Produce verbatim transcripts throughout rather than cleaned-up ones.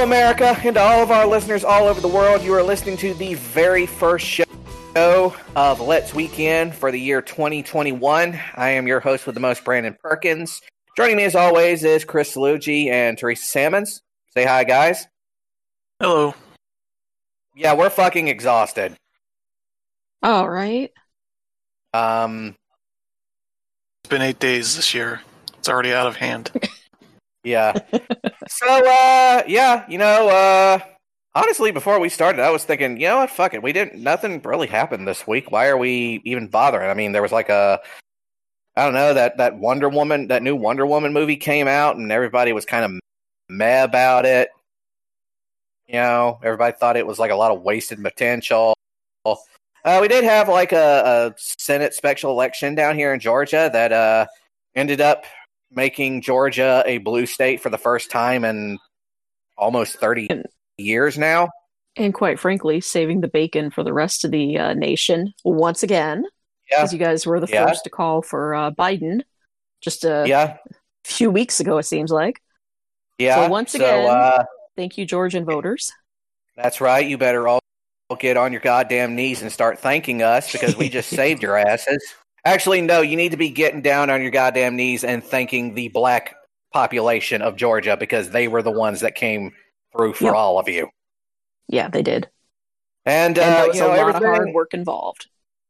Hello, America, and to all of our listeners all over the world. You are listening to the very first show of Let's Weekend for the year twenty twenty-one. I am your host with the most, Brandon Perkins. Joining me, as always, is Chris Salucci and Teresa Sammons. Say hi, guys. Hello. Yeah, we're fucking exhausted. All right. Um, It's been eight days this year. It's already out of hand. yeah. So, uh, yeah, you know, uh, honestly, before we started, I was thinking, you know what, fuck it. We didn't, nothing really happened this week. Why are we even bothering? I mean, there was like a, I don't know, that, that Wonder Woman, that new Wonder Woman movie came out, and everybody was kind of meh about it. You know, everybody thought it was like a lot of wasted potential. Uh, we did have like a, a Senate special election down here in Georgia that uh, ended up making Georgia a blue state for the first time in almost thirty years now. And quite frankly, saving the bacon for the rest of the uh, nation once again. Yeah. Because you guys were the Yeah. first to call for uh, Biden just a Yeah. few weeks ago, it seems like. Yeah. So once So, again, uh, thank you, Georgian voters. that's right. You better all get on your goddamn knees and start thanking us because we just saved your asses. Actually, no, you need to be getting down on your goddamn knees and thanking the black population of Georgia because they were the ones that came through for Yep. all of you. Yeah, they did. And, And uh, there was you know, a lot everything... of hard work involved.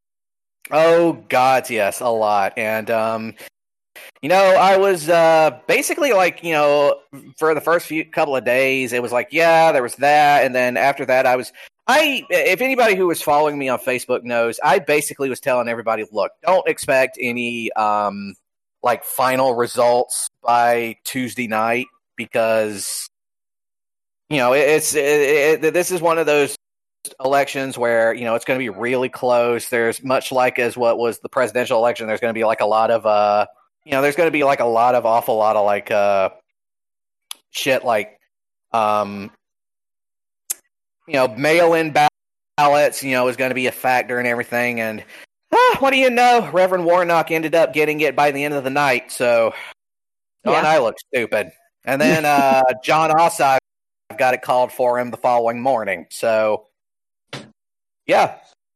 Oh, God, yes, a lot. And, um, you know, I was uh, basically like, you know, for the first few couple of days, it was like, yeah, there was that. And then after that, I was, I, if anybody who was following me on Facebook knows, I basically was telling everybody, look, don't expect any, um, like, final results by Tuesday night because, you know, it, it's, it, it, this is one of those elections where, you know, it's going to be really close. There's much like as what was the presidential election, there's going to be like a lot of, uh, you know, there's going to be like a lot of awful lot of like, uh, shit like, um, you know, mail-in ballots, you know, is going to be a factor and everything. And ah, what do you know? Reverend Warnock ended up getting it by the end of the night. So, oh, Yeah. and I look stupid. And then uh, John Ossoff got it called for him the following morning. So, yeah.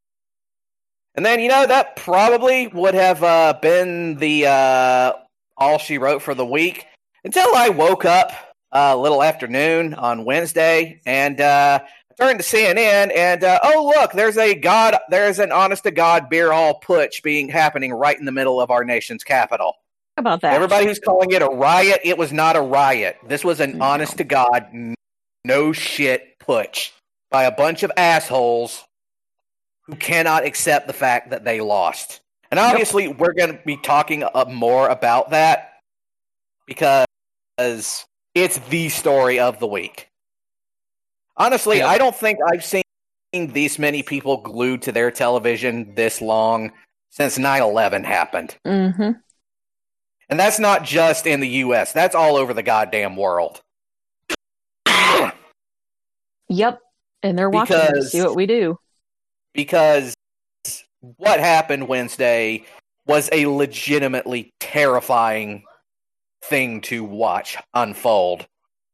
And then, you know, that probably would have uh, been the uh, all she wrote for the week until I woke up uh, a little afternoon on Wednesday and uh, turned to C N N and, uh, oh, look, there's a God, there's an honest-to-God beer all putsch being happening right in the middle of our nation's capital. How about that? Everybody who's calling it a riot, it was not a riot. This was an No. honest-to-God, no shit putsch by a bunch of assholes who cannot accept the fact that they lost. And obviously, we're going to be talking uh, more about that because it's the story of the week. Honestly, Yep. I don't think I've seen this many people glued to their television this long since nine eleven happened. Mm-hmm. And that's not just in the U S. That's all over the goddamn world. Yep. And they're watching to Because- see what we do. Because what happened Wednesday was a legitimately terrifying thing to watch unfold.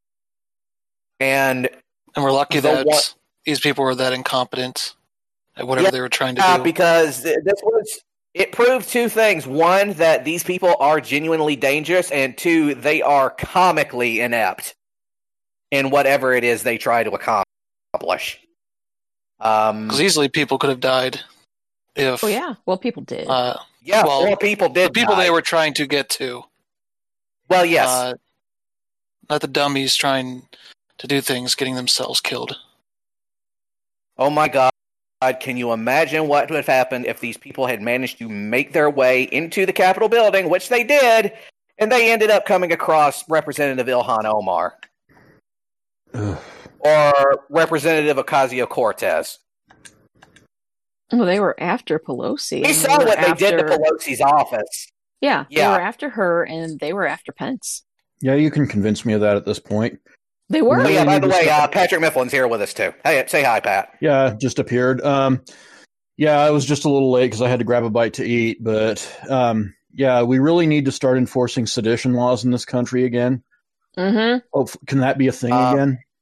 And And we're lucky The that one- these people were that incompetent at whatever Yeah, they were trying to uh, do. because this was, it proved two things. One, that these people are genuinely dangerous, and two, they are comically inept in whatever it is they try to accomplish. Um, Because easily people could have died if Oh, yeah. Well, people did. uh, yeah, well, more people the did people die. they were trying to get to. Well, yes. Uh, not the dummies trying to do things, getting themselves killed. Oh my God, can you imagine what would have happened if these people had managed to make their way into the Capitol building, which they did, and they ended up coming across Representative Ilhan Omar Ugh. or Representative Ocasio-Cortez? Well, they were after Pelosi. We and saw were what they did to after- Pelosi's office. Yeah, Yeah. they were after her, and they were after Pence. Yeah, you can convince me of that at this point. They were. Oh, Really yeah, by need the to way, stop- uh, Patrick Mifflin's here with us, too. Hey, say hi, Pat. Yeah, just appeared. Um, yeah, I was just a little late because I had to grab a bite to eat. But um, yeah, we really need to start enforcing sedition laws in this country again. Mm-hmm. Oh, f- can that be a thing Um, again?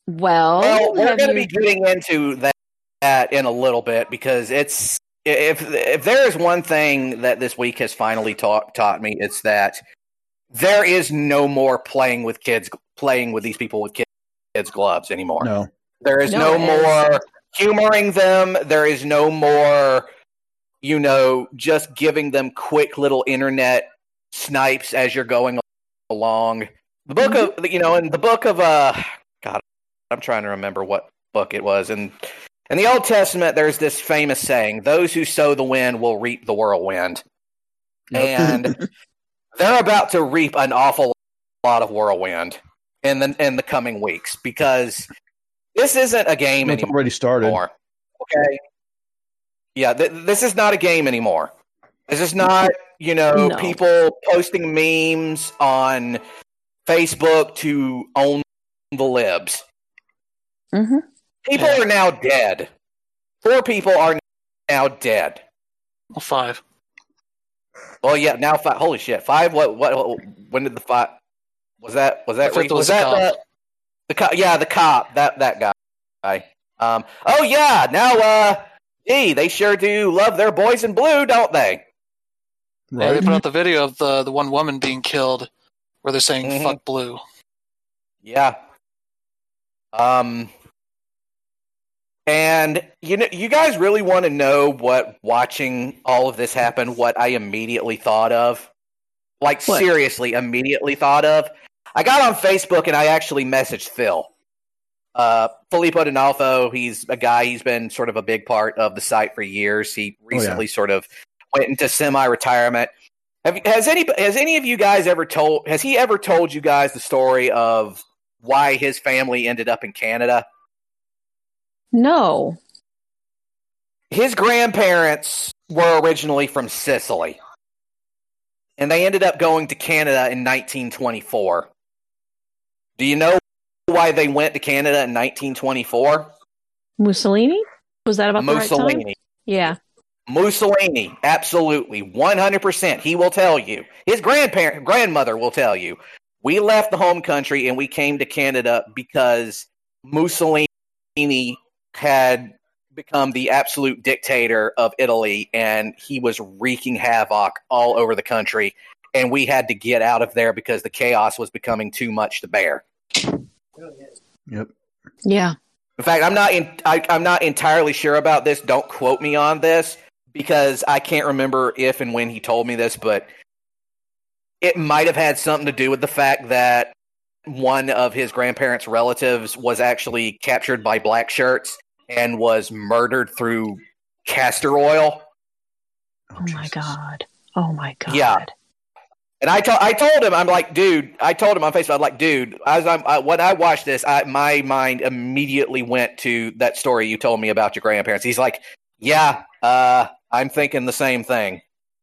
Well, Well, we're have going to you- be getting into that, that in a little bit because it's if if there is one thing that this week has finally taught taught me, it's that there is no more playing with kids, playing with these people with kids, kids gloves anymore. No. There is No, no, it is. more humoring them. There is no more, you know, just giving them quick little internet snipes as you're going along. The book Mm-hmm. of, you know, in the book of, uh, God, I'm trying to remember what book it was. And in the Old Testament, there's this famous saying, those who sow the wind will reap the whirlwind. Yep. And they're about to reap an awful lot of whirlwind in the in the coming weeks because this isn't a game It's anymore. already started. Okay. Yeah, th- this is not a game anymore. This is not, you know, No. people posting memes on Facebook to own the libs. Mhm. People Yeah. are now dead. Four people are now dead. Well, five. Well, yeah, now five. Holy shit, five. What? What? When did the five? Was that? Was that? The fifth re- was was the that cop. the? The cop. Yeah, the cop. That that guy. Um. Oh yeah. Now, uh, gee, they sure do love their boys in blue, don't they? Yeah, they Right? put out the video of the, the one woman being killed where they're saying Mhm. fuck blue. Yeah. Um. And you know, you guys really want to know what watching all of this happen, what I immediately thought of? Like What? seriously, immediately thought of. I got on Facebook and I actually messaged Phil. Uh, Filippo D'Onofrio, he's a guy, he's been sort of a big part of the site for years. He recently sort of went into semi-retirement. Have, has any has any of you guys ever told has he ever told you guys the story of why his family ended up in Canada? No. His grandparents were originally from Sicily, and they ended up going to Canada in nineteen twenty-four. Do you know why they went to Canada in nineteen twenty-four? Mussolini? Was that about the right time? Mussolini. Yeah. Mussolini, absolutely, one hundred percent. He will tell you. His grandparent, grandmother will tell you. We left the home country and we came to Canada because Mussolini had become the absolute dictator of Italy, and he was wreaking havoc all over the country, and we had to get out of there because the chaos was becoming too much to bear. Yep. Yeah. In fact, I'm not in, I, I'm not entirely sure about this. Don't quote me on this because I can't remember if and when he told me this, but it might have had something to do with the fact that one of his grandparents' relatives was actually captured by black shirts and was murdered through castor oil. Oh my god. Oh my god. Yeah. And I, to- I told him, I'm like, dude, I told him on Facebook, I'm like, dude, as I'm, I, when I watched this, I, my mind immediately went to that story you told me about your grandparents. He's like, yeah, uh, I'm thinking the same thing.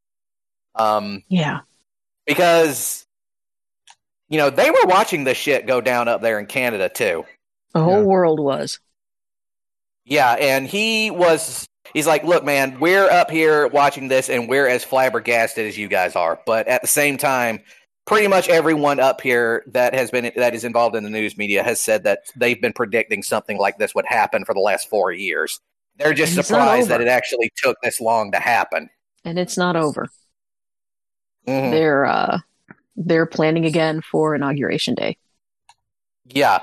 Um, Yeah. because, you know, they were watching this shit go down up there in Canada too. The whole Yeah. world was. Yeah, and he was, he's like, look, man, we're up here watching this and we're as flabbergasted as you guys are. But at the same time, pretty much everyone up here that has been, that is involved in the news media has said that they've been predicting something like this would happen for the last four years. They're just And it's not surprised that over. it actually took this long to happen. And it's not over. Mhm. They're uh they're planning again for Inauguration Day. Yeah.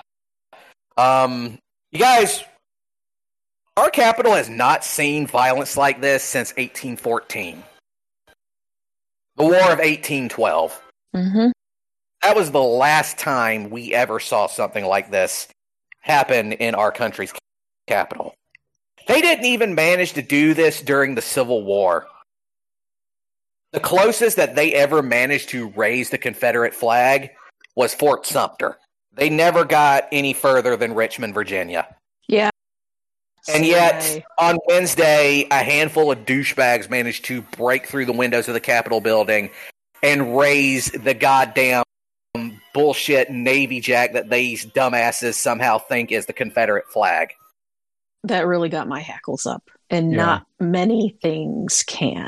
Um, you guys, our capital has not seen violence like this since eighteen fourteen. The War of eighteen twelve. Mm-hmm. That was the last time we ever saw something like this happen in our country's capital. They didn't even manage to do this during the Civil War. The closest that they ever managed to raise the Confederate flag was Fort Sumter. They never got any further than Richmond, Virginia. Yeah. And yet, Say, on Wednesday, a handful of douchebags managed to break through the windows of the Capitol building and raise the goddamn bullshit Navy Jack that these dumbasses somehow think is the Confederate flag. that really got my hackles up. And Yeah. not many things can.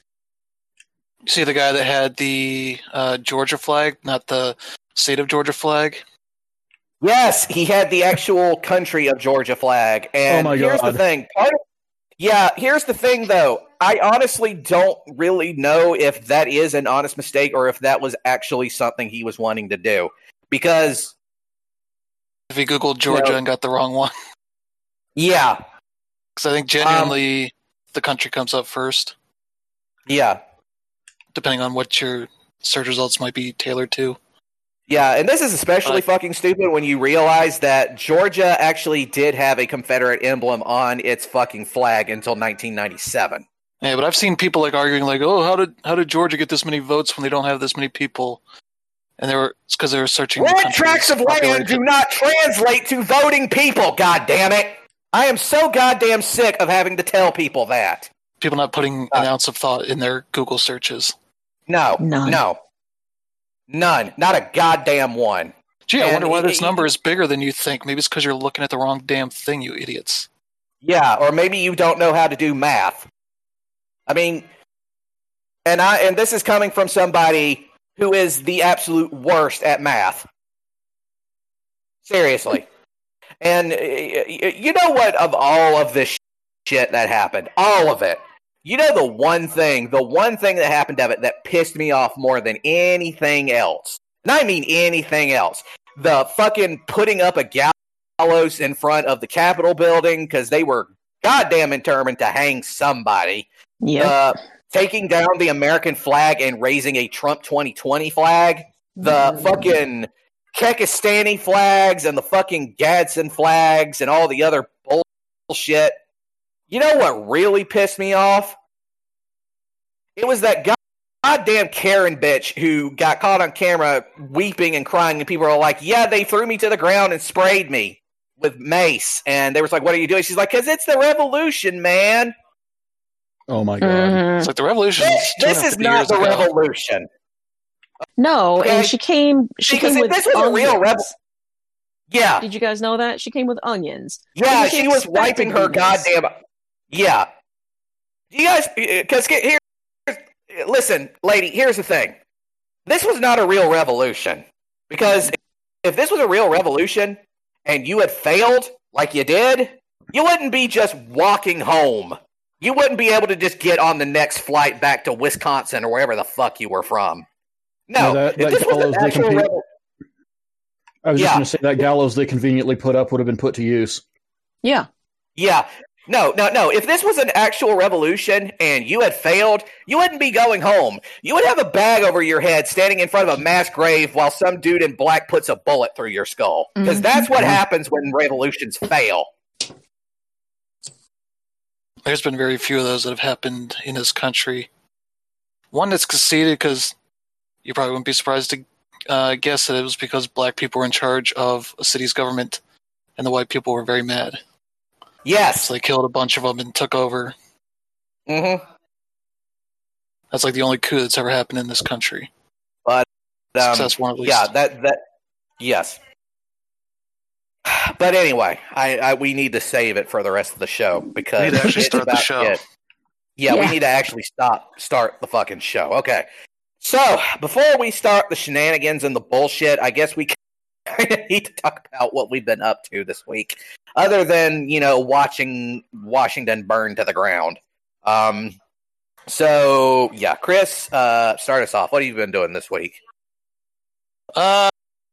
You see the guy that had the uh, Georgia flag, not the state of Georgia flag? Yes, he had the actual country of Georgia flag. And Oh my here's God. the thing. Part of, yeah, here's the thing, though. I honestly don't really know if that is an honest mistake or if that was actually something he was wanting to do. Because, If he Googled Georgia No. and got the wrong one. yeah, Because I think genuinely the country comes up first, yeah, depending on what your search results might be tailored to. yeah. And this is especially Uh, fucking stupid when you realize that Georgia actually did have a Confederate emblem on its fucking flag until nineteen ninety-seven. Yeah, but I've seen people like arguing like, "Oh, how did how did Georgia get this many votes when they don't have this many people?" And they were it's because they were searching. the Red country's tracts of land population. do not translate to voting people, God damn it! I am so goddamn sick of having to tell people that. People not putting an ounce of thought in their Google searches. No, None. no. None. Not a goddamn one. Gee, I And wonder why it- this it- number is bigger than you think. Maybe it's because you're looking at the wrong damn thing, you idiots. Yeah, or maybe you don't know how to do math. I mean, and I and this is coming from somebody who is the absolute worst at math. Seriously. And uh, you know what, of all of this shit that happened, all of it, you know the one thing, the one thing that happened of it that pissed me off more than anything else, and I mean anything else, the fucking putting up a gallows in front of the Capitol building because they were goddamn determined to hang somebody, Yeah. uh, taking down the American flag and raising a Trump twenty twenty flag, the fucking Kekistani flags and the fucking Gadsden flags and all the other bullshit. You know what really pissed me off? It was that god- goddamn Karen bitch who got caught on camera weeping and crying, and people are like, yeah, they threw me to the ground and sprayed me with mace. And they were like, what are you doing? She's like, because it's the revolution, man. Oh my God. Mhm. It's like the revolution. This, this is not the revolution. No, Okay. and she came. She Because came if with this was a onions. real rebel- Yeah. Did you guys know that she came with onions? Yeah, Because she she was expected wiping her to do this. goddamn. Yeah. You guys, because here, listen, lady, here's the thing. This was not a real revolution. Because if this was a real revolution and you had failed like you did, you wouldn't be just walking home. You wouldn't be able to just get on the next flight back to Wisconsin or wherever the fuck you were from. No, Yeah, that- if that this was gallows an they actual compete- revolution. I was just Yeah. going to say that gallows they conveniently put up would have been put to use. Yeah. Yeah. No, no, no. If this was an actual revolution and you had failed, you wouldn't be going home. You would have a bag over your head standing in front of a mass grave while some dude in black puts a bullet through your skull. Because Mhm. that's what Mhm. happens when revolutions fail. There's been very few of those that have happened in this country. One that's conceded because you probably wouldn't be surprised to uh, guess that it was because black people were in charge of a city's government and the white people were very mad. Yes. So they killed a bunch of them and took over. Mm-hmm. That's like the only coup that's ever happened in this country. Um, Success one at least. yeah, that, that, yes. But anyway, I, I we need to save it for the rest of the show because We need to actually it's start the about to show. get- yeah, we Yeah. need to actually stop start the fucking show. Okay. So before we start the shenanigans and the bullshit, I guess we kind of need to talk about what we've been up to this week, other than you know watching Washington burn to the ground. Um. So yeah, Chris, uh, start us off. What have you been doing this week? Uh,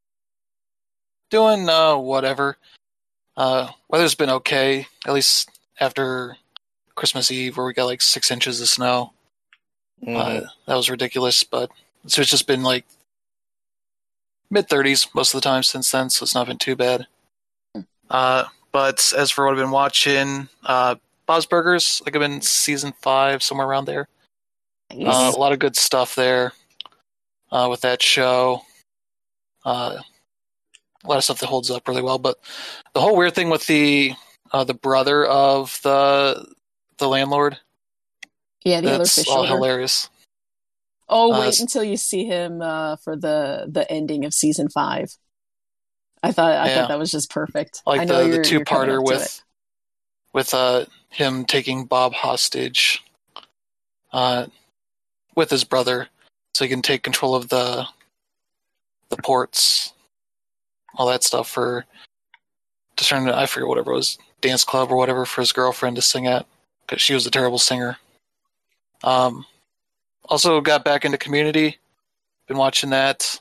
doing uh, whatever. Uh, weather's been okay, at least after Christmas Eve, where we got like six inches of snow. Mhm. Uh, that was ridiculous, but so it's just been like mid thirties most of the time since then, so it's not been too bad. Uh, but as for what I've been watching, uh, Bob's Burgers, like I've been season five, somewhere around there. Uh, a lot of good stuff there uh, with that show. Uh, a lot of stuff that holds up really well, but the whole weird thing with the uh, the brother of the the landlord, Yeah, the other that's fish all shoulder. hilarious. Oh, Uh, wait s- until you see him uh, for the the ending of season five. I thought I Yeah. thought that was just perfect. Like I know the, you're, the you're coming two-parter up to with it. with uh, him taking Bob hostage uh, with his brother, so he can take control of the the ports. all that stuff for to turn I forget whatever it was, dance club or whatever for his girlfriend to sing at because she was a terrible singer. Um, also got back into Community. Been watching that.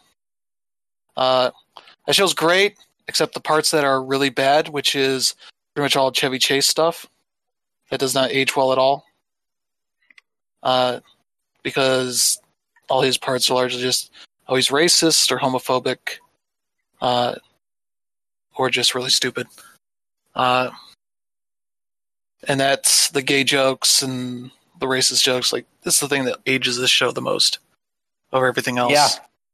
Uh, that show's great, except the parts that are really bad, which is pretty much all Chevy Chase stuff. That does not age well at all. Uh, because all his parts are largely just, oh, he's racist or homophobic, uh, or just really stupid. Uh, and that's the gay jokes and the racist jokes. Like, this is the thing that ages this show the most over everything else. Yeah.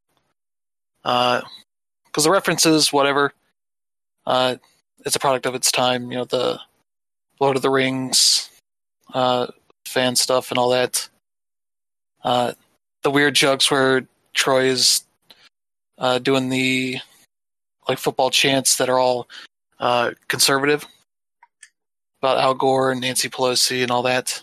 Uh, because the references, whatever, uh, it's a product of its time. You know, the Lord of the Rings, uh, fan stuff and all that. Uh, the weird jokes where Troy is uh, doing the like football chants that are all uh, conservative about Al Gore and Nancy Pelosi and all that.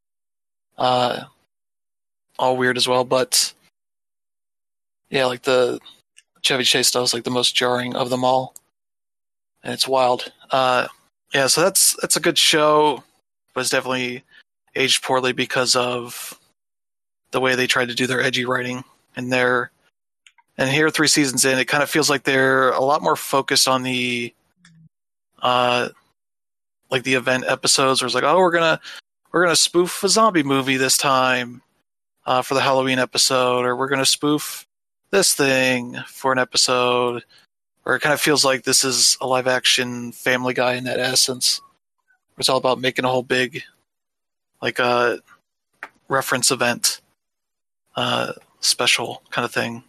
Uh, all weird as well, but yeah, like the Chevy Chase stuff is like the most jarring of them all, and it's wild. Uh, yeah, so that's that's a good show, but it's definitely aged poorly because of the way they tried to do their edgy writing. And their and here, three seasons in, it kind of feels like they're a lot more focused on the, uh, like the event episodes, where it's like, oh, we're gonna we're gonna spoof a zombie movie this time, uh, for the Halloween episode, or we're gonna spoof this thing for an episode, or it kind of feels like this is a live action Family Guy in that essence. It's all about making a whole big, like a reference event, uh, special kind of thing.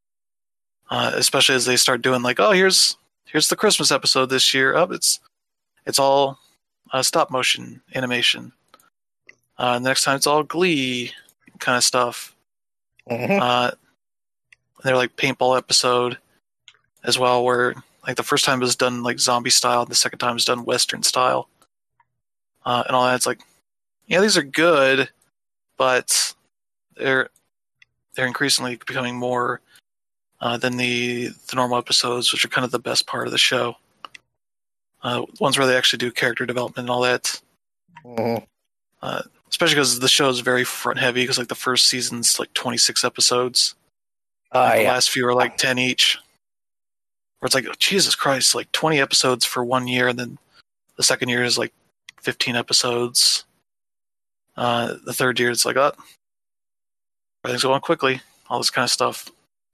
Uh, especially as they start doing like, oh, here's here's the Christmas episode this year. Oh, it's it's all uh, stop motion animation. Uh, next time it's all Glee kind of stuff. Mm-hmm. Uh, they're like paintball episode as well, where like the first time it was done like zombie style, and the second time it was done Western style, uh, and all that. It's like, yeah, these are good, but they're they're increasingly becoming more uh, than the the normal episodes, which are kind of the best part of the show. Uh, ones where they actually do character development and all that. Mm-hmm. Uh, especially because the show is very front heavy, because like the first season's like twenty-six episodes. Uh, Like the yeah. last few are like ten each. Where it's like, oh, Jesus Christ, like twenty episodes for one year, and then the second year is like fifteen episodes. Uh, the third year, it's like, oh, everything's going quickly. All this kind of stuff.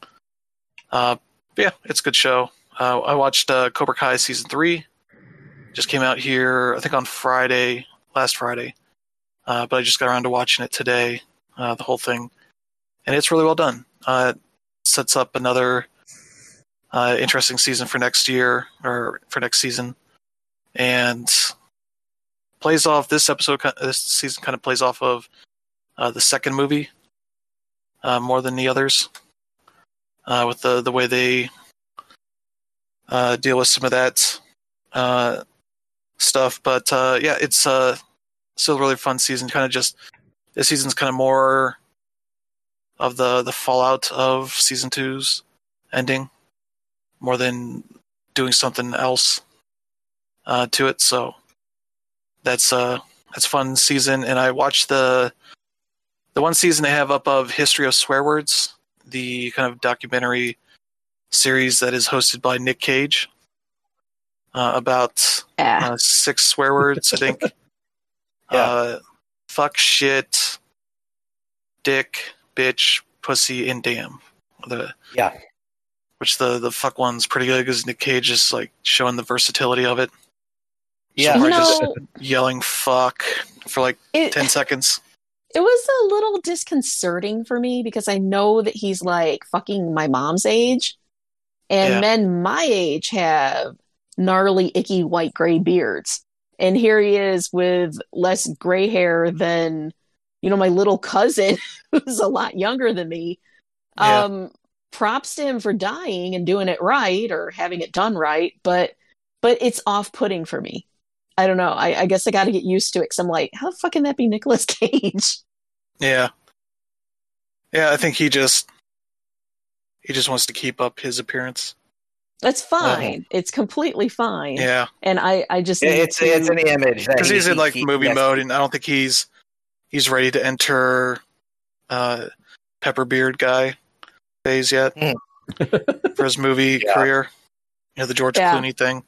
Uh, but yeah, it's a good show. Uh, I watched uh, Cobra Kai season three. Just came out here, I think on Friday, last Friday. Uh, but I just got around to watching it today, uh, the whole thing. And it's really well done. Uh, sets up another uh, interesting season for next year, or for next season, and plays off this episode. This season kind of plays off of uh, the second movie uh, more than the others, uh, with the the way they uh, deal with some of that uh, stuff. But uh, yeah, it's uh, still a really fun season. Kind of just this season's kind of more of the, the fallout of season two's ending, more than doing something else uh, to it. So that's uh that's a fun season. And I watched the the one season they have up of History of Swear Words, the kind of documentary series that is hosted by Nick Cage, uh, about Yeah. uh, six swear words, I think. Yeah. Uh, fuck, shit, dick, bitch, pussy, and damn. The Yeah. which the the fuck one's pretty good because Nick Cage is like showing the versatility of it. Yeah. So You we're just know, yelling fuck for like it, ten seconds. it was a little disconcerting for me because I know that he's like fucking my mom's age, and Yeah. men my age have gnarly, icky, white, gray beards. And here he is with less gray hair than, you know, my little cousin, who's a lot younger than me. Yeah. Um, props to him for dying and doing it right, or having it done right, but but it's off-putting for me. I don't know. I, I guess I got to get used to it because I'm like, how the fuck can that be Nicolas Cage? Yeah. Yeah, I think he just he just wants to keep up his appearance. That's fine. It's completely fine. Yeah, And I, I just need It's to... it's an image that because he- he's in he- like he- movie yes. mode, and I don't think he's he's ready to enter uh, Pepperbeard guy phase yet Mm. for his movie Yeah. career. You know, the George Yeah. Clooney thing.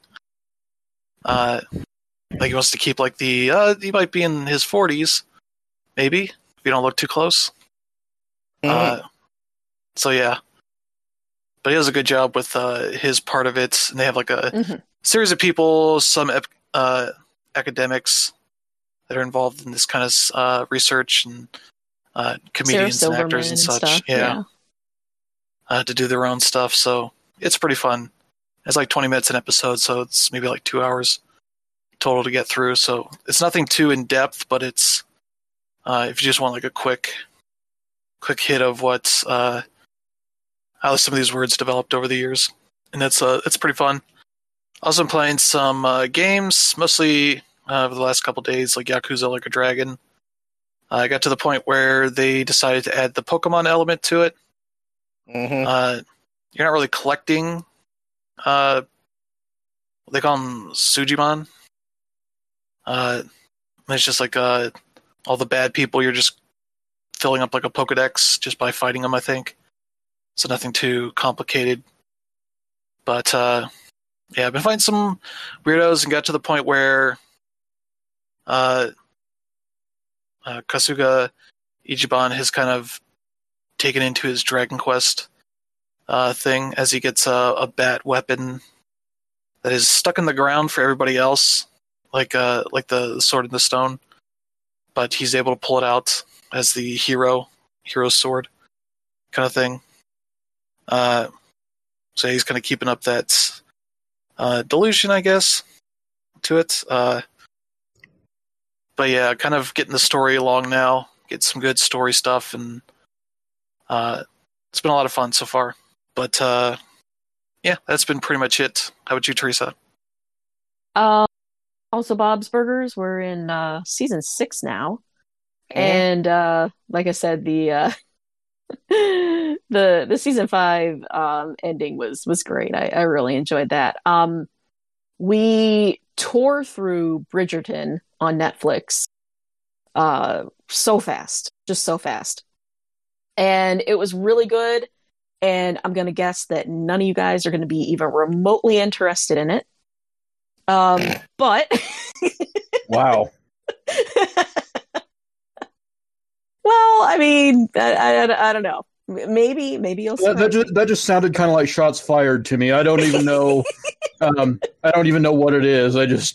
Uh, like he wants to keep like the uh, he might be in his forties, maybe if you don't look too close. Mhm. Uh, so yeah, but he does a good job with uh, his part of it, and they have like a Mhm. series of people, some ep- uh, academics that are involved in this kind of uh, research, and uh, comedians and Silverman actors and and such. stuff, yeah, yeah. Uh, to do their own stuff. So it's pretty fun. It's like twenty minutes an episode, so it's maybe like two hours total to get through. So it's nothing too in depth, but it's uh, if you just want like a quick, quick hit of what uh, how some of these words developed over the years, and it's uh, it's pretty fun. Also, been playing some uh, games, mostly uh, over the last couple days, like Yakuza Like a Dragon. Uh, I got to the point where they decided to add the Pokemon element to it. Mhm. Uh, you're not really collecting. Uh, they call them Sujimon. Uh, it's just like uh, all the bad people. You're just filling up like a Pokedex just by fighting them. I think so. Nothing too complicated. But uh, yeah, I've been fighting some weirdos and got to the point where uh, uh, Kasuga Ichiban has kind of taken into his Dragon Quest uh, thing as he gets a, a bat weapon that is stuck in the ground for everybody else, like uh, like the sword in the stone. But he's able to pull it out as the hero, hero sword kind of thing. Uh, so he's kind of keeping up that uh, delusion, I guess, to it. Uh, but yeah, kind of getting the story along now, get some good story stuff, and uh, it's been a lot of fun so far. But uh, yeah, that's been pretty much it. How about you, Teresa? Um, also, Bob's Burgers. We're in uh, season six now, Mhm. and uh, like I said, the uh, the the season five um, ending was was great. I, I really enjoyed that. Um, we tore through Bridgerton on Netflix uh, so fast, just so fast, and it was really good. And I'm going to guess that none of you guys are going to be even remotely interested in it. Um, but Wow. well, I mean, I, I, I don't know. Maybe, maybe you'll. That, that, just, that just sounded kind of like shots fired to me. I don't even know. um, I don't even know what it is. I just.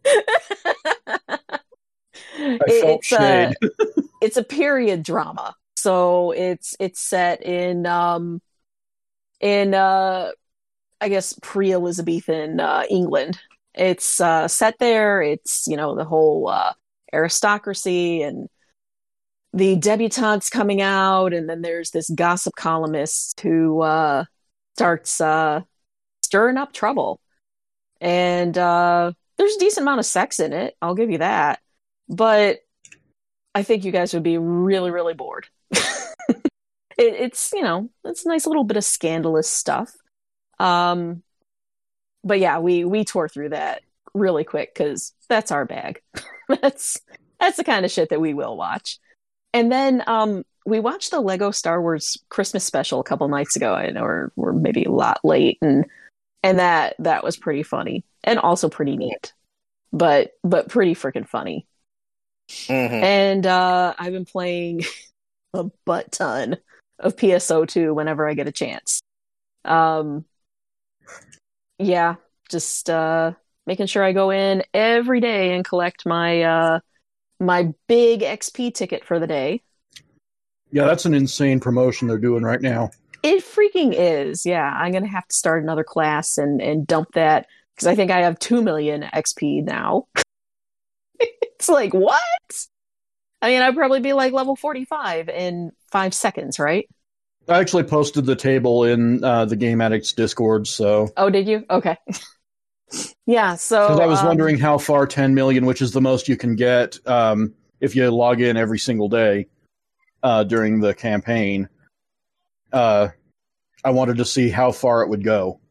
I felt it's a, shade. it's a period drama. So it's it's set in um in uh I guess pre-Elizabethan uh, England. It's uh, set there. It's, you know, the whole uh, aristocracy and the debutantes coming out, and then there's this gossip columnist who uh, starts uh, stirring up trouble. And uh, there's a decent amount of sex in it, I'll give you that. But I think you guys would be really, really bored. it, it's, you know, it's a nice little bit of scandalous stuff. Um, but yeah, we we tore through that really quick because that's our bag. that's that's the kind of shit that we will watch. And then um, we watched the Lego Star Wars Christmas special a couple nights ago. I know we're, we're maybe a lot late, and and that that was pretty funny and also pretty neat, but but pretty freaking funny. Mhm. And uh, I've been playing a butt ton of P S O two whenever I get a chance. Um, yeah, just uh, making sure I go in every day and collect my uh, my big X P ticket for the day. Yeah, that's an insane promotion they're doing right now. It freaking is. Yeah, I'm gonna have to start another class and and dump that because I think I have two million X P now. It's like, what? I mean, I'd probably be like level forty-five in five seconds, right? I actually posted the table in uh, the Game Addicts Discord, so Oh, did you? Okay. Yeah, so because I was um, wondering how far ten million, which is the most you can get um, if you log in every single day uh, during the campaign. Uh, I wanted to see how far it would go.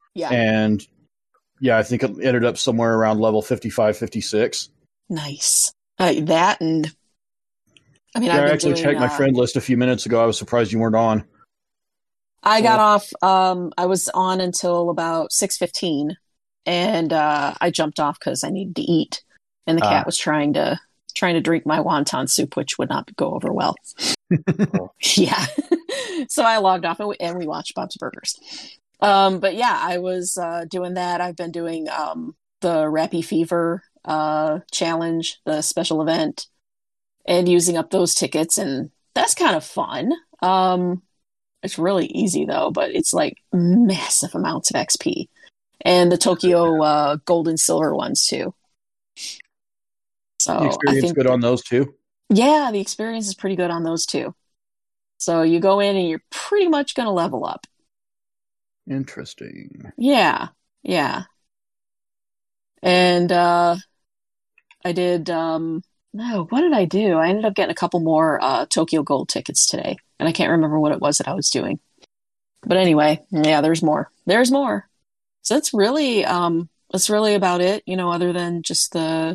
Yeah. And yeah, I think it ended up somewhere around level fifty-five, fifty-six. Nice. Uh, that and I mean, Yeah, I've I been actually doing, checked my uh, friend list a few minutes ago. I was surprised you weren't on. I got off. Um, I was on until about six fifteen, and uh, I jumped off because I needed to eat, and the cat Ah. was trying to trying to drink my wonton soup, which would not go over well. Yeah, so I logged off, and we, and we watched Bob's Burgers. Um, but yeah, I was uh, doing that. I've been doing um, the Rappy Fever uh, challenge, the special event, and using up those tickets, and that's kind of fun. Um, It's really easy though, but it's like massive amounts of X P, and the Tokyo uh, gold and silver ones too. So The experience I think good that, on those two. yeah, the experience is pretty good on those too. So you go in and you're pretty much going to level up. Interesting. Yeah, yeah. And uh, I did. Um, no, what did I do? I ended up getting a couple more uh, Tokyo Gold tickets today, and I can't remember what it was that I was doing. But anyway, yeah, there's more. There's more. So that's really, um, that's really about it. You know, other than just the,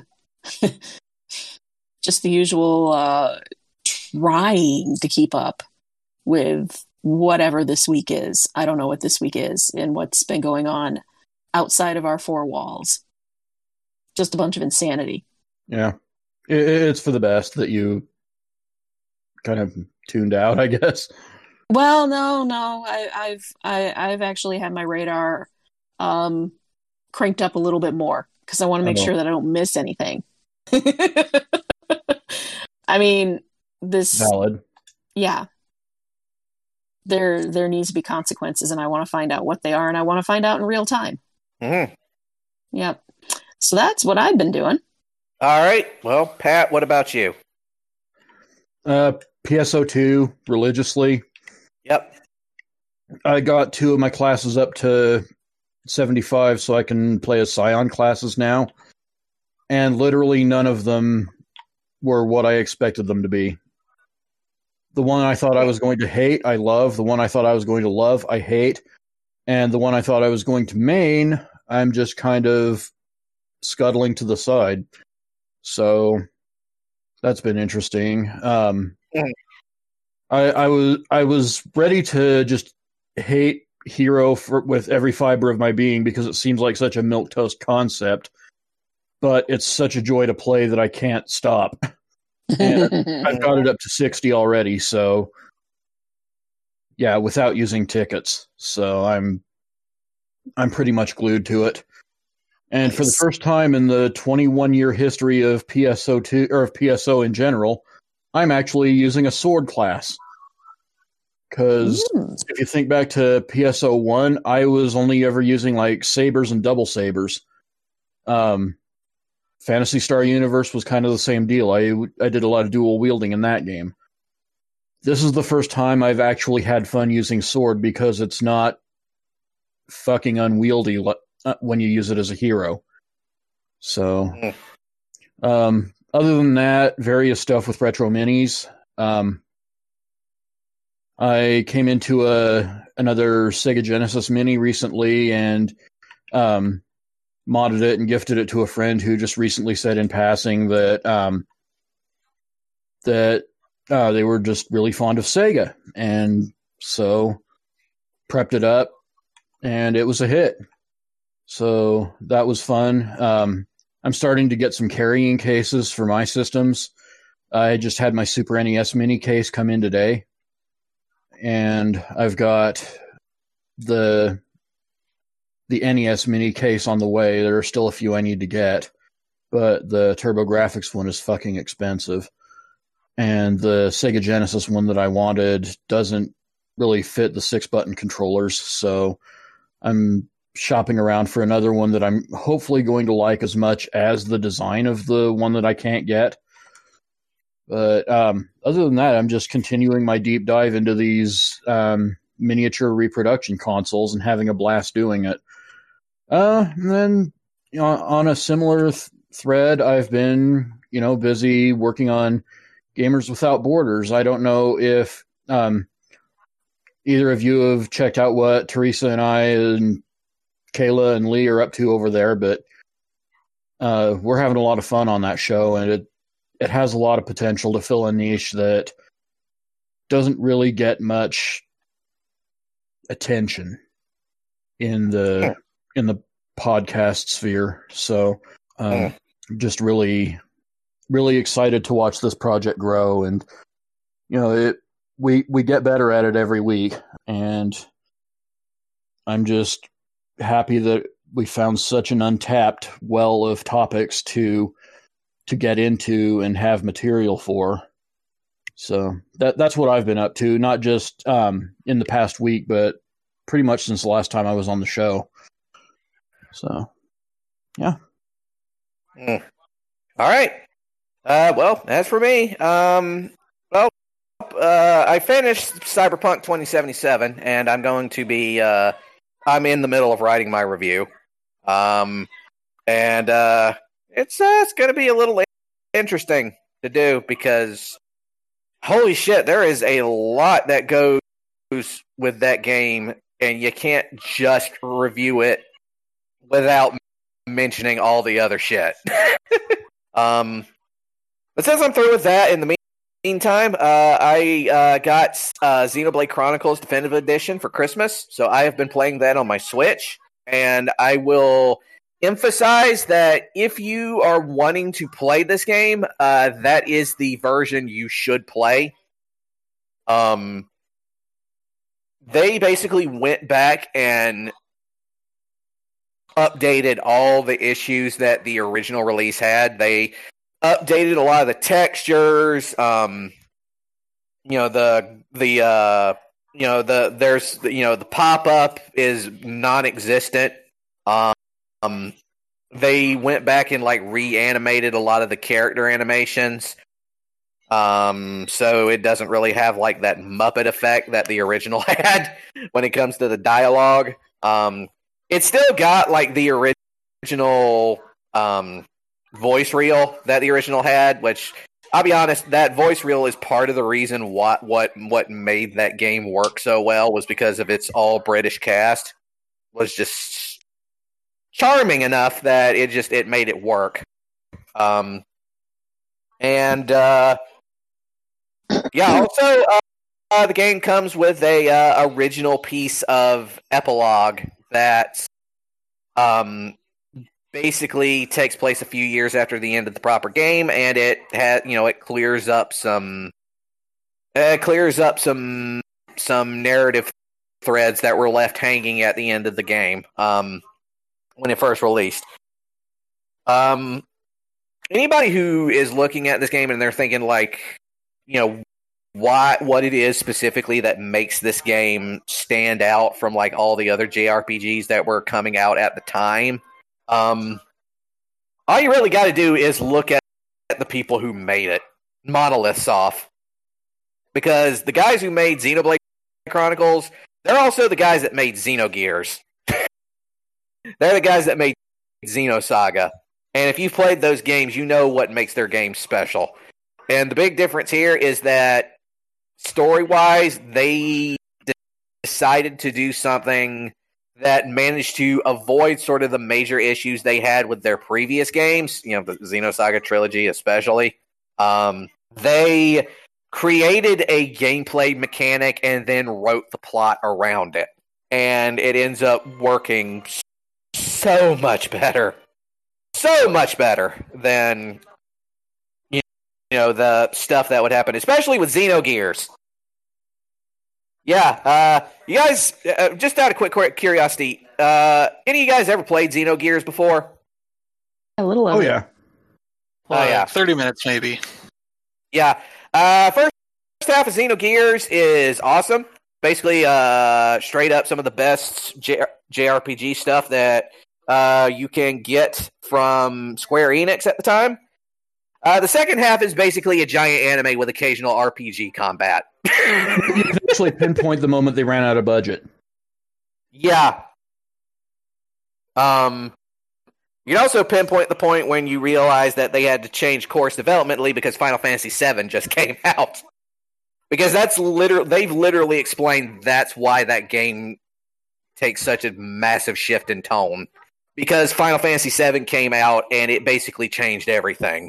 just the usual uh, trying to keep up with whatever this week is. I don't know what this week is and what's been going on outside of our four walls. Just a bunch of insanity. Yeah. It, it's for the best that you kind of tuned out, I guess. Well, no, no. I, I've I, I've actually had my radar um, cranked up a little bit more because I want to make Uh-oh. sure that I don't miss anything. I mean, this Valid. yeah. There there needs to be consequences, and I want to find out what they are, and I want to find out in real time. Mm. Yep. So that's what I've been doing. All right. Well, Pat, what about you? Uh, P S O two, religiously. Yep. I got two of my classes up to seventy-five so I can play as Scion classes now. And literally none of them were what I expected them to be. The one I thought I was going to hate, I love. The one I thought I was going to love, I hate. And the one I thought I was going to main, I'm just kind of scuttling to the side. So that's been interesting. Um, Mm. I, I was I was ready to just hate Hero for, with every fiber of my being because it seems like such a milquetoast concept, but it's such a joy to play that I can't stop. And I've got it up to sixty already, so yeah, without using tickets. So I'm I'm pretty much glued to it. And Nice. for the first time in the twenty-one year history of P S O two or of P S O in general, I'm actually using a sword class. Because Mm. if you think back to P S O one, I was only ever using like sabers and double sabers. Um, Phantasy Star Universe was kind of the same deal. I I did a lot of dual wielding in that game. This is the first time I've actually had fun using sword because it's not fucking unwieldy when you use it as a hero. So, Mm. um, other than that, various stuff with retro minis. Um, I came into a another Sega Genesis Mini recently and um, modded it and gifted it to a friend who just recently said in passing that um, that uh, they were just really fond of Sega, and so prepped it up, and it was a hit. So that was fun. Um, I'm starting to get some carrying cases for my systems. I just had my Super N E S Mini case come in today. And I've got the the N E S Mini case on the way. There are still a few I need to get, but the TurboGrafx one is fucking expensive. And the Sega Genesis one that I wanted doesn't really fit the six-button controllers, so I'm shopping around for another one that I'm hopefully going to like as much as the design of the one that I can't get. But um, other than that, I'm just continuing my deep dive into these um, miniature reproduction consoles and having a blast doing it. Uh, and then, you know, on a similar th- thread, I've been, you know, busy working on Gamers Without Borders. I don't know if um, either of you have checked out what Teresa and I and Kayla and Lee are up to over there, but uh, we're having a lot of fun on that show, and it it has a lot of potential to fill a niche that doesn't really get much attention in the in the podcast sphere. So um, I'm just really, really excited to watch this project grow, and you know, it we we get better at it every week, and I'm just happy that we found such an untapped well of topics to to get into and have material for. So that that's what I've been up to, not just um, in the past week, but pretty much since the last time I was on the show. So, yeah. Mm. All right. Uh, well, as for me, um, well, uh, I finished Cyberpunk twenty seventy-seven, and I'm going to be, uh, I'm in the middle of writing my review. Um, and uh, it's, uh, it's going to be a little interesting to do because, holy shit, there is a lot that goes with that game, and you can't just review it without mentioning all the other shit. um, but since I'm through with that, in the meantime, uh, I uh, got uh, Xenoblade Chronicles Definitive Edition for Christmas, so I have been playing that on my Switch, and I will emphasize that if you are wanting to play this game, uh, that is the version you should play. Um, they basically went back and updated all the issues that the original release had. They updated a lot of the textures. Um, you know, the the uh, you know the there's you know the pop up is non-existent. Um, um, they went back and like reanimated a lot of the character animations. Um, so it doesn't really have like that Muppet effect that the original had when it comes to the dialogue. Um, it's still got like the original um, voice reel that the original had, which I'll be honest, that voice reel is part of the reason what what what made that game work so well was because of its all British cast was just charming enough that it just it made it work. Um, and uh, yeah, also uh, uh, the game comes with a uh, original piece of epilogue that um, basically takes place a few years after the end of the proper game, and it has you know it clears up some it clears up some some narrative threads that were left hanging at the end of the game. Um, when it first released. Um, anybody who is looking at this game and they're thinking like, you know, why, what it is specifically that makes this game stand out from like all the other J R P Gs that were coming out at the time, um, all you really got to do is look at the people who made it, Monolith Soft, because the guys who made Xenoblade Chronicles, they're also the guys that made Xenogears. They're the guys that made Xenosaga. And if you've played those games, you know what makes their games special. And the big difference here is that story-wise, they decided to do something that managed to avoid sort of the major issues they had with their previous games, you know, the Xenosaga trilogy especially. Um, they created a gameplay mechanic and then wrote the plot around it. And it ends up working so much better. So much better than you know the stuff that would happen, especially with Xenogears. Yeah, uh, you guys, uh, just out of quick curiosity, uh, any of you guys ever played Xenogears before? A little of Oh it. yeah. Well, Oh, yeah. thirty minutes maybe. Yeah. Uh, first half of Xenogears is awesome. Basically, uh, straight up some of the best J- JRPG stuff that uh, you can get from Square Enix at the time. Uh, the second half is basically a giant anime with occasional R P G combat. You can actually pinpoint the moment they ran out of budget. Yeah. Um, you can also pinpoint the point when you realize that they had to change course developmentally because Final Fantasy seven just came out. Because that's literally, they've literally explained that's why that game take such a massive shift in tone, because Final Fantasy seven came out and it basically changed everything.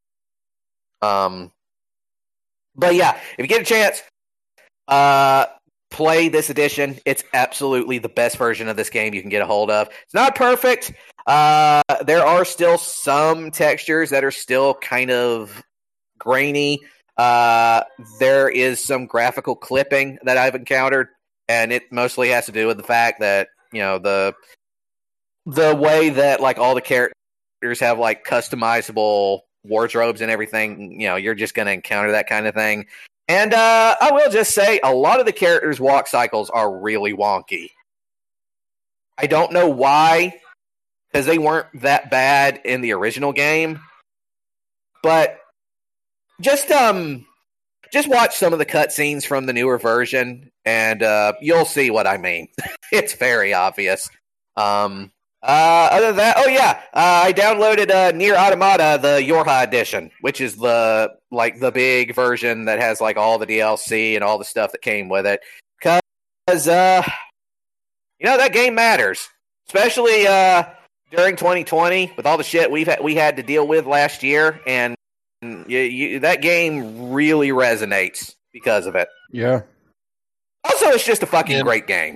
Um, but yeah, if you get a chance, uh, play this edition. It's absolutely the best version of this game you can get a hold of. It's not perfect. Uh, there are still some textures that are still kind of grainy. Uh, there is some graphical clipping that I've encountered, and it mostly has to do with the fact that, you know, the the way that like all the characters have like customizable wardrobes and everything. You know, you're just going to encounter that kind of thing. And uh, I will just say, a lot of the characters' walk cycles are really wonky. I don't know why, because they weren't that bad in the original game. But just um, just watch some of the cutscenes from the newer version, and uh, you'll see what I mean. It's very obvious. Um, uh, other than that, oh yeah, uh, I downloaded uh, Nier Automata, the Yorha edition, which is the like the big version that has like all the D L C and all the stuff that came with it. Because uh, you know, that game matters, especially uh, during twenty twenty with all the shit we've ha- we had to deal with last year, and you, you, that game really resonates because of it. Yeah. Also, it's just a fucking yeah. great game.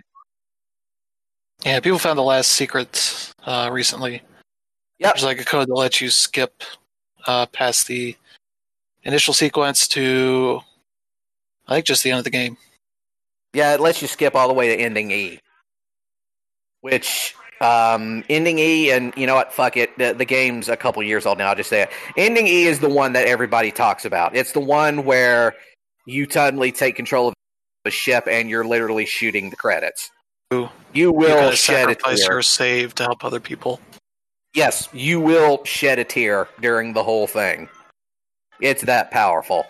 Yeah, people found the last secret uh, recently. Yep. There's like a code that lets you skip uh, past the initial sequence to, I think, just the end of the game. Yeah, it lets you skip all the way to ending E. Which, um, ending E, and you know what, fuck it, the, the game's a couple years old now, I'll just say it. Ending E is the one that everybody talks about. It's the one where you suddenly take control of the ship and you're literally shooting the credits. You will you shed a sacrifice tear. your save to help other people. Yes, you will shed a tear during the whole thing. It's that powerful.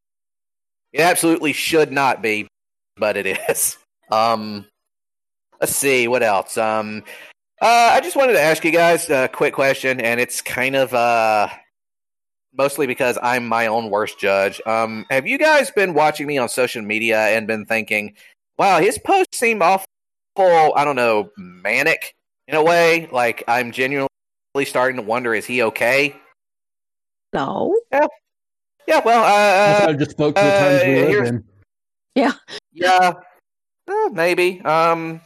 It absolutely should not be, but it is. Um, let's see, what else? Um, uh, I just wanted to ask you guys a quick question, and it's kind of uh, mostly because I'm my own worst judge. Um, have you guys been watching me on social media and been thinking, wow, his posts seem awful, I don't know, manic in a way? Like, I'm genuinely starting to wonder, is he okay? No. Yeah. Yeah, well, uh, I just spoke to the uh, times we live here's- in. Yeah. yeah, uh, maybe. Um,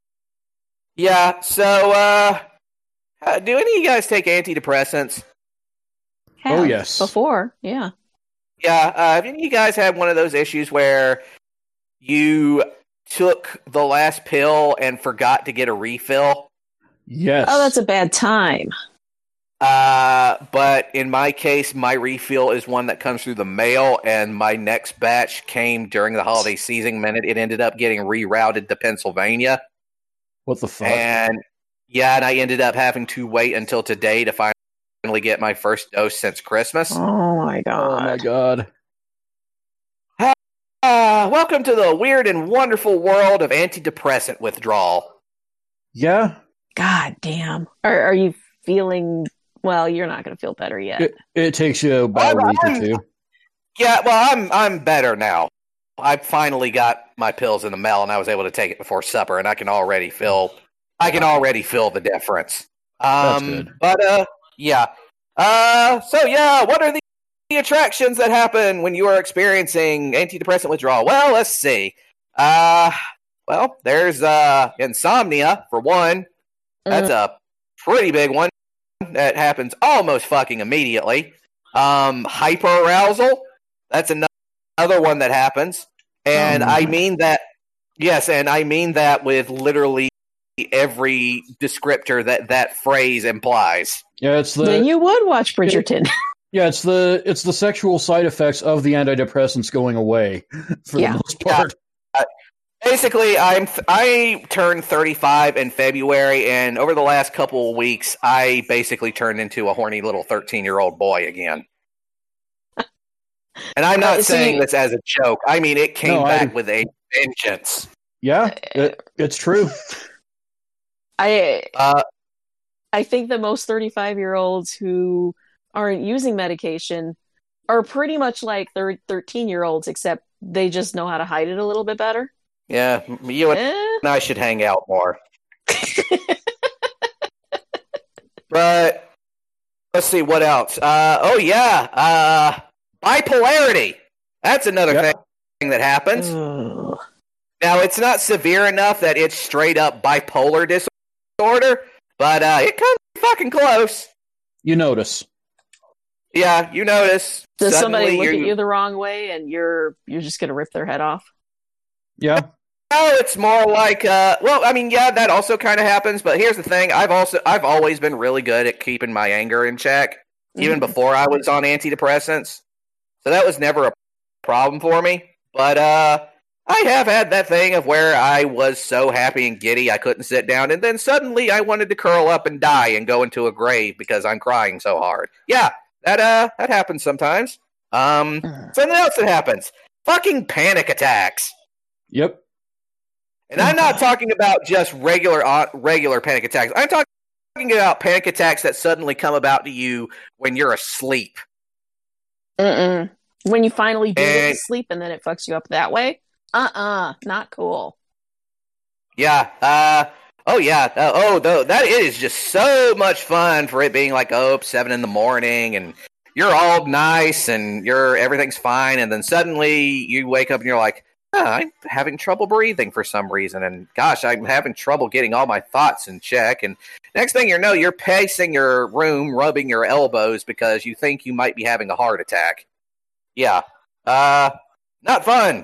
yeah, so, uh, uh, do any of you guys take antidepressants? Oh, Have yes. Before, yeah. Yeah, uh, have any of you guys had one of those issues where you took the last pill and forgot to get a refill? Yes. Oh, that's a bad time. Uh, but in my case, my refill is one that comes through the mail, and my next batch came during the holiday season minute. It ended up getting rerouted to Pennsylvania. What the fuck? And yeah, and I ended up having to wait until today to finally get my first dose since Christmas. Oh my god. Oh my god. Uh, welcome to the weird and wonderful world of antidepressant withdrawal. Yeah. God damn. Are are you feeling well, you're not gonna feel better yet. It, it takes you about a I'm- week or I'm- two. Yeah, well, I'm I'm better now. I finally got my pills in the mail, and I was able to take it before supper, and I can already feel I can already feel the difference. That's Um, good. But uh, yeah. Uh, so yeah, what are the, the attractions that happen when you are experiencing antidepressant withdrawal? Well, let's see. Uh, well, there's uh insomnia for one. That's a pretty big one that happens almost fucking immediately. Um, hyperarousal. That's ano- another one that happens. And Oh, I my. mean that, yes, and I mean that with literally every descriptor that that phrase implies. Yeah, it's the Then you would watch Bridgerton. yeah, it's the it's the sexual side effects of the antidepressants going away for Yeah. the most part. Basically, I'm th- I turned thirty-five in February, and over the last couple of weeks, I basically turned into a horny little thirteen-year-old boy again. And I'm not Uh, so saying you- this as a joke. I mean, it came No, I- back with a vengeance. Yeah, it, it's true. I Uh, I think the most thirty-five year olds who aren't using medication are pretty much like thirteen year olds, except they just know how to hide it a little bit better. yeah, you and Eh, I should hang out more. But let's see what else. Uh, oh yeah, uh, bipolarity. That's another Yep. thing that happens. Ugh. Now it's not severe enough that it's straight up bipolar disorder, but uh, it comes fucking close. You notice. Yeah, you notice. Does somebody suddenly look at you're- you the wrong way and you're you're just gonna rip their head off? Yeah. Oh, it's more like, uh, well, I mean, yeah, that also kind of happens. But here's the thing: I've also, I've always been really good at keeping my anger in check, even Mhm. before I was on antidepressants. So that was never a problem for me. But uh, I have had that thing of where I was so happy and giddy I couldn't sit down, and then suddenly I wanted to curl up and die and go into a grave because I'm crying so hard. Yeah, that uh, that happens sometimes. Um, Ugh. something else that happens: fucking panic attacks. Yep. And I'm not talking about just regular uh, regular panic attacks. I'm talking about panic attacks that suddenly come about to you when you're asleep. Mm-mm. When you finally do get And- to sleep and then it fucks you up that way, uh-uh, not cool. Yeah. Uh, oh, yeah. Uh, oh, though that it is just so much fun for it being like, oh, seven in the morning, and you're all nice and you're everything's fine, and then suddenly you wake up and you're like, oh, I'm having trouble breathing for some reason, and gosh, I'm having trouble getting all my thoughts in check. And next thing you know, you're pacing your room, rubbing your elbows because you think you might be having a heart attack. Yeah. Uh, not fun.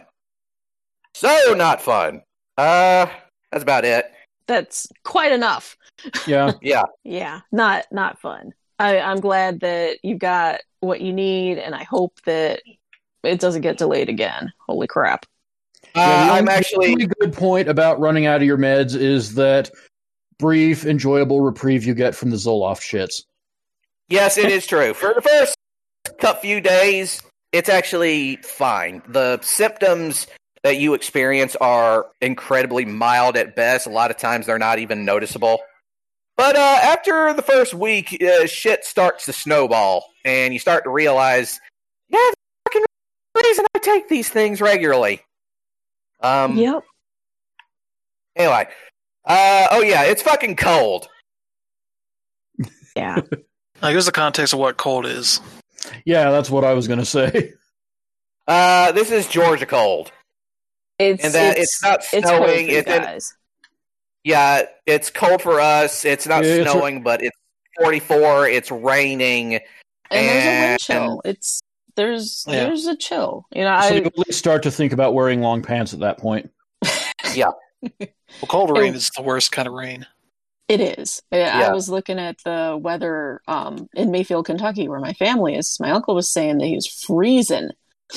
So not fun. Uh, that's about it. That's quite enough. Yeah. Yeah. Yeah, not not fun. I, I'm glad that you got what you need, and I hope that it doesn't get delayed again. Holy crap. Uh, Yeah, the I'm only- actually. The only good point about running out of your meds is that brief, enjoyable reprieve you get from the Zoloft shits. Yes, it is true. For the first couple few days, it's actually fine. The symptoms that you experience are incredibly mild at best. A lot of times they're not even noticeable. But uh, after the first week, uh, shit starts to snowball, and you start to realize, yeah, there's a fucking reason I take these things regularly. Um. Yep. Anyway. Uh, oh, yeah, it's fucking cold. Yeah. Now, here's the context of what cold is. Yeah, that's what I was going to say. Uh, this is Georgia cold. It's And that it's not it's cold for snowing. you It's in, guys. yeah, it's cold for us. It's not Yeah, it's- snowing, but it's forty-four. It's raining. And there's a wind and- chill. It's there's Yeah. there's a chill. You know, So I you at least start to think about wearing long pants at that point. Well, cold rain It- is the worst kind of rain. it is. I, I Yeah. was looking at the weather um, in Mayfield, Kentucky, where my family is. My uncle was saying that he was freezing.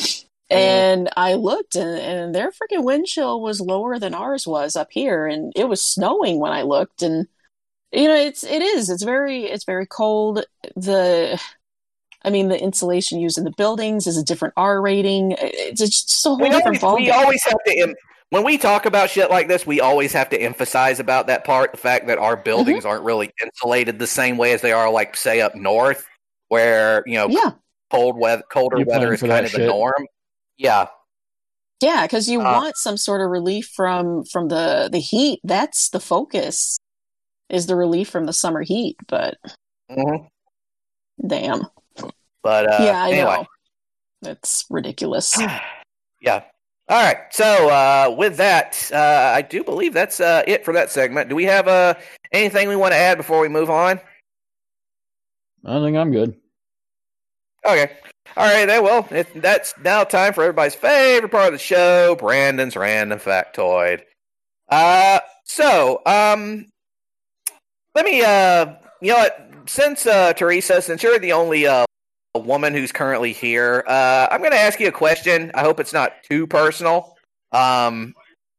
And I looked, and, and their freaking wind chill was lower than ours was up here, and it was snowing when I looked. And you know, it's it is. It's very it's very cold. The, I mean, the insulation used in the buildings is a different R rating. It's just a whole We different always, we ballgame. always have to. Em- when we talk about shit like this, we always have to emphasize about that part, the fact that our buildings Mm-hmm. aren't really insulated the same way as they are, like say up north, where you know Yeah, cold weather, colder You're weather playing is for kind that of the shit. norm. Yeah, yeah, because you Uh, want some sort of relief from from the the heat. That's the focus, is the relief from the summer heat. But hmm damn, but uh, yeah, I anyway. know that's ridiculous. Yeah. All right. So uh, with that, uh, I do believe that's uh, it for that segment. Do we have uh, anything we want to add before we move on? I think I'm good. Okay. All right. Then, well, it, that's now time for everybody's favorite part of the show, Brandon's random factoid. Uh, so um, let me uh, you know what? Since uh, Teresa, since you're the only uh. a woman who's currently here, uh, I'm going to ask you a question. I hope it's not too personal. Um,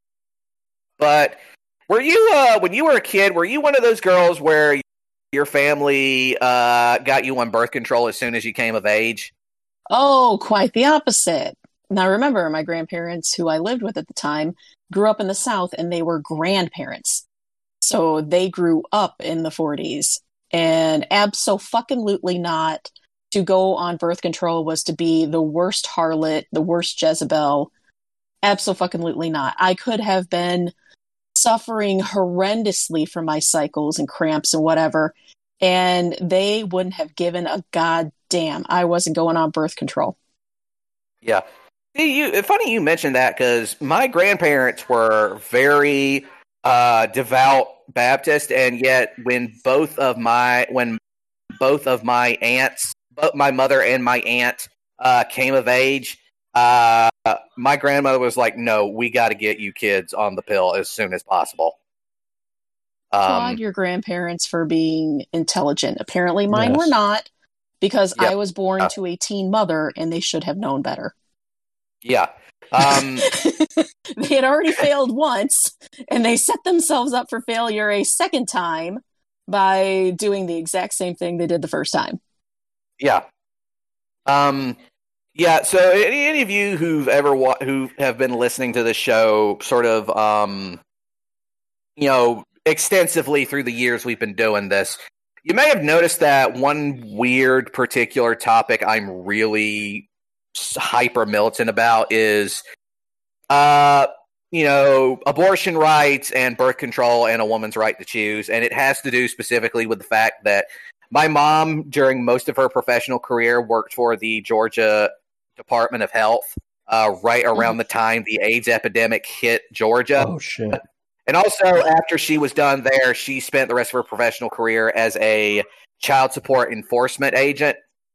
but were you, uh, when you were a kid, were you one of those girls where your family uh, got you on birth control as soon as you came of age? Oh, quite the opposite. Now, remember, my grandparents, who I lived with at the time, grew up in the South, and they were grandparents. So they grew up in the forties. And abso-fucking-lutely not. To go on birth control was to be the worst harlot, the worst Jezebel. Abso-fucking-lutely not. I could have been suffering horrendously from my cycles and cramps and whatever. And they wouldn't have given a goddamn. I wasn't going on birth control. Yeah. You, it's funny you mentioned that because my grandparents were very uh, devout Baptist, and yet when both of my when both of my aunts, both my mother and my aunt, uh, came of age, uh, my grandmother was like, "No, we got to get you kids on the pill as soon as possible." Applaud Um, your grandparents for being intelligent. Apparently, mine Yes. were not, because Yep. I was born Uh, to a teen mother, and they should have known better. yeah. Um, They had already failed once, and they set themselves up for failure a second time by doing the exact same thing they did the first time. Yeah. Um, yeah. So, any, any of you who've ever wa- who have been listening to the show, sort of, um, you know, extensively through the years we've been doing this, you may have noticed that one weird particular topic I'm really hyper militant about is, uh, you know, abortion rights and birth control and a woman's right to choose, and it has to do specifically with the fact that my mom, during most of her professional career, worked for the Georgia Department of Health, uh, right around the time the AIDS epidemic hit Georgia. Oh shit! And also, after she was done there, she spent the rest of her professional career as a child support enforcement agent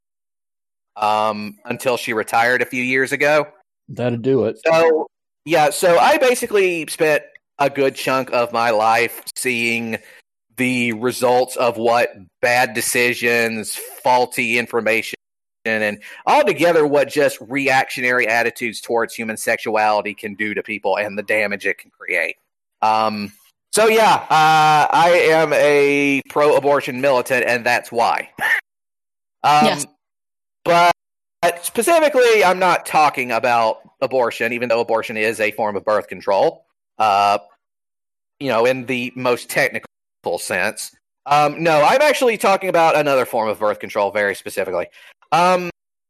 um, until she retired a few years ago. That'd do it. So, yeah, so I basically spent a good chunk of my life seeing the results of what bad decisions, faulty information, and altogether what just reactionary attitudes towards human sexuality can do to people and the damage it can create. Um, so, yeah, uh, I am a pro-abortion militant, and that's why. Um, Yes. But specifically, I'm not talking about abortion, even though abortion is a form of birth control, uh, you know, in the most technical sense. Um, no, I'm actually talking about another form of birth control very specifically. Um,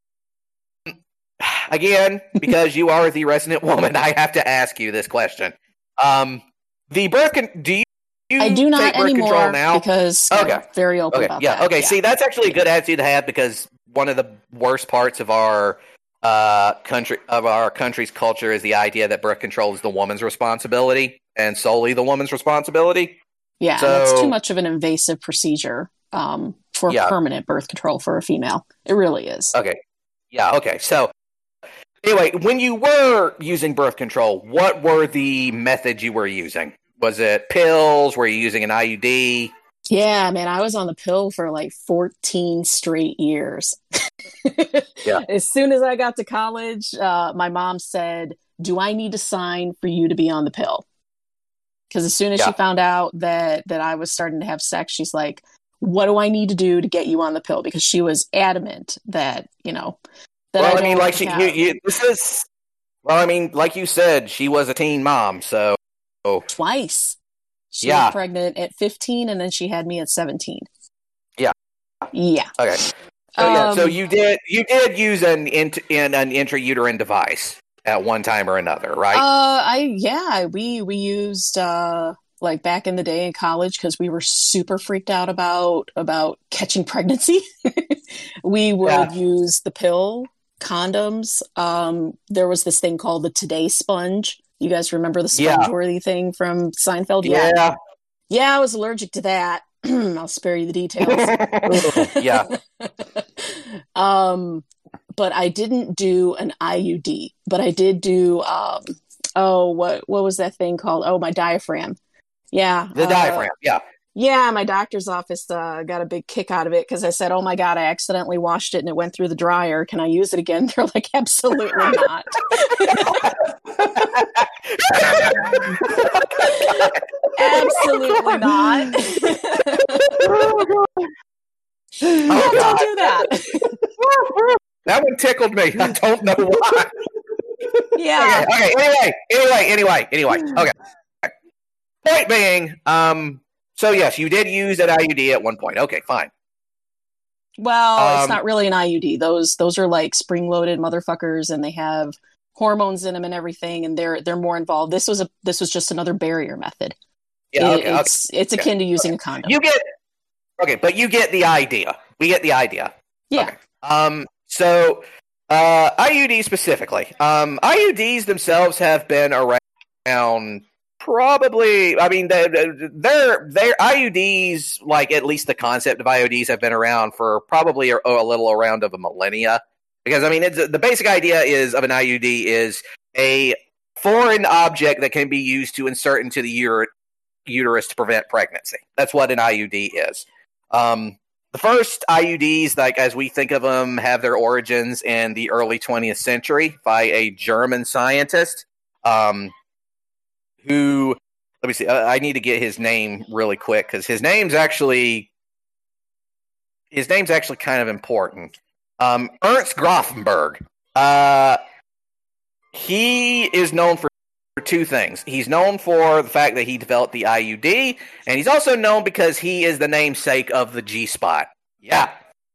again, because you are the resident woman, I have to ask you this question. Um, the birth con- do you, you I do not take birth control anymore now? because Scott's Okay. very open Okay, about yeah, that. okay. See, that's actually a good attitude to have because one of the worst parts of our uh, country of our country's culture is the idea that birth control is the woman's responsibility and solely the woman's responsibility. Yeah, So- and it's too much of an invasive procedure um, for Yeah. permanent birth control for a female. It really is. Okay, yeah, okay. So anyway, when you were using birth control, what were the methods you were using? Was it pills? Were you using an I U D? Yeah, man, I was on the pill for like fourteen straight years. Yeah. As soon as I got to college, uh, my mom said, "Do I need to sign for you to be on the pill?" Because as soon as Yeah. she found out that that I was starting to have sex, she's like, "What do I need to do to get you on the pill?" Because she was adamant that, you know, that Well, I, I, mean, don't like she, you, have you, this is. Well, I mean, like you said, she was a teen mom, so twice. She Yeah. was pregnant at fifteen, and then she had me at seventeen. Yeah. Yeah. okay. So yeah, so Um, you did you did use an int, in an intrauterine device at one time or another, right? Uh, I yeah, we we used uh like back in the day in college because we were super freaked out about about catching pregnancy. We would Yeah. use the pill, condoms. Um, there was this thing called the Today sponge. You guys remember the Yeah. sponge-worthy thing from Seinfeld? yeah. Yeah, I was allergic to that. I'll spare you the details. yeah. um, but I didn't do an I U D, but I did do um, oh, what what was that thing called? Oh, my diaphragm. Yeah, The uh, diaphragm. Yeah. Yeah, my doctor's office uh, got a big kick out of it because I said, "Oh my god, I accidentally washed it and it went through the dryer. Can I use it again?" They're like, "Absolutely not." Absolutely not. Oh, No, don't God. do that. That one tickled me. I don't know why. Yeah. Okay, okay, anyway, anyway, anyway, anyway. Okay. Point being, um, so yes, you did use an I U D at one point. Okay, fine. Well, it's Um, not really an I U D. Those those are like spring-loaded motherfuckers, and they have hormones in them and everything, and they're they're more involved. This was a this was just another barrier method. Yeah, It- okay, it's it's okay. akin to using a condom. You get okay, but you get the idea. We get the idea. yeah. Okay. Um. So, uh, I U Ds specifically. Um, I U Ds themselves have been around. Probably, I mean, they're, they're, they're I U Ds, like at least the concept of I U Ds have been around for probably a, a little around of a millennia. Because, I mean, it's, the basic idea is of an I U D is a foreign object that can be used to insert into the uter- uterus to prevent pregnancy. That's what an I U D is. Um, the first I U Ds, like as we think of them, have their origins in the early twentieth century by a German scientist. Um, Who, let me see, I need to get his name really quick because his name's actually, his name's actually kind of important. Um, Ernst Grafenberg. Uh, he is known for two things. He's known for the fact that he developed the I U D, and he's also known because he is the namesake of the G-spot. Yeah.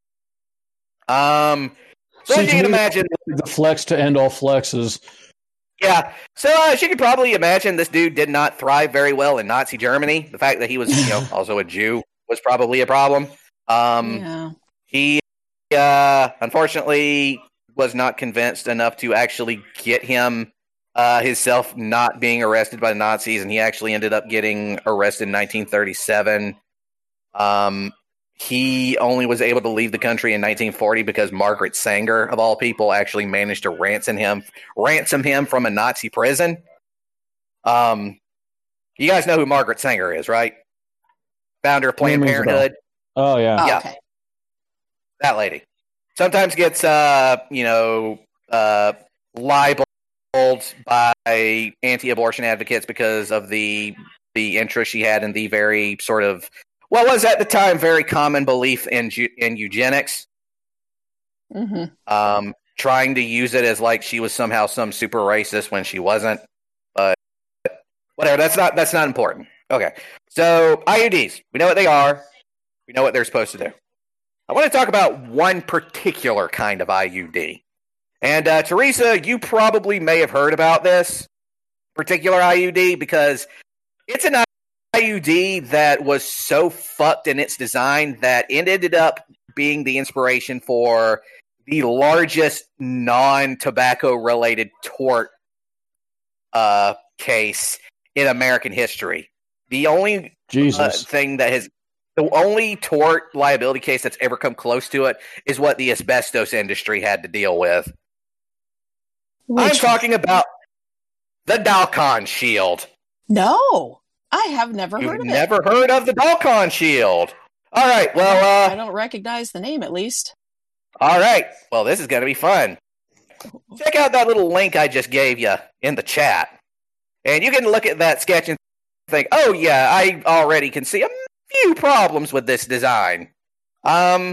Um, so See, as to you can me, imagine, the flex to end all flexes. yeah. So uh, as you can probably imagine, this dude did not thrive very well in Nazi Germany. The fact that he was, you know, also a Jew was probably a problem. Um, yeah. He, uh, unfortunately, was not convinced enough to actually get him uh, himself not being arrested by the Nazis, and he actually ended up getting arrested in nineteen thirty-seven. Um, he only was able to leave the country in nineteen forty because Margaret Sanger, of all people, actually managed to ransom him, ransom him from a Nazi prison. Um, you guys know who Margaret Sanger is, right? Founder of Planned Name rings a bell. Parenthood. Oh yeah. Oh, Yeah. okay. That lady sometimes gets, uh, you know, uh, libeled by anti-abortion advocates because of the the interest she had in the very sort of what was at the time very common belief in in eugenics. hmm Um, trying to use it as like she was somehow some super racist when she wasn't. But whatever, that's not that's not important. Okay, so I U Ds, we know what they are. We know what they're supposed to do. I want to talk about one particular kind of I U D. And uh, Teresa, you probably may have heard about this particular I U D because it's an I U D that was so fucked in its design that it ended up being the inspiration for the largest non-tobacco related tort uh, case in American history. The only Jesus. uh, thing that has The only tort liability case that's ever come close to it is what the asbestos industry had to deal with. I'm Which- talking about the Dalcon Shield. No, I have never You've heard of never it. heard of the Dalcon Shield. All right, I well, uh, don't recognize the name, at least. all right. Well, this is going to be fun. Check out that little link I just gave you in the chat. And you can look at that sketch and think, oh, yeah, I already can see a few problems with this design. Um,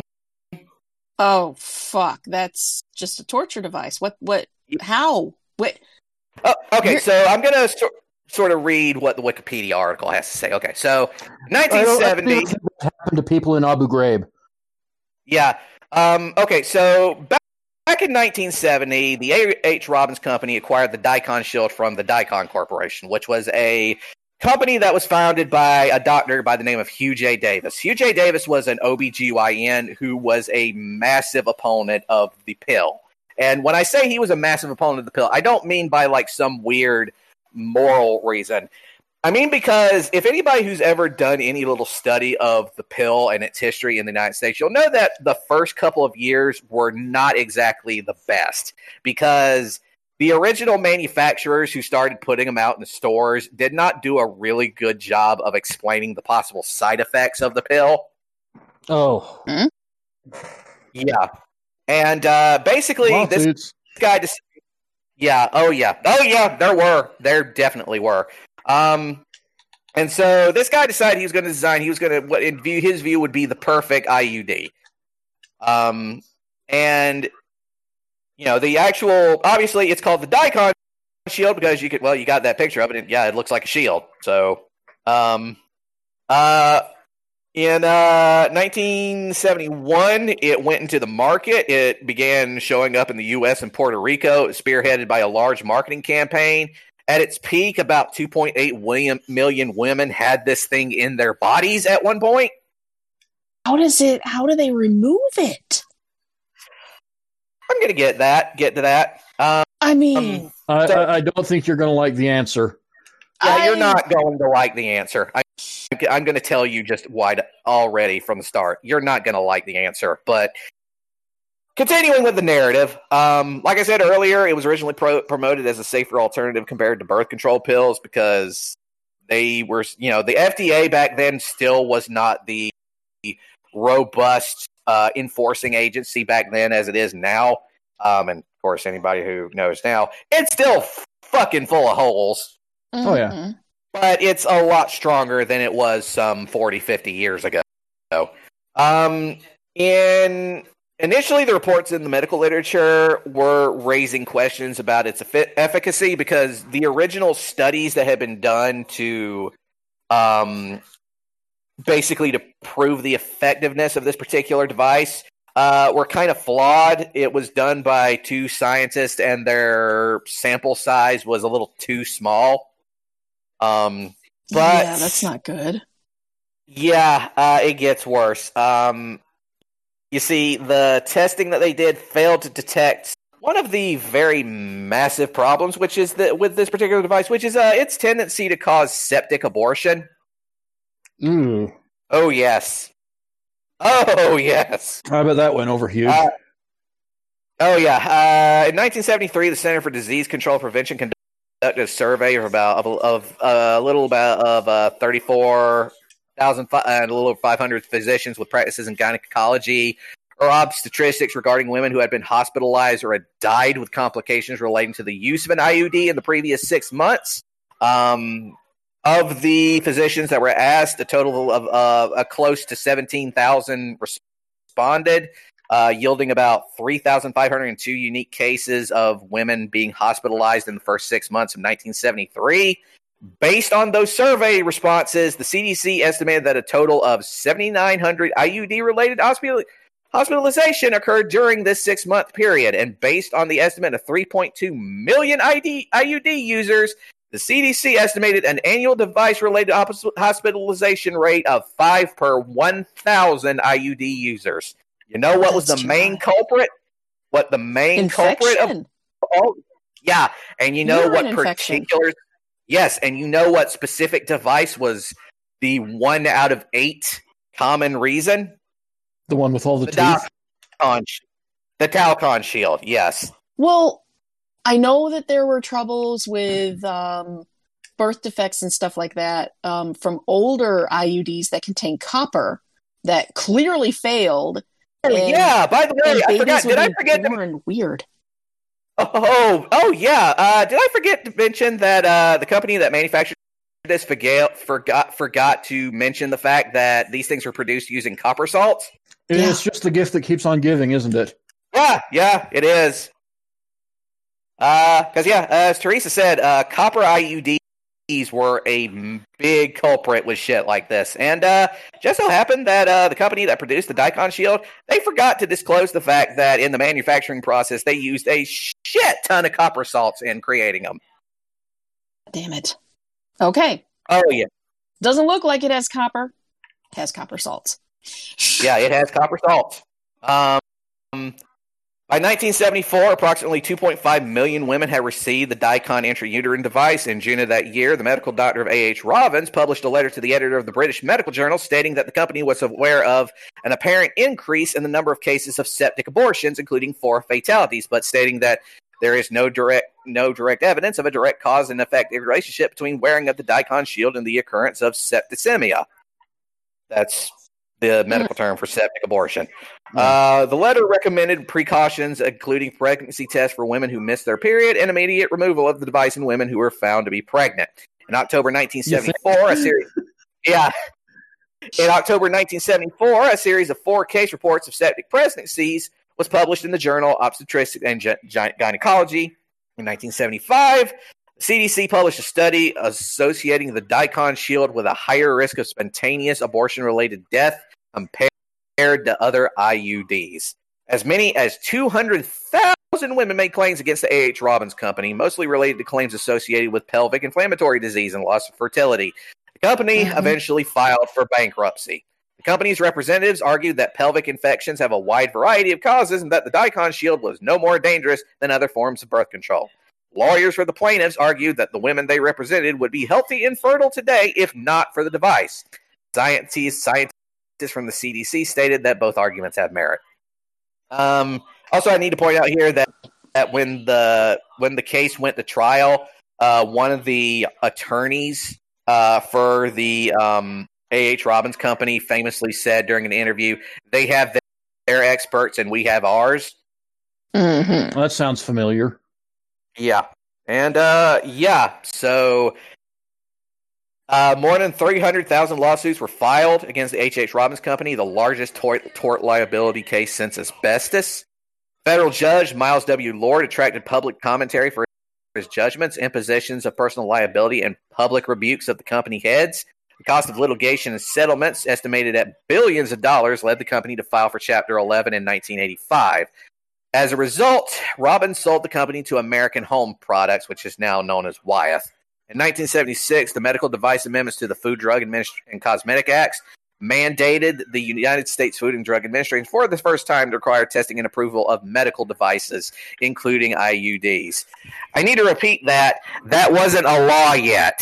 Oh fuck! That's just a torture device. What? What? How? What? Oh, okay, You're- so I'm going to so- sort of read what the Wikipedia article has to say. Okay, so I don't- I nineteen seventy. think that happened to people in Abu Ghraib. Yeah. Um, okay, so back, back in nineteen seventy, the A H. Robbins Company acquired the Dicon Shield from the Dicon Corporation, which was a company that was founded by a doctor by the name of Hugh J. Davis. Hugh J. Davis was an O B G Y N who was a massive opponent of the pill. And when I say he was a massive opponent of the pill, I don't mean by like some weird moral reason. I mean because if anybody who's ever done any little study of the pill and its history in the United States, you'll know that the first couple of years were not exactly the best because the original manufacturers who started putting them out in the stores did not do a really good job of explaining the possible side effects of the pill. Oh, Yeah. And uh, basically, this lawsuits. guy just, yeah, oh yeah, oh yeah, there were, there definitely were. Um, and so this guy decided he was going to design, he was going to, what in view, his view would be the perfect I U D. Um, and you know, the actual, obviously it's called the Dicon Shield because you could, well, you got that picture of it, and yeah, it looks like a shield. So, um, uh, In uh, nineteen seventy-one, it went into the market. It began showing up in the U S and Puerto Rico. It was spearheaded by a large marketing campaign. At its peak, about two point eight million women had this thing in their bodies at one point. How does it, how do they remove it? I'm going to get that, get to that. Um, I mean, I, so, I, I don't think you're going to like the answer. Yeah, I, you're not going to like the answer. I, I'm going to tell you just why already from the start. You're not going to like the answer. But continuing with the narrative, um, like I said earlier, it was originally pro- promoted as a safer alternative compared to birth control pills because they were, you know, the F D A back then still was not the robust uh, enforcing agency back then as it is now. Um, and of course, anybody who knows now, it's still f- fucking full of holes. mm-hmm. Oh, yeah. But it's a lot stronger than it was some forty, fifty years ago. Um, in initially, the reports in the medical literature were raising questions about its efficacy because the original studies that had been done to um, basically to prove the effectiveness of this particular device uh, were kind of flawed. It was done by two scientists, and their sample size was a little too small. Um, but yeah, that's not good. Yeah, uh, it gets worse. Um, you see, the testing that they did failed to detect one of the very massive problems, which is that with this particular device, which is uh, its tendency to cause septic abortion. Ooh. Oh yes. Oh yes. I bet that went over huge. Uh, oh yeah. Uh, in nineteen seventy-three, the Center for Disease Control and Prevention conducted a survey of about of, of uh, a little about of uh, thirty-four thousand and a little over five hundred physicians with practices in gynecology or obstetrics regarding women who had been hospitalized or had died with complications relating to the use of an I U D in the previous six months. Um, of the physicians that were asked, a total of uh, a close to seventeen thousand responded, uh, yielding about three thousand five hundred two unique cases of women being hospitalized in the first six months of nineteen seventy-three. Based on those survey responses, the C D C estimated that a total of seven thousand nine hundred I U D-related hospital- hospitalization occurred during this six-month period. And based on the estimate of three point two million I D- I U D users, the C D C estimated an annual device-related hospitalization rate of five per one thousand I U D users. You know what That's was the main dry. culprit? What the main Infection. culprit of all? Yeah, and you know Urine what infection. particular? Yes, and you know what specific device was the one out of eight common reason? The one with all the, The teeth? Talcon, the Talcon shield. Yes. Well, I know that there were troubles with um, birth defects and stuff like that um, from older I U Ds that contain copper that clearly failed. Oh, and, yeah. By the way, and I babies forgot. were Did I being forget to born weird. Oh, oh yeah. Uh, did I forget to mention that uh, the company that manufactured this forgot, forgot forgot to mention the fact that these things were produced using copper salts? It's just the gift that keeps on giving, isn't it? Yeah, yeah, it is. Because, uh, yeah, as Teresa said, uh, copper I U Ds were a big culprit with shit like this. And uh, just so happened that uh, the company that produced the Dicon shield, they forgot to disclose the fact that in the manufacturing process, they used a shit ton of copper salts in creating them. Damn it. Okay. Oh, yeah. Doesn't look like it has copper. It has copper salts. Yeah, it has copper salts. Um... By nineteen seventy-four, approximately two point five million women had received the Dicon intrauterine device. In June of that year, the medical doctor of A H Robbins published a letter to the editor of the British Medical Journal stating that the company was aware of an apparent increase in the number of cases of septic abortions, including four fatalities, but stating that there is no direct no direct evidence of a direct cause and effect relationship between wearing of the Dicon shield and the occurrence of septicemia. That's the medical term for septic abortion. Uh, the letter recommended precautions, including pregnancy tests for women who missed their period and immediate removal of the device in women who were found to be pregnant. In October nineteen seventy-four, a series, yeah, in October nineteen seventy-four, a series of four case reports of septic pregnancies was published in the journal Obstetrics and Gy- Gy- Gynecology. In nineteen seventy-five, The C D C published a study associating the Dicon Shield with a higher risk of spontaneous abortion-related death compared to other I U Ds. As many as two hundred thousand women made claims against the A H. Robbins Company, mostly related to claims associated with pelvic inflammatory disease and loss of fertility. The company mm-hmm. eventually filed for bankruptcy. The company's representatives argued that pelvic infections have a wide variety of causes and that the Dicon Shield was no more dangerous than other forms of birth control. Lawyers for the plaintiffs argued that the women they represented would be healthy and fertile today if not for the device. Scientists, scientists from the C D C stated that both arguments have merit. Um, also, I need to point out here that, that when the when the case went to trial, uh, one of the attorneys uh, for the um, A H. Robbins Company famously said during an interview, they have their, their experts and we have ours. Mm-hmm. Well, that sounds familiar. Yeah. And, uh, yeah, so uh, more than three hundred thousand lawsuits were filed against the H H. Robbins Company, the largest tort, tort liability case since asbestos. Federal Judge Miles W. Lord attracted public commentary for his judgments, impositions of personal liability, and public rebukes of the company heads. The cost of litigation and settlements, estimated at billions of dollars, led the company to file for Chapter eleven in nineteen eighty-five. As a result, Robbins sold the company to American Home Products, which is now known as Wyeth. In nineteen seventy-six, the Medical Device Amendments to the Food, Drug, Administ- and Cosmetic Acts mandated the United States Food and Drug Administration for the first time to require testing and approval of medical devices, including I U Ds. I need to repeat that. That wasn't a law yet.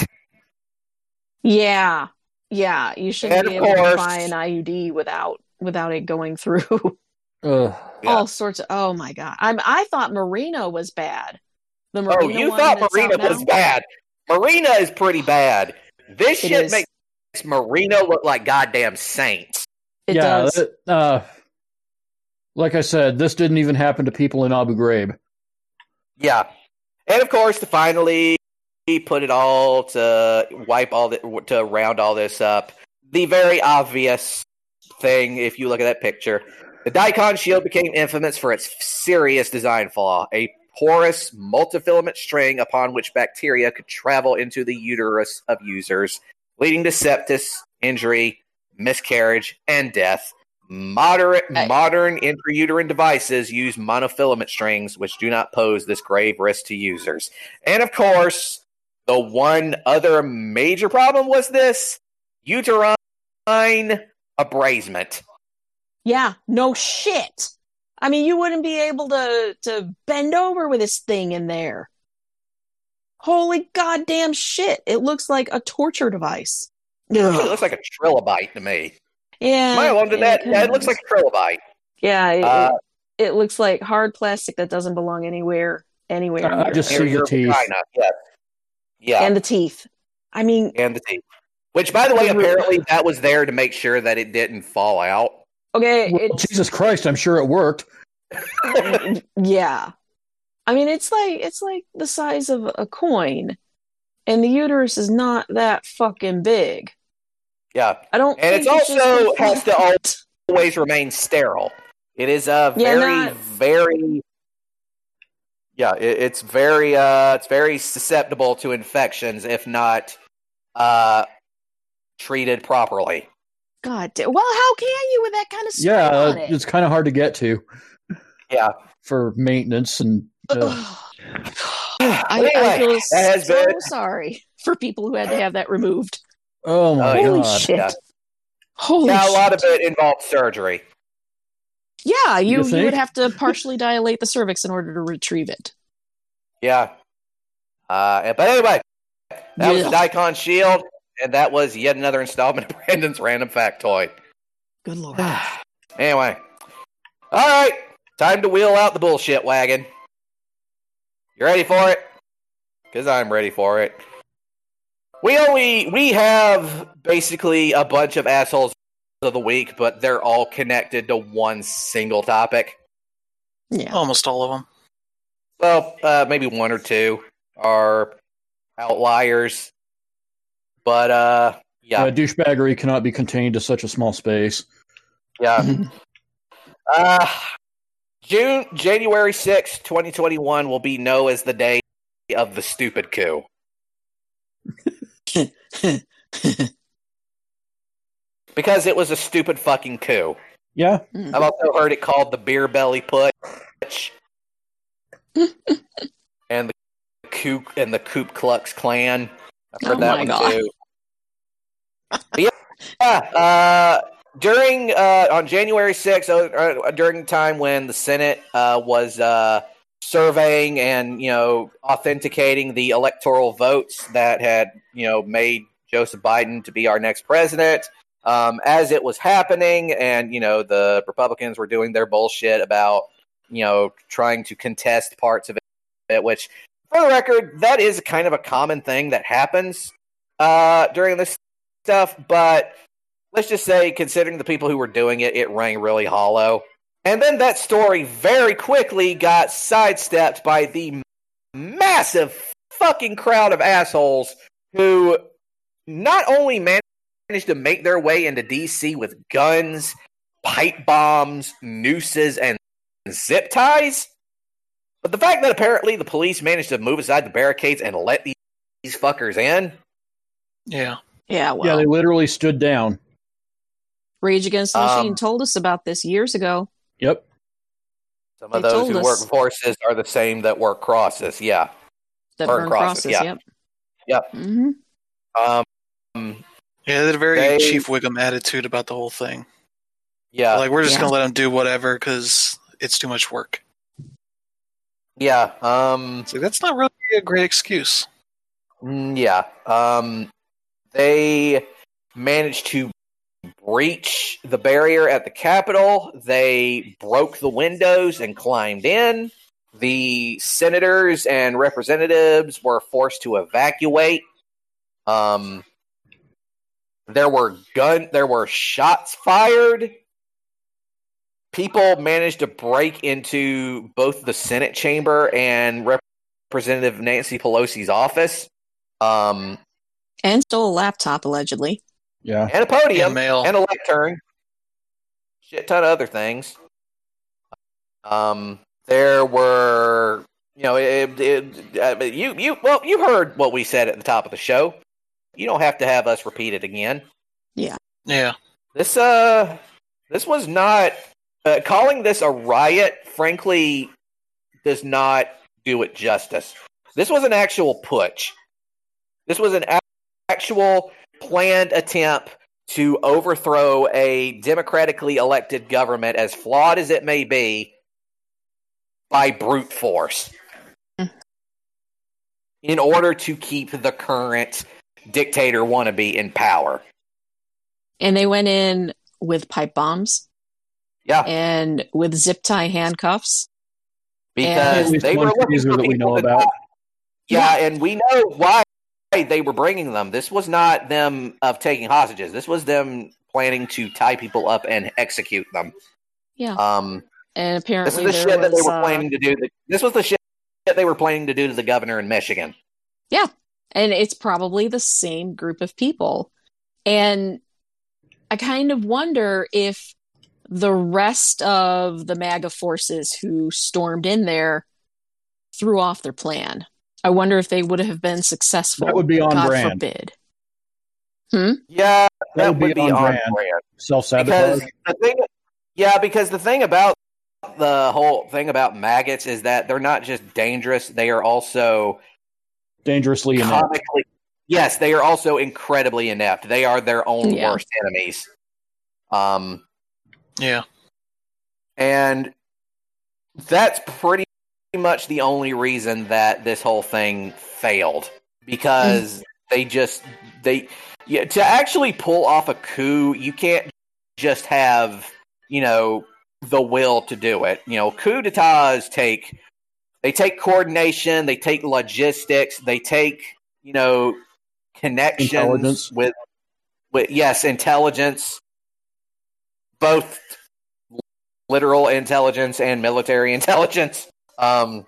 Yeah. Yeah. You shouldn't And be of able course- to buy an I U D without without it going through Ugh. Yeah. all sorts of. Oh my god! I'm. I thought Marina was bad. The Marina Oh, you one thought that's Marina out was now? bad. Marina is pretty bad. This It shit is. makes Marina look like goddamn saints. It yeah, does. that- uh, like I said, this didn't even happen to people in Abu Ghraib. Yeah. And of course, to finally put it all to wipe all the, to round all this up, the very obvious thing, if you look at that picture, the Dicon Shield became infamous for its serious design flaw, a porous multifilament string upon which bacteria could travel into the uterus of users, leading to sepsis, injury, miscarriage, and death. Moderate, I- modern intrauterine devices use monofilament strings, which do not pose this grave risk to users. And of course, the one other major problem was this uterine abrasement. Yeah. No shit. I mean, you wouldn't be able to to bend over with this thing in there. Holy goddamn shit! It looks like a torture device. It Ugh. looks like a trilobite to me. Yeah. Am I alone to yeah, that? kinda Yeah, it looks does. like a trilobite. Yeah. It, Uh, it, it looks like hard plastic that doesn't belong anywhere. Anywhere. I near just there. see the your teeth. vagina, yes. Yeah, And the teeth. I mean, and the teeth. Which, by the way, The ru- apparently that was there to make sure that it didn't fall out. okay. Well, it's, Jesus Christ, I'm sure it worked. yeah. I mean, it's like it's like the size of a coin, and the uterus is not that fucking big. Yeah, I don't. and think it's it's just also the has to fact- always remain sterile. It is a Yeah, very, not- very, yeah, it, it's very, uh, it's very susceptible to infections if not uh, treated properly. God damn. Well, how can you with that kind of spray Yeah, on uh, it? it's kind of hard to get to Yeah. for maintenance and. Uh, Ugh. I, I Anyway, feel that has so been- sorry for people who had to have that removed. oh my Oh, yeah. Holy god! shit! Yeah. Holy Yeah, a shit! lot of it involved surgery. Yeah, you, You you think? would have to partially dilate the cervix in order to retrieve it. Yeah. Uh, but anyway, that was the Yeah. Dicon Shield, and that was yet another installment of Brandon's Random Factoid. Good lord. Anyway. All right. Time to wheel out the bullshit wagon. You ready for it? Because I'm ready for it. We only we have basically a bunch of assholes of the week, but they're all connected to one single topic. Yeah. Almost all of them. Well, uh, maybe one or two are outliers, but uh, yeah, Uh, douchebaggery cannot be contained to such a small space. yeah. uh, June January sixth, twenty twenty one will be known as the day of the stupid coup. Because it was a stupid fucking coup. Yeah. I've also heard it called the beer belly putsch. and the coup and the Ku Klux Klan. I've heard Oh that my one God. too. But yeah, yeah uh, during uh, on January sixth, uh, during the time when the Senate uh, was uh, surveying and you know authenticating the electoral votes that had you know made Joseph Biden to be our next president. Um, as it was happening, and you know the Republicans were doing their bullshit about you know trying to contest parts of it, which, for the record, that is kind of a common thing that happens uh, during this stuff. But let's just say, considering the people who were doing it, it rang really hollow. And then that story very quickly got sidestepped by the massive fucking crowd of assholes who not only managed managed to make their way into D C with guns, pipe bombs, nooses, and zip ties. But the fact that apparently the police managed to move aside the barricades and let these, these fuckers in. Yeah. Yeah, well, Yeah, they literally stood down. Rage Against the Machine Um, told us about this years ago. Yep. Some of They those told who us. work forces are the same that work crosses. Yeah. That Burn burn crosses, crosses, yeah. yep. Yep. hmm Um. Yeah, they had a very They- Chief Wiggum attitude about the whole thing. Yeah. Like, we're just Yeah. going to let them do whatever because it's too much work. Yeah. Um. It's like, that's not really a great excuse. Mm, Yeah. Um, they managed to breach the barrier at the Capitol. They broke the windows and climbed in. The senators and representatives were forced to evacuate. Um, there were gun. There were shots fired. People managed to break into both the Senate chamber and Representative Nancy Pelosi's office. Um, And stole a laptop, allegedly. Yeah. and a podium, And mail. and a lectern, shit ton of other things. Um, there were, you know, it, it, uh, you you well, you heard what we said at the top of the show. You don't have to have us repeat it again. Yeah. This uh, this was not uh, calling this a riot. Frankly, does not do it justice. This was an actual putsch. This was an a- actual planned attempt to overthrow a democratically elected government, as flawed as it may be, by brute force in order to keep the current dictator wannabe in power. And they went in with pipe bombs Yeah, and with zip tie handcuffs. because At least they one were looking freezer for that we people know to about. die. Yeah, and we know why they were bringing them. This was not them of taking hostages. This was them planning to tie people up and execute them. Yeah. Um, And this apparently is the there shit that they was, were uh, planning to do. This was the shit that they were planning to do to the governor in Michigan. and it's probably the same group of people. And I kind of wonder if the rest of the MAGA forces who stormed in there threw off their plan. I wonder if they would have been successful. That would be on God brand. forbid. Yeah, that, would be on brand. brand. Self-sabotage. Because the thing, yeah, because the thing about the whole thing about maggots is that they're not just dangerous; they are also Dangerously inept. comically. Yes, they are also incredibly inept. They are their own Yeah. worst enemies. Um, Yeah. and that's pretty much the only reason that this whole thing failed, because they just they yeah, to actually pull off a coup, you can't just have, you know, the will to do it. You know, coup d'etats take they take coordination, they take logistics, they take, you know, connections Intelligence. with with yes, intelligence, both literal intelligence and military intelligence. Um,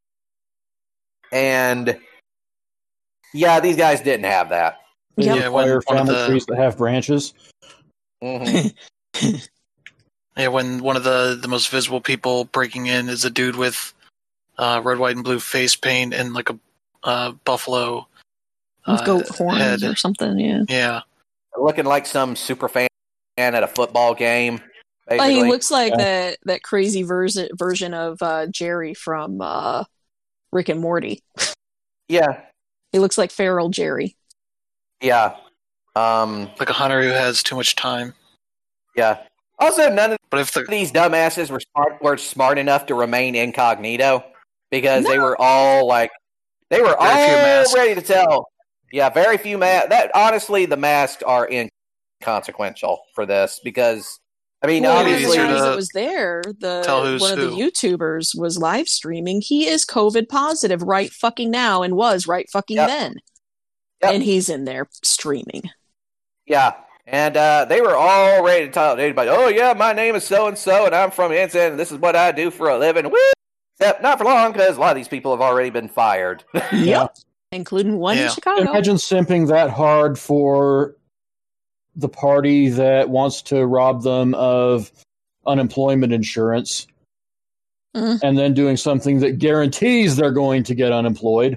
and yeah, these guys didn't have that. They Yep. Yeah, when require one of family the- trees that have branches. Mhm. Yeah, when one of the, the most visible people breaking in is a dude with uh, red, white, and blue face paint and like a uh, buffalo With uh, goat horns head. or something, yeah. Yeah. Looking like some super fan at a football game. Well, Basically. he looks like Yeah. that that crazy version version of uh, Jerry from uh, Rick and Morty. Yeah, He looks like feral Jerry. yeah, um, Like a hunter who has too much time. yeah. Also, none of But if the these dumbasses were smart were smart enough to remain incognito because they were all like they were Very few all masks. ready to tell. Yeah, very few masks. That honestly, the masks are inconsequential for this because I mean, Well, Maybe one of the easier obviously, guys to that was there, the tell who's one of the who. YouTubers was live streaming. He is COVID positive right fucking now and was right fucking Yep. then. Yep. And he's in there streaming. yeah. And uh, they were all ready to tell anybody, oh, yeah, my name is so-and-so, and I'm from Ensign, and this is what I do for a living. Woo! Except not for long, because a lot of these people have already been fired. Yep. Including one Yeah. in Chicago. Imagine simping that hard for the party that wants to rob them of unemployment insurance Mhm. and then doing something that guarantees they're going to get unemployed.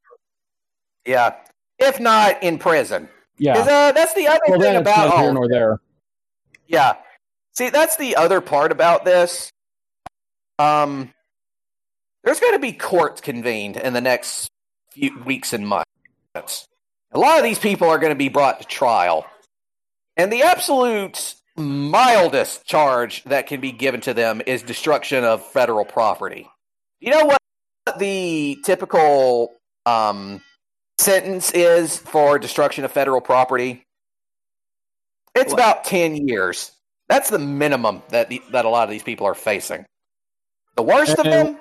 Yeah. If not in prison. Yeah. 'Cause, uh, that's the other Well, thing that's about neither all here nor there. Yeah. See, that's the other part about this. Um, there's going to be courts convened in the next few weeks and months. A lot of these people are going to be brought to trial. And the absolute mildest charge that can be given to them is destruction of federal property. You know what the typical um, sentence is for destruction of federal property? It's What? about ten years. That's the minimum that the, that a lot of these people are facing. The worst of And- them,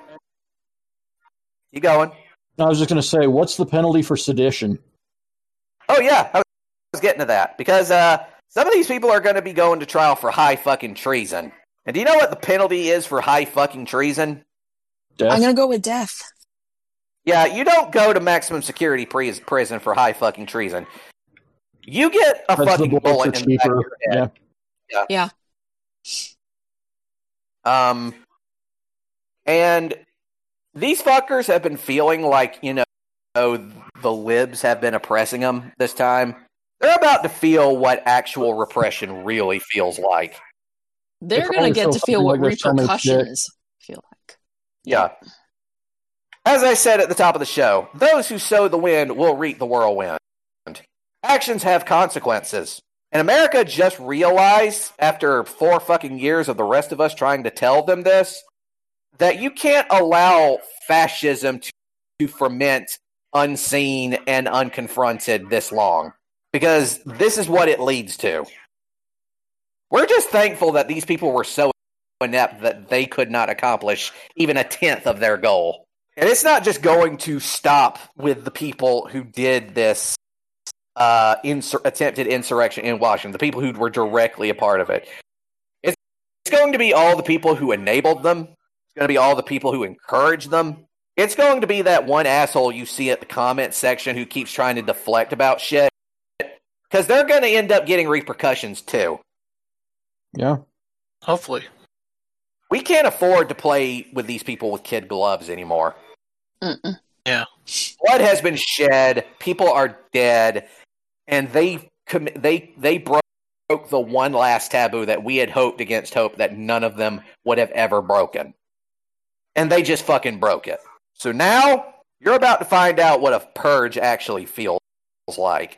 you going? I was just going to say, what's the penalty for sedition? Oh yeah, I was getting to that because uh, some of these people are going to be going to trial for high fucking treason. And do you know what the penalty is for high fucking treason? Death? I'm gonna go with death. Yeah, you don't go to maximum security pre- prison for high fucking treason. You get a That's the fucking bullets bullet are in the back of cheaper. your head. Yeah. Yeah. Um, and these fuckers have been feeling like, you know, the libs have been oppressing them this time. They're about to feel what actual repression really feels like. They're They gonna probably get feel to feel something what like there's so much shit. repercussions feel like. Yeah. As I said at the top of the show, those who sow the wind will reap the whirlwind. Actions have consequences. And America just realized, after four fucking years of the rest of us trying to tell them this, that you can't allow fascism to, to ferment unseen and unconfronted this long. Because this is what it leads to. We're just thankful that these people were so inept that they could not accomplish even a tenth of their goal. And it's not just going to stop with the people who did this uh, insur- attempted insurrection in Washington, the people who were directly a part of it. It's, it's going to be all the people who enabled them. It's going to be all the people who encouraged them. It's going to be that one asshole you see at the comment section who keeps trying to deflect about shit. Because they're going to end up getting repercussions too. Yeah. Hopefully. We can't afford to play with these people with kid gloves anymore. Mm-mm. Blood has been shed. People are dead, and they com- they they broke the one last taboo that we had hoped against hope that none of them would have ever broken, and they just fucking broke it. So now you're about to find out what a purge actually feels like,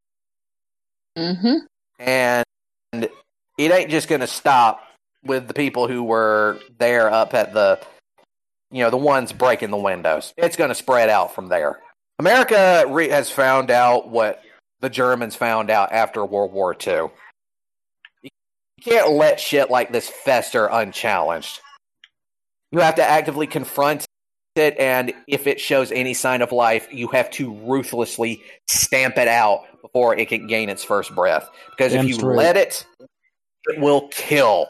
Mm-hmm. and it ain't just going to stop with the people who were there up at the, you know, the ones breaking the windows. It's going to spread out from there. America re- has found out what the Germans found out after World War Two. You can't let shit like this fester unchallenged. You have to actively confront it, and if it shows any sign of life, you have to ruthlessly stamp it out before it can gain its first breath. Because Damn if you straight. let it, it will kill.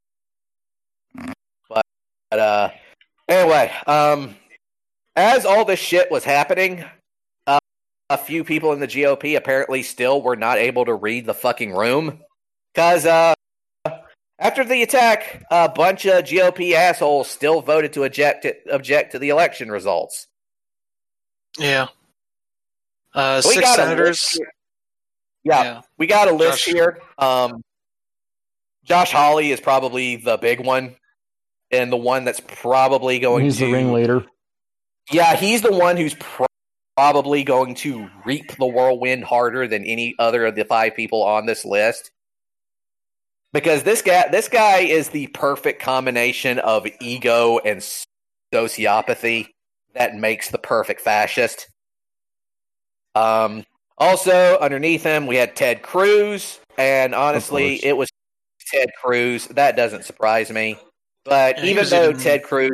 But, uh, anyway, um, as all this shit was happening, uh, a few people in the G O P apparently still were not able to read the fucking room. Because, uh, after the attack, a bunch of G O P assholes still voted to eject it, object to the election results. Yeah. Uh, We six got a senators. list here. Yeah, Yeah. we got a list Josh- here. Um, Josh Hawley is probably the big one, and the one that's probably going He's to. the ringleader. Yeah, he's the one who's pro- probably going to reap the whirlwind harder than any other of the five people on this list. Because this guy, this guy is the perfect combination of ego and sociopathy that makes the perfect fascist. Um, also, underneath him, we had Ted Cruz, and honestly, course. it was Ted Cruz. That doesn't surprise me. But Yeah, he even was though even- Ted Cruz,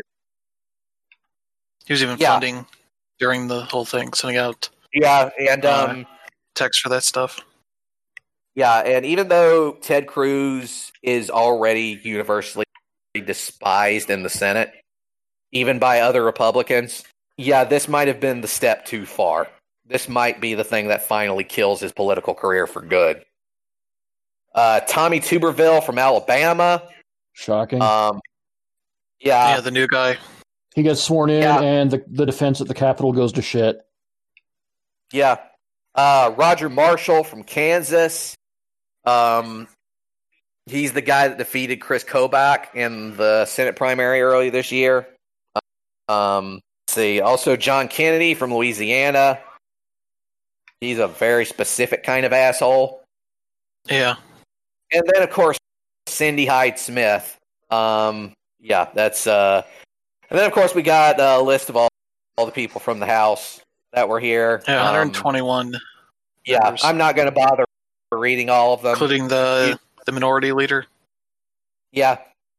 He was even Yeah. funding during the whole thing, sending out yeah, and Uh, um, texts for that stuff. yeah, and even though Ted Cruz is already universally despised in the Senate, even by other Republicans, yeah, this might have been the step too far. This might be the thing that finally kills his political career for good. Uh, Tommy Tuberville from Alabama. Shocking. Um, yeah, yeah, the new guy. he gets sworn in, yeah. and the, the defense at the Capitol goes to shit. yeah. Uh, Roger Marshall from Kansas. Um, he's the guy that defeated Chris Kobach in the Senate primary early this year. Um, let's see. Also, John Kennedy from Louisiana. He's a very specific kind of asshole. Yeah. And then, of course, Cindy Hyde Smith. Um, yeah, that's. Uh, and then, of course, we got a list of all, all the people from the House that were here. Yeah, Um, one hundred twenty-one, yeah, members. I'm not going to bother reading all of them. including the the minority leader. Yeah.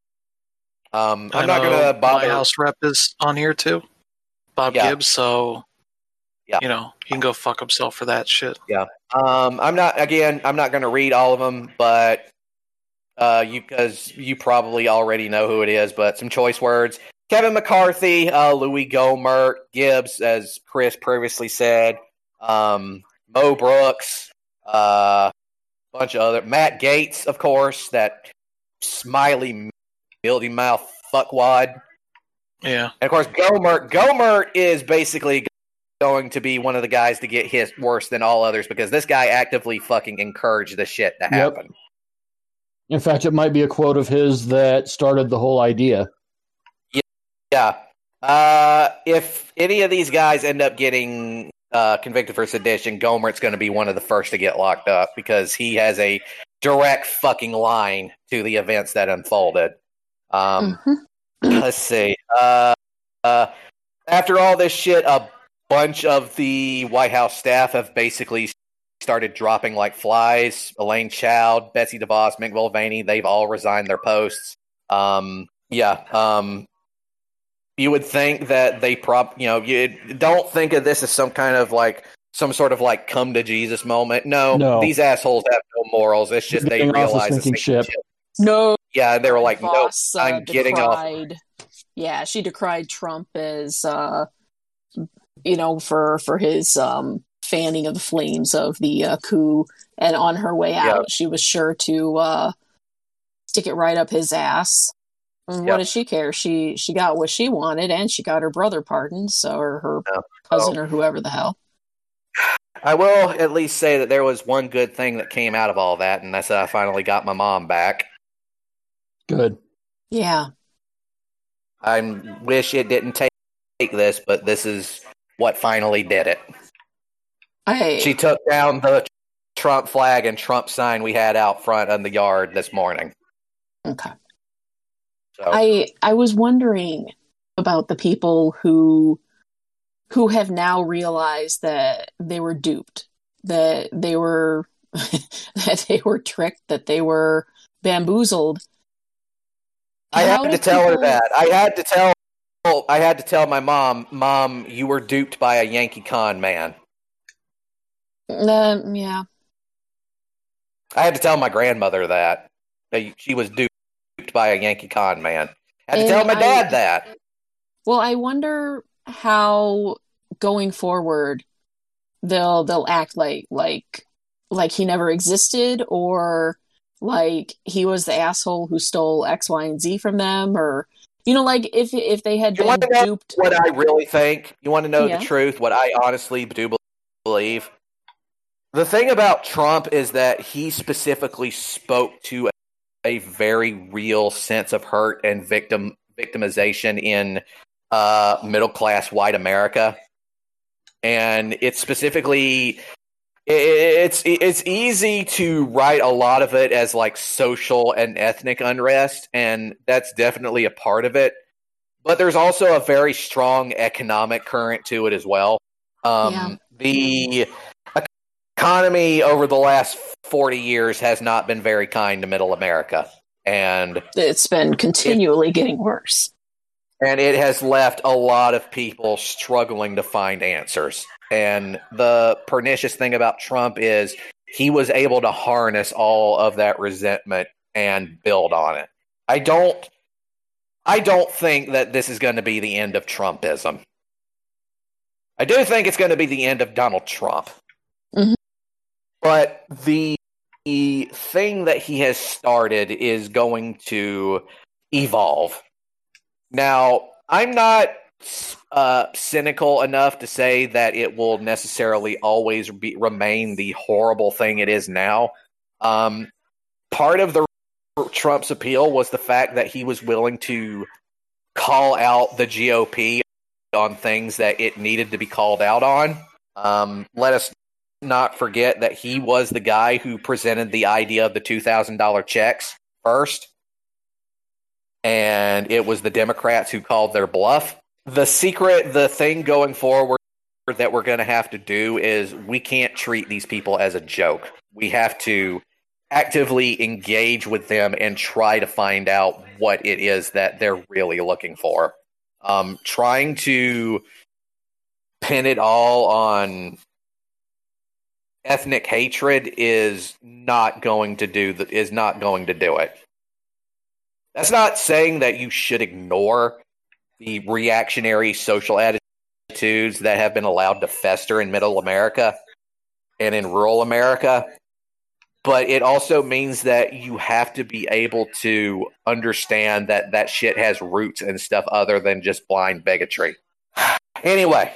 Um, I'm I not know going to bother. My House rep is on here too, Bob Yeah. Gibbs. So, Yeah. you know, he can go fuck himself for that shit. Um, I'm not. Again, I'm not going to read all of them, but uh, you because you probably already know who it is. But some choice words: Kevin McCarthy, uh, Louis Gohmert, Gibbs, as Chris previously said, um, Mo Brooks, a uh, bunch of other Matt Gaetz, of course, that smiley, mildy mouth fuckwad. Yeah. And of course, Gohmert. Gohmert is basically going to be one of the guys to get hit worse than all others because this guy actively fucking encouraged this shit to happen. In fact, it might be a quote of his that started the whole idea. Yeah. Uh, if any of these guys end up getting uh, convicted for sedition, Gohmert's going to be one of the first to get locked up because he has a direct fucking line to the events that unfolded. Um, Mhm. Let's see. Uh, uh, after all this shit, a bunch of the White House staff have basically started dropping like flies. Elaine Chao, Betsy DeVos, Mick Mulvaney, they've all resigned their posts. Um, yeah. Um, you would think that they prob, you know, you don't think of this as some kind of like some sort of like come to Jesus moment. No, No. these assholes have no morals. It's just they Getting off the realize the sinking ship. No, Yeah, they were like, no, Voss, uh, I'm getting off. decried, Yeah, she decried Trump as, uh, you know, for for his um, fanning of the flames of the uh, coup, and on her way out, Yeah. she was sure to uh, stick it right up his ass. And Yeah. what does she care? She she got what she wanted, and she got her brother pardoned, so or her Yeah. cousin or whoever the hell. I will at least say that there was one good thing that came out of all that, and that's that I finally got my mom back. Good. Yeah, I wish it didn't take, take this, but this is what finally did it. I She took down the Trump flag and Trump sign we had out front in the yard this morning. okay. So I I was wondering about the people who who have now realized that they were duped, that they were that they were tricked, that they were bamboozled. I How had to do tell her people- that. I had to tell. I had to tell my mom, Mom, you were duped by a Yankee con man. Um, yeah, I had to tell my grandmother that that she was duped by a Yankee con man. I had to And tell my dad I- that. well, I wonder how going forward they'll they'll act like like like he never existed, or like he was the asshole who stole X, Y, and Z from them, or you know, like if if they had You been want to know duped. what I really think? You want to know Yeah. the truth? What I honestly do believe. The thing about Trump is that he specifically spoke to a very real sense of hurt and victim victimization in uh, middle-class white America. And it's specifically... It's it's easy to write a lot of it as like social and ethnic unrest, and that's definitely a part of it. But there's also a very strong economic current to it as well. Um, yeah. The economy over the last forty years has not been very kind to middle America, and it's been continually it, getting worse. And it has left a lot of people struggling to find answers. And the pernicious thing about Trump is he was able to harness all of that resentment and build on it. I don't I don't think that this is going to be the end of Trumpism. I do think it's going to be the end of Donald Trump. Mm-hmm. But the, the thing that he has started is going to evolve. Now, I'm not uh, cynical enough to say that it will necessarily always be, remain the horrible thing it is now. Um, part of the Trump's appeal was the fact that he was willing to call out the G O P on things that it needed to be called out on. Um, let us not forget that he was the guy who presented the idea of the two thousand dollars checks first. And it was the Democrats who called their bluff. The secret, the thing going forward that we're going to have to do is we can't treat these people as a joke. We have to actively engage with them and try to find out what it is that they're really looking for. Um, trying to pin it all on ethnic hatred is not going to do the, is not going to do it. That's not saying that you should ignore the reactionary social attitudes that have been allowed to fester in middle America and in rural America. But it also means that you have to be able to understand that that shit has roots and stuff other than just blind bigotry. Anyway,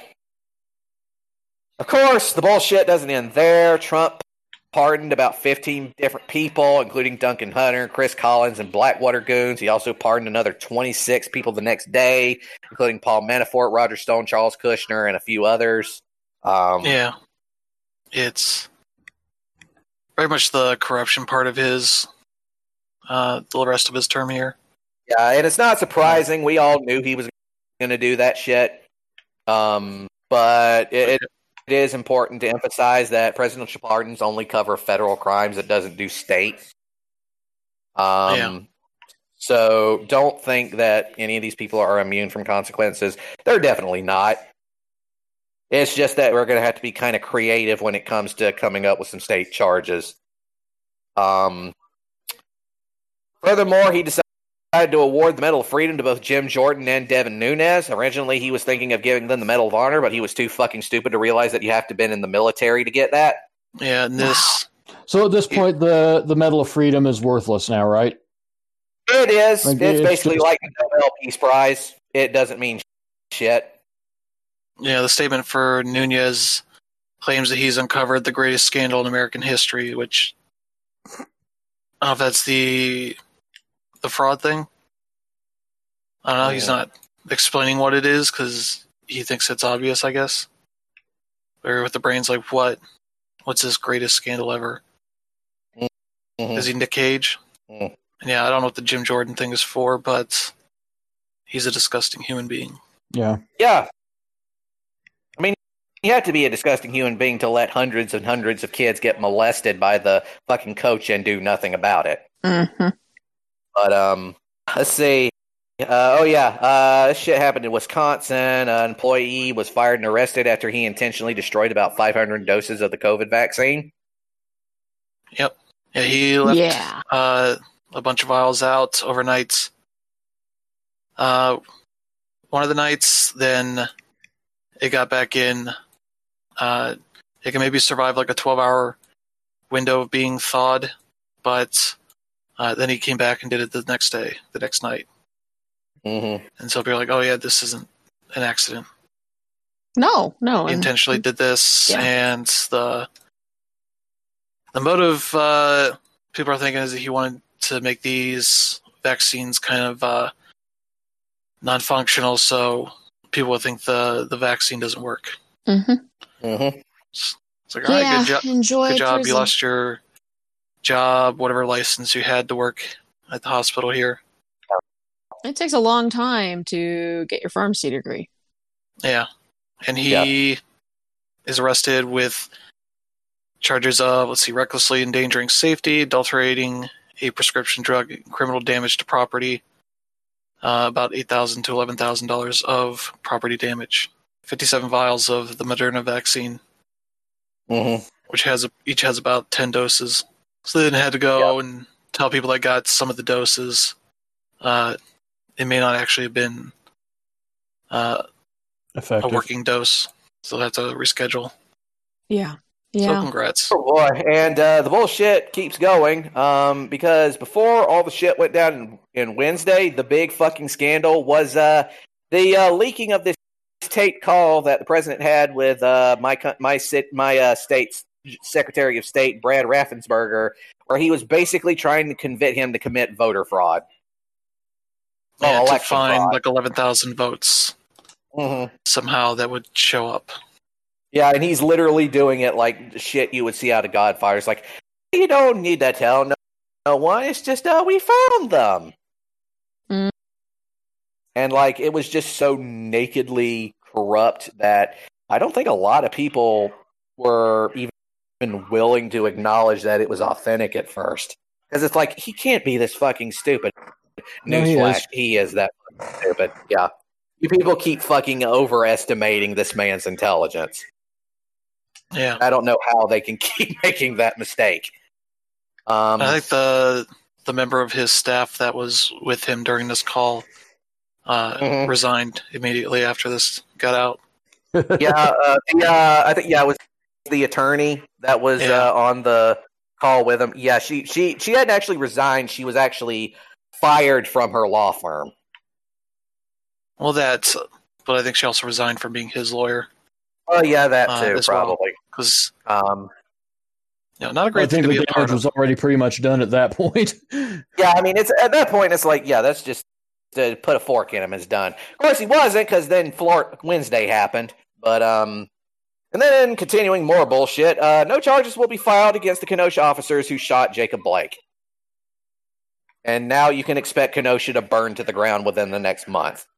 of course, the bullshit doesn't end there. Trump pardoned about fifteen different people, including Duncan Hunter, Chris Collins, and Blackwater goons. He also pardoned another twenty-six people the next day, including Paul Manafort, Roger Stone, Charles Kushner, and a few others. Um, yeah. It's very much the corruption part of his, uh, the rest of his term here. Yeah, and it's not surprising. We all knew he was going to do that shit. Um, but it, it It is important to emphasize that presidential pardons only cover federal crimes. It doesn't do state. Um, yeah. So don't think that any of these people are immune from consequences. They're definitely not. It's just that we're going to have to be kind of creative when it comes to coming up with some state charges. Um, furthermore, he decided to award the Medal of Freedom to both Jim Jordan and Devin Nunes. Originally, he was thinking of giving them the Medal of Honor, but he was too fucking stupid to realize that you have to have been in the military to get that. Yeah, and this... So at this point, the, the Medal of Freedom is worthless now, right? It is. Like, it's, it's basically just... like the Nobel Peace Prize. It doesn't mean shit. Yeah, the statement for Nunes claims that he's uncovered the greatest scandal in American history, which... I don't know if that's the... the fraud thing. I don't know. Yeah. He's not explaining what it is because he thinks it's obvious, I guess. Or with the brains like, what? What's his greatest scandal ever? Mm-hmm. Is he Nick Cage? Mm. And yeah, I don't know what the Jim Jordan thing is for, but he's a disgusting human being. Yeah. Yeah. I mean, you have to be a disgusting human being to let hundreds and hundreds of kids get molested by the fucking coach and do nothing about it. Mm-hmm. But, um, let's see. Uh, oh, yeah. Uh, this shit happened in Wisconsin. An employee was fired and arrested after he intentionally destroyed about five hundred doses of the COVID vaccine. Yep. Yeah, he left yeah. Uh, a bunch of vials out overnight. Uh, one of the nights, then it got back in. Uh, it can maybe survive like a twelve-hour window of being thawed, but... Uh, then he came back and did it the next day, the next night. Mm-hmm. And so people are like, oh, yeah, this isn't an accident. No, no. he and- intentionally did this, Yeah. and the the motive uh, people are thinking is that he wanted to make these vaccines kind of uh, non-functional, so people would think the the vaccine doesn't work. Mhm. Mm-hmm. It's, it's like, all right, Yeah, good job, enjoy good job. prison. You lost your job, whatever license you had to work at the hospital here. It takes a long time to get your pharmacy degree. Yeah, and he is arrested with charges of, let's see, recklessly endangering safety, adulterating a prescription drug, criminal damage to property, uh, about eight thousand to eleven thousand dollars of property damage, fifty-seven vials of the Moderna vaccine, Mm-hmm. which has each has about ten doses. So they then had to go and tell people that got some of the doses. Uh, it may not actually have been uh, a Effective. working dose, so they have to reschedule. Yeah. So Yeah. congrats. Oh boy, and uh, the bullshit keeps going um, because before all the shit went down in, in Wednesday, the big fucking scandal was uh, the uh, leaking of this tape call that the president had with uh, my co- my sit my uh, state's Secretary of State Brad Raffensperger, where he was basically trying to convict him to commit voter fraud. Yeah, Oh, to election find fraud. like eleven thousand votes Mm-hmm. somehow that would show up. Yeah, and he's literally doing it like the shit you would see out of Godfather. It's like, you don't need to tell no, no one. It's just, uh, we found them. Mm. And, like, it was just so nakedly corrupt that I don't think a lot of people were even willing to acknowledge that it was authentic at first. Because it's like, he can't be this fucking stupid. No, he Newsflash, is. he is that fucking stupid. Yeah. You people keep fucking overestimating this man's intelligence. Yeah, I don't know how they can keep making that mistake. Um, I think the the member of his staff that was with him during this call uh, Mhm. resigned immediately after this got out. yeah, uh, the, uh, I think yeah, it was the attorney that was Yeah. uh, on the call with him. Yeah, she she she hadn't actually resigned. She was actually fired from her law firm. Well, that's, but I think she also resigned from being his lawyer Oh yeah, that Uh, too, as well. probably. because Um, you know, not a I great thing think to the be a part damage of. was already pretty much done at that point. yeah, I mean, it's at that point, it's like, yeah, that's just to put a fork in him is done. Of course, he wasn't because then Flor- Wednesday happened, but um. And then, continuing more bullshit, uh, no charges will be filed against the Kenosha officers who shot Jacob Blake. And now you can expect Kenosha to burn to the ground within the next month.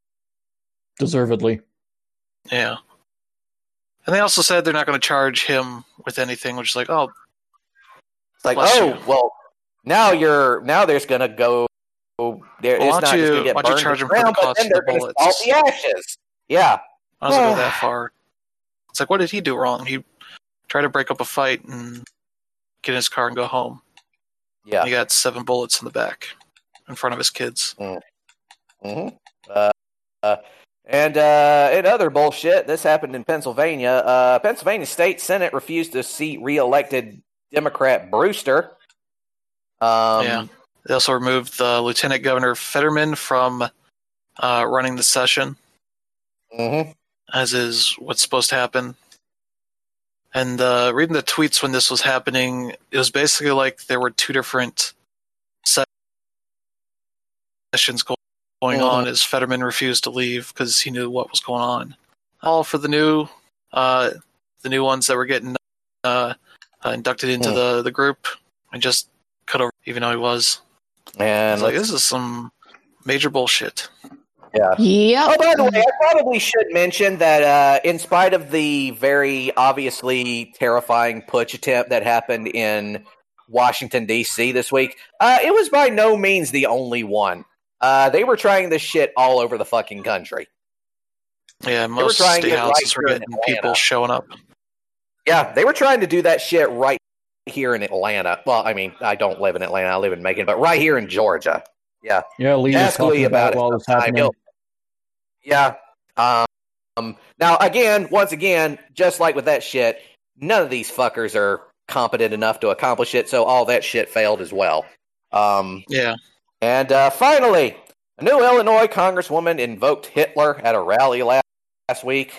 Deservedly. Yeah, and they also said they're not going to charge him with anything, which is like, oh, It's like, Bless oh, you. well, now you're now there's going to go. There, Well, it's why not don't just you- going to get why don't you burned charge to him the for the ground, but cost then of the they're going to salt bullets? the ashes. Yeah. I was going to go that far. It's like, what did he do wrong? He tried to break up a fight and get in his car and go home. Yeah. He got seven bullets in the back in front of his kids. Mm-hmm. Uh, uh, and uh, in other bullshit, this happened in Pennsylvania. Uh, Pennsylvania State Senate refused to seat re-elected Democrat Brewster. Um, Yeah. They also removed the Lieutenant Governor Fetterman from uh, running the session, mhm. as is what's supposed to happen. And uh, reading the tweets when this was happening, it was basically like there were two different sessions go- going Mhm. on as Fetterman refused to leave because he knew what was going on. All for the new, uh, the new ones that were getting uh, uh, inducted into Hmm. the, the group, and just cut over, even though he was. I And was like, let's- this is some major bullshit. yeah. Yep. Oh, by the way, I probably should mention that uh, in spite of the very obviously terrifying putsch attempt that happened in Washington, D C this week, uh, it was by no means the only one. Uh, they were trying this shit all over the fucking country. Yeah, most trying state it right houses were here in getting Atlanta. people showing up. Yeah, they were trying to do that shit right here in Atlanta. Well, I mean, I don't live in Atlanta. I live in Macon, but right here in Georgia. Yeah. Yeah, Lee was Ask talking Lee about about it it while it was sometime. happening. He'll- Yeah. Um, now, again, once again, just like with that shit, none of these fuckers are competent enough to accomplish it, so all that shit failed as well. Um, Yeah. and uh, finally, a new Illinois congresswoman invoked Hitler at a rally last, last week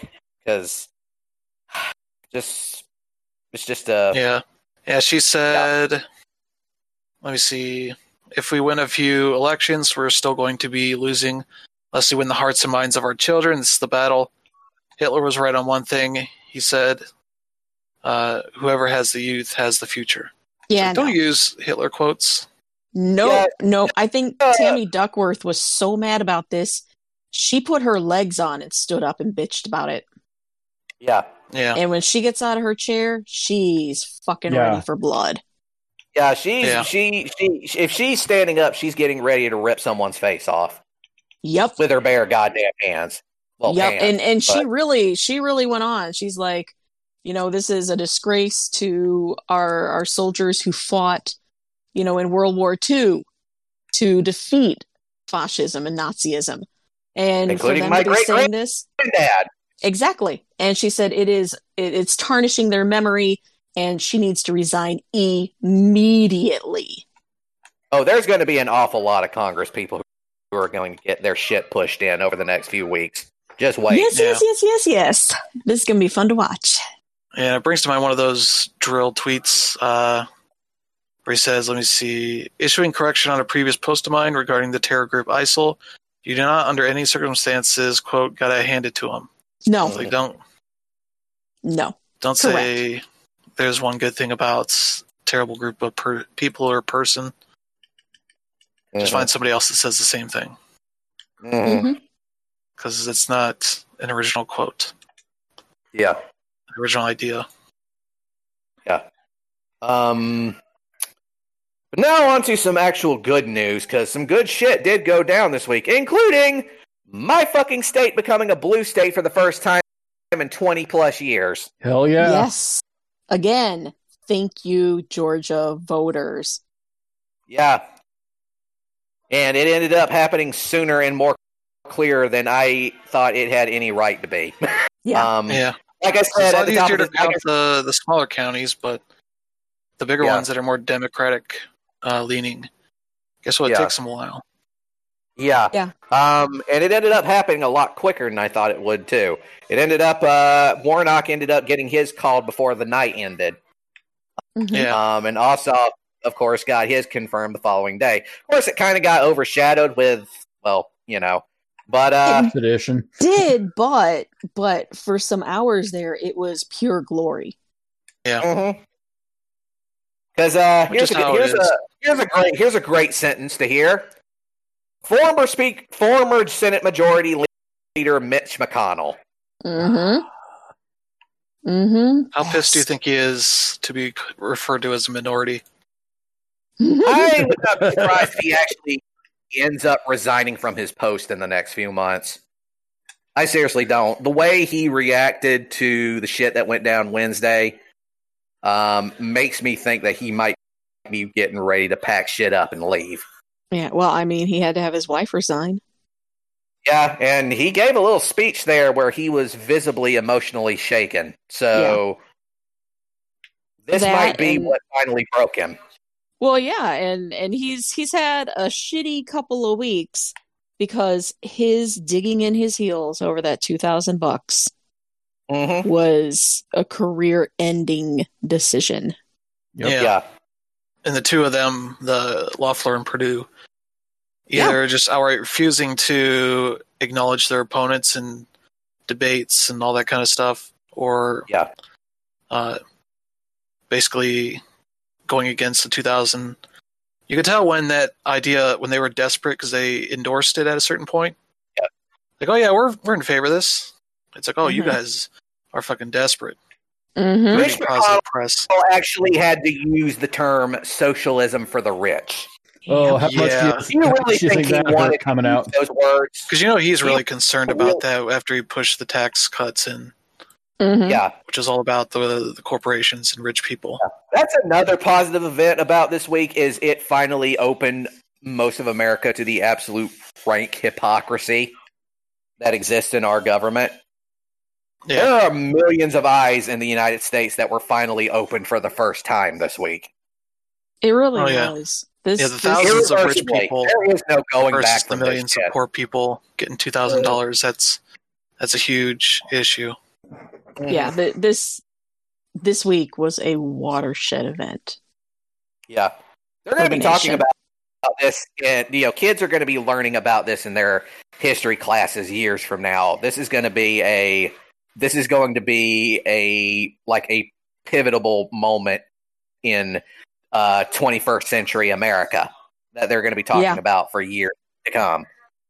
because just it's just a Yeah. Yeah, she said, yeah. Let me see. If we win a few elections, we're still going to be losing unless we win the hearts and minds of our children. This is the battle. Hitler was right on one thing. He said, uh, whoever has the youth has the future. Yeah. So don't no. use Hitler quotes. No, Yeah. no. I think Tammy Duckworth was so mad about this. She put her legs on and stood up and bitched about it. Yeah. Yeah. And when she gets out of her chair, she's fucking Yeah. ready for blood. Yeah, she's Yeah. she she if she's standing up, she's getting ready to rip someone's face off Yep. with her bare goddamn hands. Well, yep. hands, and and she but- really she really went on. She's like, you know, this is a disgrace to our our soldiers who fought, you know, in World War Two to defeat fascism and Nazism. And Including for them my to be great saying this, Dad. exactly. And she said it is it, it's tarnishing their memory, and she needs to resign immediately. Oh, there's going to be an awful lot of Congress people who are going to get their shit pushed in over the next few weeks. Just wait. Yes, Yeah. yes, yes, yes, yes. This is gonna be fun to watch. And it brings to mind one of those drill tweets uh, where he says, let me see, issuing correction on a previous post of mine regarding the terror group ISIL. You do not, under any circumstances, quote, gotta hand it to them. No, Like, don't no. don't Correct. say there's one good thing about terrible group of per- people or person. Just Mhm. find somebody else that says the same thing. Mhm. Mm-hmm. Because it's not an original quote, Yeah. an original idea. Um. But now on to some actual good news, because some good shit did go down this week, including my fucking state becoming a blue state for the first time in twenty plus years. Hell yeah. Yes. Again, thank you, Georgia voters. Yeah. And it ended up happening sooner and more clear than I thought it had any right to be. Yeah. um, Yeah. Like I It's said, a at lot the top easier of to this, like I count the, the smaller counties, but the bigger Yeah. ones that are more Democratic uh, leaning, guess what? It Yeah. takes them a while. Yeah. Yeah. Um, and it ended up happening a lot quicker than I thought it would, too. It ended up, uh, Warnock ended up getting his called before the night ended. Mhm. Yeah. Um, and also, of course, got his confirmed the following day. Of course, it kind of got overshadowed with, well, you know, but, uh, Sedition. Did, but but for some hours there, it was pure glory. mm-hmm. Because, uh, Which here's is a, how it here's is. a, here's a great, here's a great sentence to hear. Former speak, former Senate Majority Leader Mitch McConnell. Mm-hmm. Mm-hmm. How pissed do you think he is to be referred to as a minority? I would not be surprised if he actually ends up resigning from his post in the next few months. I seriously don't. The way he reacted to the shit that went down Wednesday um, makes me think that he might be getting ready to pack shit up and leave. Yeah, well, I mean, he had to have his wife resign. Yeah, and he gave a little speech there where he was visibly emotionally shaken. So this That might be and- what finally broke him. Well, yeah, and and he's he's had a shitty couple of weeks because his digging in his heels over that two thousand bucks Mm-hmm. was a career-ending decision. Yep. Yeah. Yeah. And the two of them, the Loeffler and Purdue, Yeah. either just outright refusing to acknowledge their opponents in debates and all that kind of stuff, or Yeah. uh, basically going against the two thousand. You could tell when that idea, when they were desperate because they endorsed it at a certain point. Yeah. Like, oh yeah, we're we're in favor of this. It's like, oh, you Mhm. guys are fucking desperate. Mm-hmm. Mitch Pretty positive press. People actually had to use the term socialism for the rich. Oh, how Yeah. much Do do you you, how really much do you think think he that hurt wanted coming to use out? those words? Because you know he's really Yeah. concerned about that after he pushed the tax cuts in, Mm-hmm. Yeah, which is all about the the corporations and rich people. that's another positive event about this week is it finally opened most of America to the absolute rank hypocrisy that exists in our government. Yeah, There are millions of eyes in the United States that were finally opened for the first time this week. It really Oh, yeah. was. This, Yeah, the this- thousands of rich Irreversibly, people there is no going versus back the from millions this of shit. poor people getting two thousand dollars. That's that's a huge issue. Yeah, the, this this week was a watershed event. Yeah. They're going to be talking about this, and you know, kids are going to be learning about this in their history classes years from now. This is going to be a this is going to be a like a pivotal moment in uh, twenty-first century America that they're going to be talking Yeah. about for years to come.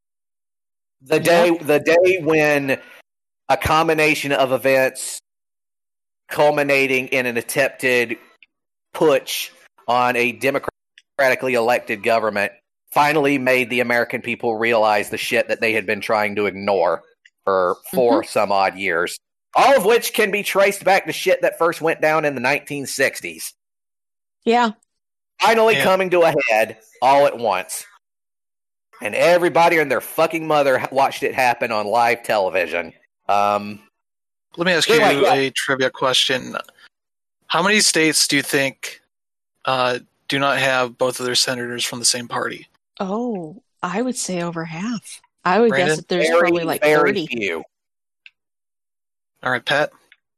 The day Yep. the day when a combination of events culminating in an attempted putsch on a democratically elected government finally made the American people realize the shit that they had been trying to ignore for four some odd years. All of which can be traced back to shit that first went down in the nineteen sixties. Yeah. Finally Yeah. coming to a head all at once. And everybody and their fucking mother watched it happen on live television. Um, Let me ask Anyway, you yeah. a trivia question. How many states do you think uh, do not have both of their senators from the same party? Oh, I would say over half. I would Brandon? guess that there's very, probably like very thirty. few. All right, Pat.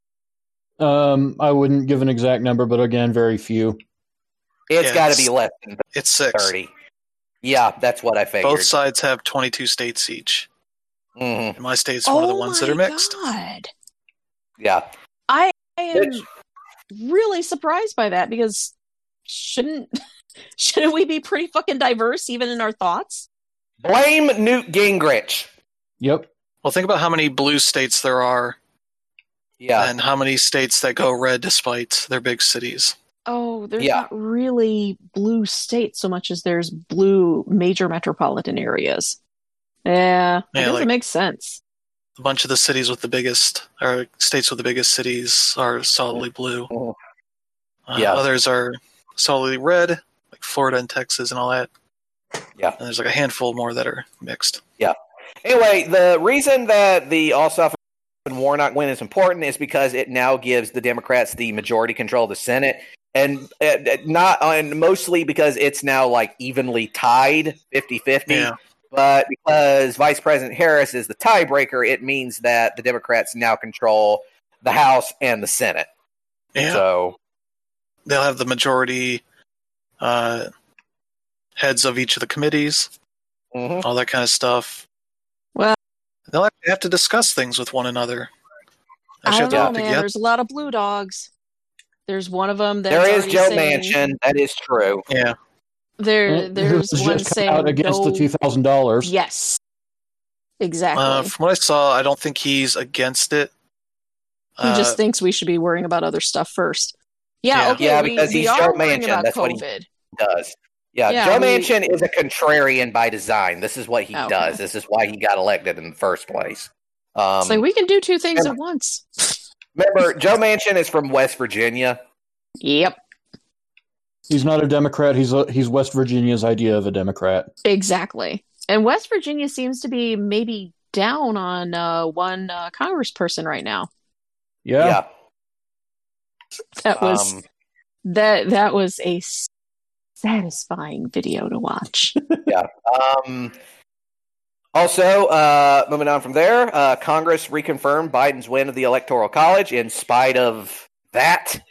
Um, I wouldn't give an exact number, but again, very few. It's Yeah, got to it's- be less than It's six. thirty. Yeah, that's what I figured. Both sides have twenty-two states each. Mhm. And my state's Oh one of the ones my that are mixed. God. Yeah. I am Which- really surprised by that because shouldn't shouldn't we be pretty fucking diverse even in our thoughts? Blame Newt Gingrich. Yep. Well, think about how many blue states there are Yeah. and how many states that go red despite their big cities. Oh, there's Yeah. not really blue states so much as there's blue major metropolitan areas. Yeah, it Yeah, doesn't like- make sense. A bunch of the cities with the biggest, or states with the biggest cities, are solidly blue. Mhm. Uh, Yeah. Others are solidly red, like Florida and Texas and all that. Yeah. And there's like a handful more that are mixed. Anyway, the reason that the Ossoff and Warnock win is important is because it now gives the Democrats the majority control of the Senate, and uh, not and mostly because it's now like evenly tied fifty-fifty. Yeah. But because Vice President Harris is the tiebreaker, it means that the Democrats now control the House and the Senate. Yeah. So, They'll have the majority uh, heads of each of the committees, mhm. all that kind of stuff. Well, They'll have to discuss things with one another. I Actually, don't know, have to man. work together. There's a lot of blue dogs. There's one of them that's there is already Joe saying, Manchin. That is true. Yeah. There, Who there's has one just come saying out against no. the two thousand dollars. Yes, exactly. Uh, from what I saw, I don't think he's against it. he Uh, just thinks we should be worrying about other stuff first. Yeah, Yeah. okay. Yeah, we, because we he's are Joe worrying Manchin. about That's what he- COVID. Does. Yeah, Yeah, Joe we- Manchin is a contrarian by design. This is what he Okay. does. This is why he got elected in the first place. Um, It's like we can do two things yeah. at once. remember, Joe Manchin is from West Virginia. Yep, He's not a Democrat. He's a, he's West Virginia's idea of a Democrat. exactly. And West Virginia seems to be maybe down on uh, one uh, congressperson right now. Yeah. Yeah. That was Um, that that was a satisfying video to watch. um, also, uh, moving on from there, uh, Congress reconfirmed Biden's win of the Electoral College in spite of that.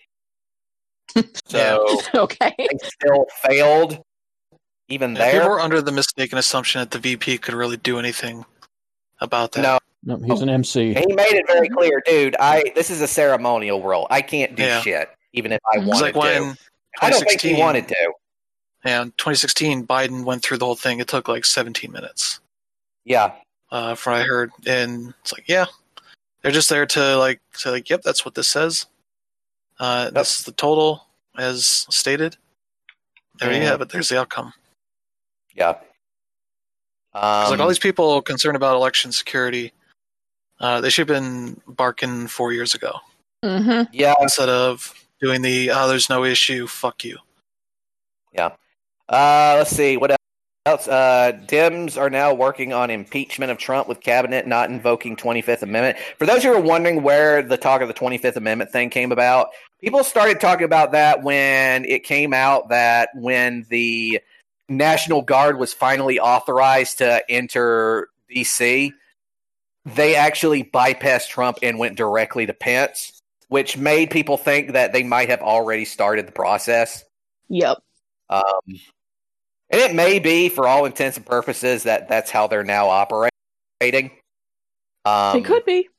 So Okay. they still failed even yeah, people there. were under the mistaken assumption that the V P could really do anything about that. No, No, he's an M C. he made it very clear, dude. I this is a ceremonial world. I can't do Yeah. shit, even if I It's It's wanted like when to. I don't think he 2016 wanted to. Yeah, in twenty sixteen, Biden went through the whole thing. It took like seventeen minutes, Yeah, uh, from what I heard. And it's like, yeah, they're just there to like say, like, yep, that's what this says. Uh, This is the total as stated. There you Mhm. have it. There's the outcome. yeah. 'Cause, Um, like all these people concerned about election security, uh, they should have been barking four years ago hmm yeah, instead of doing the "oh, there's no issue, fuck you." yeah. Uh, let's see what else. Uh, Dems are now working on impeachment of Trump with cabinet not invoking twenty-fifth Amendment. For those who are wondering where the talk of the twenty-fifth Amendment thing came about, people started talking about that when it came out that when the National Guard was finally authorized to enter D C, they actually bypassed Trump and went directly to Pence, which made people think that they might have already started the process. Yep. Um, and it may be, for all intents and purposes, that that's how they're now operating. Um, It could be.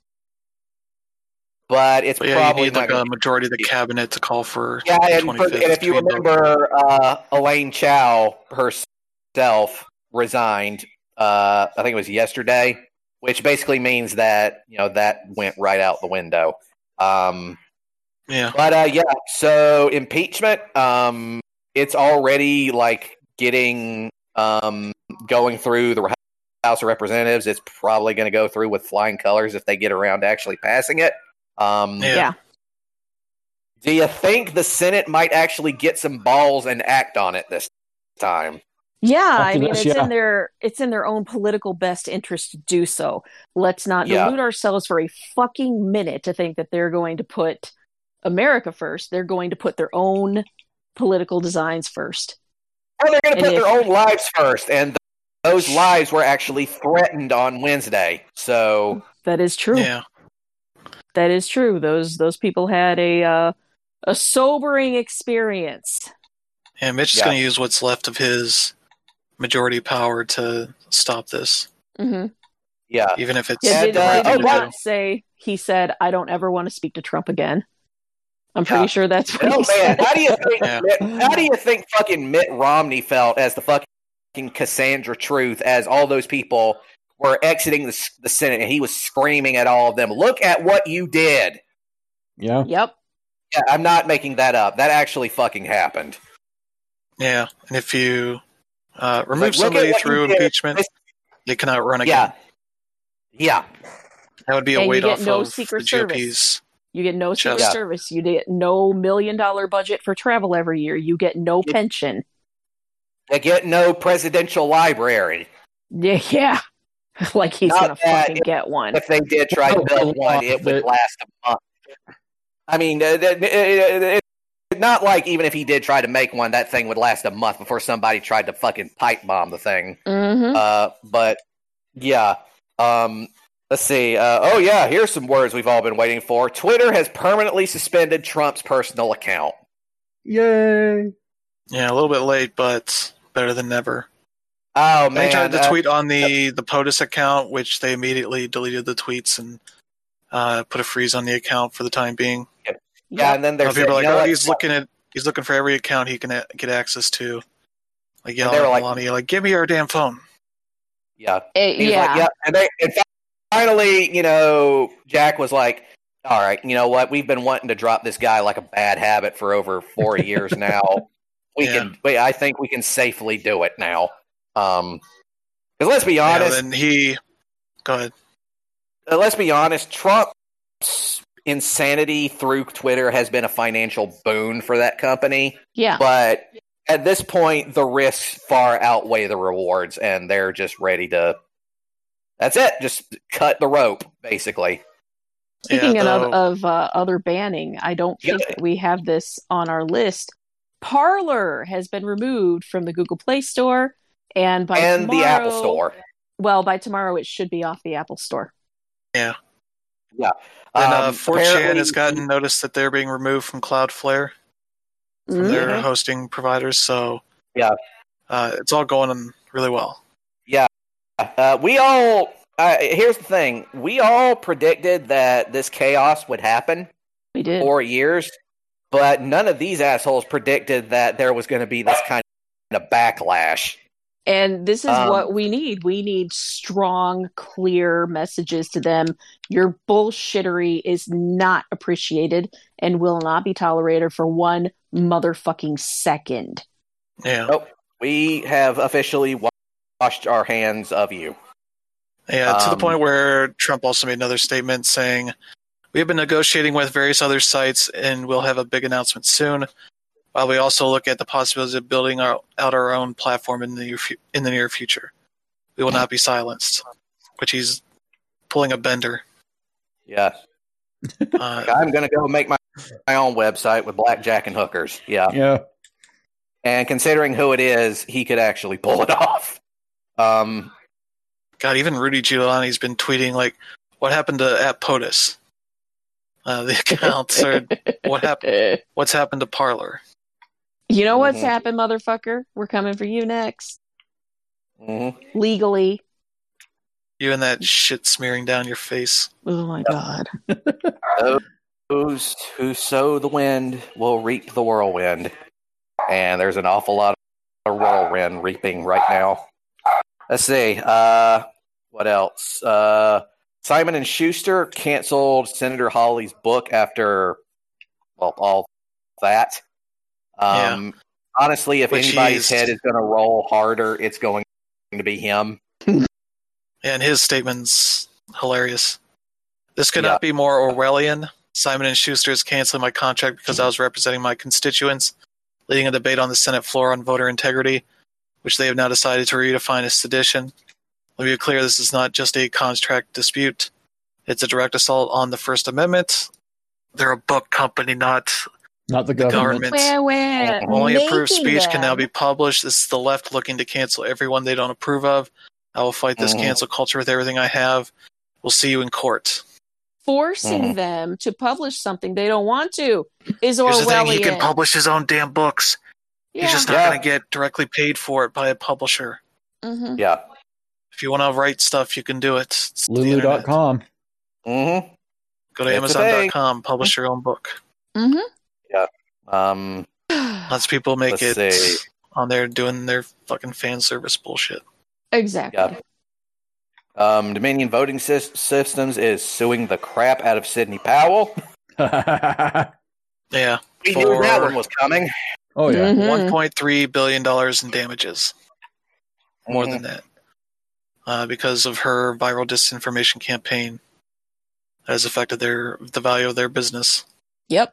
But it's But yeah, probably you need not like gonna a majority of the cabinet to call for. Yeah, the and, for, twenty-fifth and if you to be voted. remember, uh, Elaine Chao herself resigned, uh, I think it was yesterday, which basically means that, you know, that went right out the window. Um, Yeah. but, uh, yeah, so impeachment, um, it's already, like, getting, um, going through the House of Representatives. It's probably going to go through with flying colors if they get around to actually passing it. Um, Yeah. Yeah. Do you think the Senate might actually get some balls and act on it this time? Yeah, After I mean this, it's yeah. in their it's in their own political best interest to do so. Let's not Yeah. delude ourselves for a fucking minute to think that they're going to put America first. They're going to put their own political designs first. Or they're going to And put if- their own lives first, and th- those lives were actually threatened on Wednesday. So, That is true. Yeah. That is true. Those those people had a uh, a sobering experience. And Mitch is Yeah. going to use what's left of his majority power to stop this, Mm-hmm. yeah. even if it's Yeah, And, did, the uh, right did oh, thing he to by- not do. say he said, "I don't ever want to speak to Trump again"? I'm pretty Yeah. sure that's what Oh, he man, said. how do you think Yeah. Mitt, how do you think fucking Mitt Romney felt as the fucking Cassandra Truth as all those people were exiting the, the Senate and he was screaming at all of them, "Look at what you did." Yeah. Yep. Yeah, I'm not making that up. That actually fucking happened. Yeah. And if you uh, remove Like, look at somebody what through you did. impeachment, This- they cannot run again. Yeah. Yeah. That would be a And you weight get off no of Secret the G O P's. You get no Secret Just- Service. You get no million dollar budget for travel every year. You get no Yeah. pension. They get no presidential library. Yeah, yeah. Like he's Not gonna that fucking get one. If they did try to build one, it would last a month. I mean, uh, it, it, it, it, not like even if he did try to make one, that thing would last a month before somebody tried to fucking pipe bomb the thing. Mm-hmm. Uh, but yeah, um, let's see. Uh, oh yeah, here's some words we've all been waiting for. Twitter has permanently suspended Trump's personal account. Yay. Yeah, a little bit late, but better than never. Oh man, They tried to uh, tweet on the, the POTUS account, which they immediately deleted the tweets and uh, put a freeze on the account for the time being. yeah, and then Now there's people are like, you know oh, what? he's looking at he's looking for every account he can a- get access to. Like yelling they were at like- Melania, like, give me your damn phone. yeah. Eh, He was yeah. like, yeah. And, they, and finally, you know, Jack was like, all right, you know what? We've been wanting to drop this guy like a bad habit for over four years now. We Yeah. can, wait, I think we can safely do it now. Um, because let's be Yeah, honest, then he go ahead. uh, let's be honest, Trump's insanity through Twitter has been a financial boon for that company. Yeah. But at this point, the risks far outweigh the rewards, and they're just ready to. That's it. Just cut the rope, basically. Speaking Yeah, of, though- of uh, other banning, I don't think Yeah. that we have this on our list. Parler has been removed from the Google Play Store, and by and tomorrow, the Apple Store. Well, by tomorrow, it should be off the Apple Store. Yeah. Yeah. And uh, Um, four chan apparently- has gotten notice that they're being removed from Cloudflare, from their Mhm. hosting providers. So Yeah. uh, it's all going on really well. Uh, we all. Uh, here's the thing: we all predicted that this chaos would happen We did. for years, but none of these assholes predicted that there was going to be this kind of backlash. And this is Um, what we need. We need strong, clear messages to them. Your bullshittery is not appreciated and will not be tolerated for one motherfucking second. Yeah. Nope. We have officially wa- washed our hands of you. Yeah, to the Um, point where Trump also made another statement saying, we have been negotiating with various other sites and we'll have a big announcement soon. While we also look at the possibility of building our, out our own platform in the near, fu- in the near future. We will not be silenced, which he's pulling a bender. Yeah. Uh, I'm going to go make my, my own website with blackjack and hookers. Yeah. Yeah. And considering who it is, he could actually pull it off. Um, God, even Rudy Giuliani's been tweeting like, what happened to at POTUS? Uh, the accounts are what happened? What's happened to Parler? You know what's Mhm. happened, motherfucker? We're coming for you next. Mm-hmm. Legally. You and that shit smearing down your face. Oh my god. Those who sow the wind will reap the whirlwind. And there's an awful lot of whirlwind reaping right now. Let's see. Uh, what else? Uh, Simon and Schuster canceled Senator Hawley's book after, well, all that. Um, Honestly, if Which anybody's he's- head is going to roll harder, it's going to be him. And his statement's hilarious. This could Yeah. not be more Orwellian. Simon and Schuster is canceling my contract because I was representing my constituents, leading a debate on the Senate floor on voter integrity, which they have now decided to redefine as sedition. Let me be clear, this is not just a contract dispute. It's a direct assault on the First Amendment. They're a book company, not Not the the government. government. Where we're Only approved making speech can now them. be published. This is the left looking to cancel everyone they don't approve of. I will fight this Mhm. cancel culture with everything I have. We'll see you in court. forcing Mhm. them to publish something they don't want to is Here's the thing, Orwellian. he can publish his own damn books. Yeah. He's just not Yeah. going to get directly paid for it by a publisher. Mhm. Yeah. If you want to write stuff, you can do it. It's the Lulu internet. dot com. Mm-hmm. Go to It's a Amazon thing. dot com, publish your own book. Mhm. Um, Lots of people make Let's it see. on there doing their fucking fan service bullshit. Exactly. yeah. Um, Dominion Voting Sys- Systems is suing the crap out of Sidney Powell. Yeah. We For- knew that one was coming. Oh yeah. Mhm. one point three billion dollars in damages. More Mhm. than that. Uh, because of her viral disinformation campaign that has affected their the value of their business. Yep.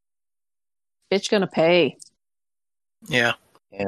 Bitch gonna pay. Yeah. Yeah.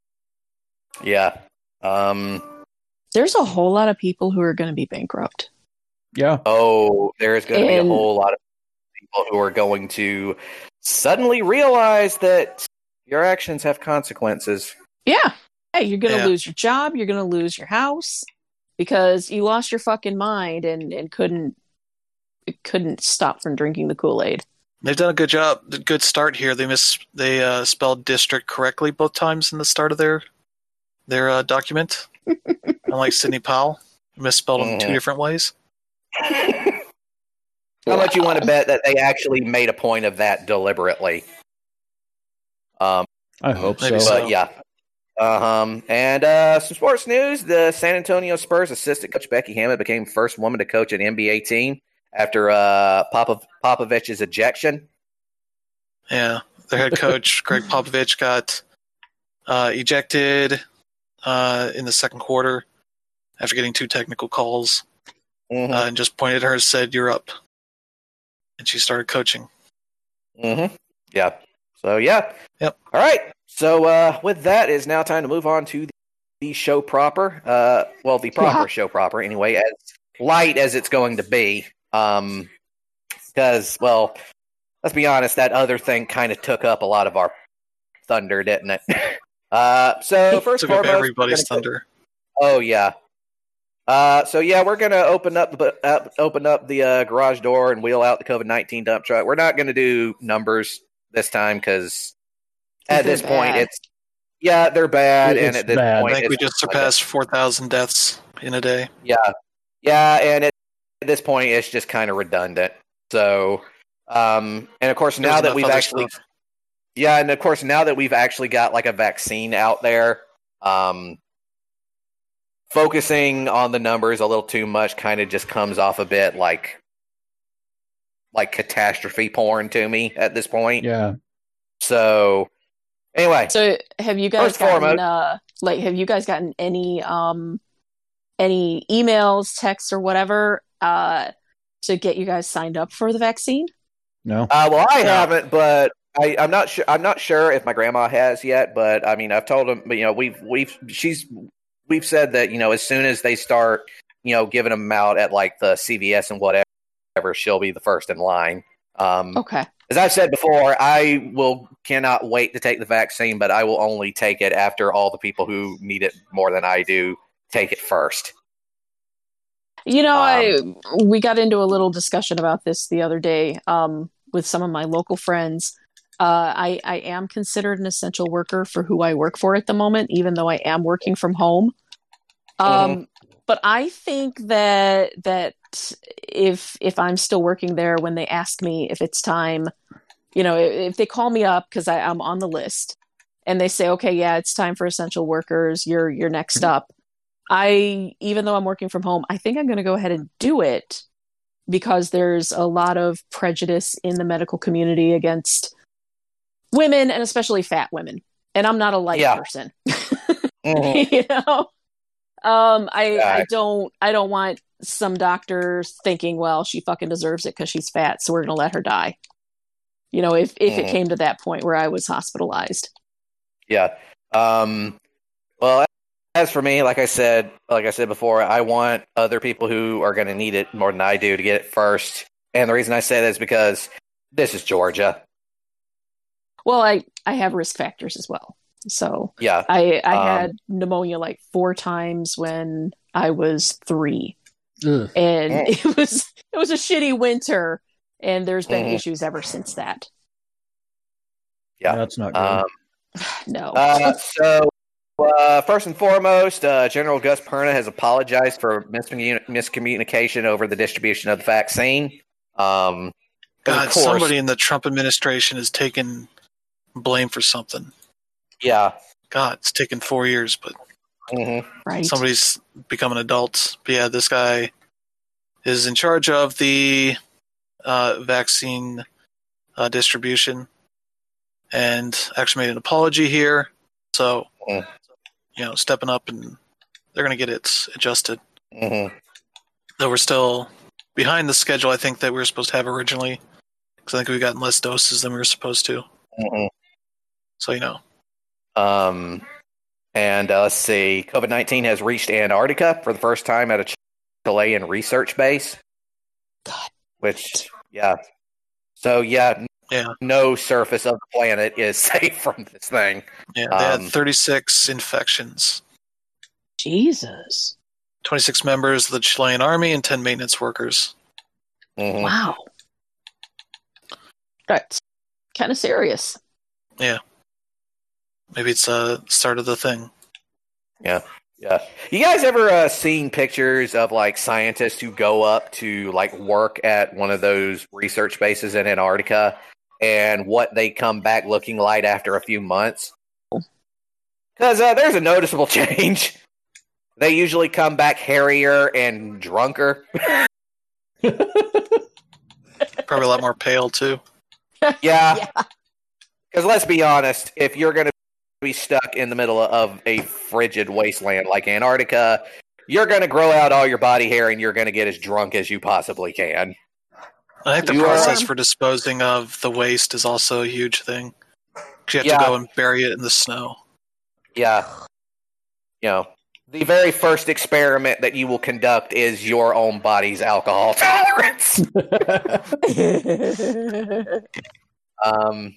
Yeah. Um, There's a whole lot of people who are gonna be bankrupt. Yeah. oh, there's going to be a And- whole lot of people who are going to suddenly realize that your actions have consequences. Yeah. Hey, you're gonna Yeah. lose your job, you're gonna lose your house because you lost your fucking mind and, and couldn't couldn't stop from drinking the Kool-Aid. They've done a good job, a good start here. They mis they uh, spelled district correctly both times in the start of their their uh, document. Unlike Sidney Powell, who misspelled them two Mhm. different ways. How much you want to bet that they actually made a point of that deliberately? Um, I hope Maybe so. so. but yeah. Um, and uh, some sports news: the San Antonio Spurs assistant coach Becky Hammond became first woman to coach an N B A team after uh, Popov- Popovich's ejection. Yeah, their head coach Greg Popovich got uh, ejected uh, in the second quarter after getting two technical calls, Mm-hmm. uh, and just pointed at her and said, "You're up," and she started coaching. Mm-hmm. Yeah. So yeah. Yep. All right. So uh, with that, it's now time to move on to the, the show proper. Uh, well, the proper Yeah. show proper, anyway, as light as it's going to be. Um, because well, let's be honest, that other thing kind of took up a lot of our thunder, didn't it? uh, so first Took and up foremost, everybody's we're gonna- thunder. Oh yeah. Uh, so yeah, we're gonna open up the uh, open up the uh, garage door and wheel out the COVID nineteen dump truck. We're not gonna do numbers this time because at They're this point bad. it's yeah they're bad, It's and at this bad. I point think we it's just like surpassed four thousand deaths in a day. a- yeah, yeah, and it, at this point it's just kind of redundant. So, um, and of course There now was that enough we've other actually stuff. yeah, and of course now that we've actually got like a vaccine out there, um. Focusing on the numbers a little too much kind of just comes off a bit like like catastrophe porn to me at this point. Yeah. So anyway, So have you guys First and gotten foremost- uh like have you guys gotten any um any emails, texts or whatever uh to get you guys signed up for the vaccine? No. uh, well, I No. haven't, but I, I'm not sure. I'm not sure if my grandma has yet. But I mean, I've told them. But you know, we've we've she's we've said that you know as soon as they start, you know, giving them out at like the C V S and whatever, she'll be the first in line. Um, Okay. As I've said before, I will cannot wait to take the vaccine, but I will only take it after all the people who need it more than I do take it first. You know, Um, I we got into a little discussion about this the other day um, with some of my local friends. Uh, I, I am considered an essential worker for who I work for at the moment, even though I am working from home. Um, Mhm. But I think that that if if I'm still working there, when they ask me if it's time, you know, if, if they call me up because I'm on the list, and they say, okay, yeah, it's time for essential workers. You're you're next up. I, even though I'm working from home, I think I'm going to go ahead and do it because there's a lot of prejudice in the medical community against women and especially fat women. And I'm not a light Yeah. person. Mhm. You know, um, I Yeah. I don't I don't want some doctors thinking, well, she fucking deserves it because she's fat, so we're going to let her die. You know, if if it Mhm. came to that point where I was hospitalized. Yeah. Um, well, as for me, like I said, like I said before, I want other people who are going to need it more than I do to get it first. And the reason I say that is because this is Georgia. Well, I I have risk factors as well. So Yeah. I I Um, had pneumonia like four times when I was three, Ugh. and Mm. it was it was a shitty winter, and there's been Mhm. issues ever since that. Yeah. That's not good. Um, No, uh, so, uh, first and foremost, uh, General Gus Perna has apologized for miscommun- miscommunication over the distribution of the vaccine. Um, 'cause God, of course, somebody in the Trump administration has taken blame for something. yeah. God, it's taken four years, but Mhm. right? somebody's become an adult. But yeah, this guy is in charge of the uh, vaccine uh, distribution and actually made an apology here. So, Mm. you know, stepping up and they're going to get it adjusted. Mhm. Though we're still behind the schedule, I think, that we were supposed to have originally. Because I think we've gotten less doses than we were supposed to. Mhm. So, you know. Um, and uh, let's see, COVID nineteen has reached Antarctica for the first time at a Chilean research base. God. Which, yeah. So, yeah, Yeah. no surface of the planet is safe from this thing. Yeah, they Um, had thirty-six infections. Jesus, twenty-six members of the Chilean army and ten maintenance workers. mhm. wow, that's kind of serious. Yeah. Maybe it's a start of the thing. Yeah. Yeah. You guys ever uh, seen pictures of like scientists who go up to like work at one of those research bases in Antarctica and what they come back looking like after a few months? Because uh, there's a noticeable change. They usually come back hairier and drunker. Probably a lot more pale, too. Yeah. Yeah. Because let's be honest, if you're going to be stuck in the middle of a frigid wasteland like Antarctica, you're going to grow out all your body hair and you're going to get as drunk as you possibly can. I think the You process are- for disposing of the waste is also a huge thing. 'Cause you have Yeah. to go and bury it in the snow. Yeah. You know, the very first experiment that you will conduct is your own body's alcohol tolerance. um,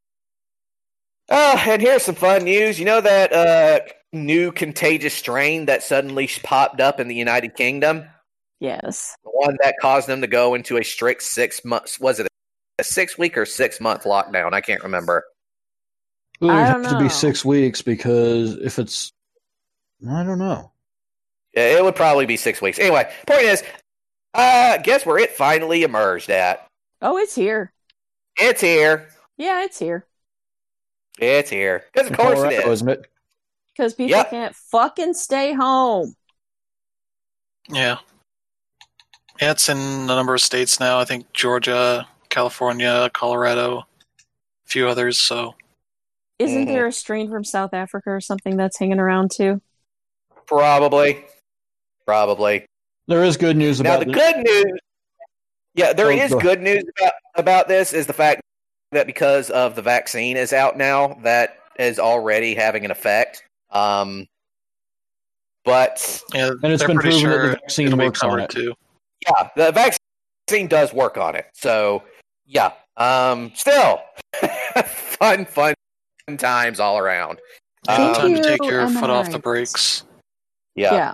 uh, and here's some fun news. You know that uh, new contagious strain that suddenly popped up in the United Kingdom? Yes. The one that caused them to go into a strict six months, was it a six week or six month lockdown? I can't remember. It would I have don't to be know. six weeks because if it's, I don't know. Yeah, it would probably be six weeks. Anyway, point is, uh, guess where it finally emerged at? Oh, it's here. It's here. Yeah, it's here. It's here. Because of In course Colorado, it is. isn't it? Because people Yep. can't fucking stay home. Yeah. Yeah, it's in a number of states now. I think Georgia, California, Colorado, a few others. So Isn't Mhm. there a strain from South Africa or something that's hanging around too? Probably. Probably. There is good news Now, about the this. good news, yeah, there Oh, is go- good news about, about this is the fact that because of the vaccine is out now, that is already having an effect. Um, but, yeah, And it's they're been pretty proven that sure the vaccine it'll be works on covered it. too. yeah, the vaccine does work on it. So, yeah. Um, still, fun, fun times all around. Yeah, Thank Um, time to you, take your M foot off the R I. brakes. yeah. Yeah.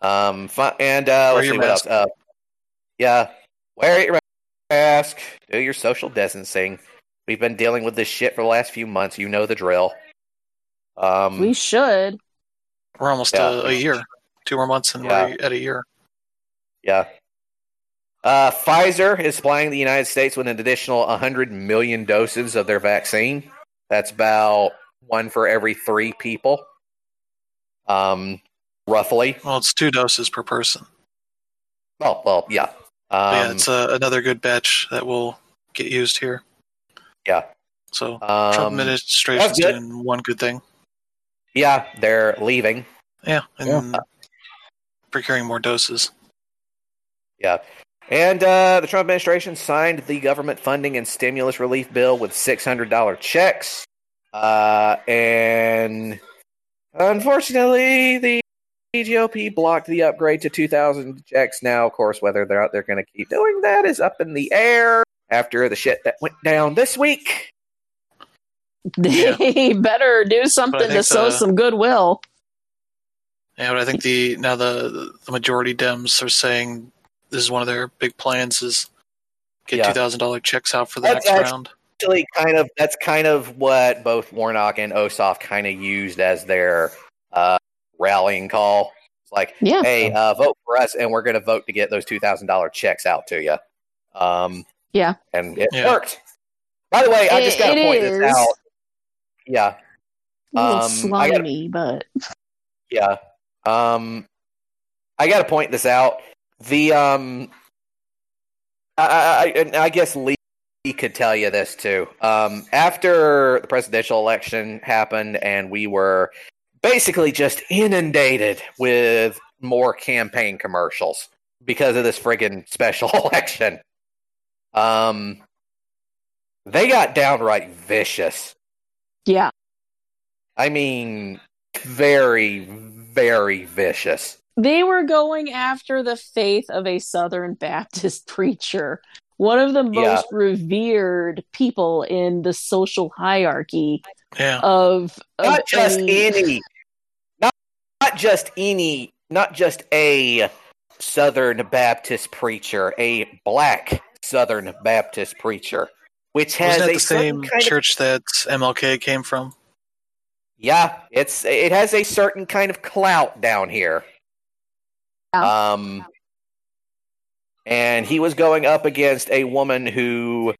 Um, fi- and uh, Wear let's your see what mask. else. Uh, yeah, wear your mask. Do your social distancing. We've been dealing with this shit for the last few months. You know the drill. Um, We should. We're almost Yeah. a, a year. Two more months and Yeah. we're at a year. yeah. Uh, Pfizer is supplying the United States with an additional one hundred million doses of their vaccine. That's about one for every three people. Um, roughly. Well, it's two doses per person. Well, well, yeah. But yeah, Um, it's uh, another good batch that will get used here. yeah. So Trump Um, administration's that's good. doing one good thing. yeah, they're leaving. Yeah, and Yeah. procuring more doses. Yeah. And uh, the Trump administration signed the government funding and stimulus relief bill with six hundred dollars checks. Uh, and unfortunately, the G O P blocked the upgrade to two thousand checks. Now, of course, whether they're out there going to keep doing that is up in the air after the shit that went down this week. They better do something think to sow the- some goodwill. Yeah, but I think the now the the majority Dems are saying this is one of their big plans is get Yeah. two thousand dollar checks out for the That's next actually- round. Actually, kind of that's kind of what both Warnock and Ossoff kind of used as their uh, rallying call. It's like, Yeah. hey, uh, vote for us, and we're going to vote to get those two thousand dollar checks out to you. Um, Yeah. and it Yeah. worked. By the way, I It- just got to it point this is. out. Yeah, A little Um, I gotta- slimy, but yeah. Um, I got to point this out. The um, I, I, I, and I guess Lee could tell you this too. Um, after the presidential election happened, and we were basically just inundated with more campaign commercials because of this friggin' special election. Um, they got downright vicious. yeah. I mean, very, very vicious. They were going after the faith of a Southern Baptist preacher, one of the Yeah. most revered people in the social hierarchy Yeah. of, of Not just any- any, not not just any, not just a Southern Baptist preacher, a black Southern Baptist preacher, which has Wasn't that a the certain same kind of, church that M L K came from? yeah, it's it has a certain kind of clout down here. Um, and he was going up against a woman who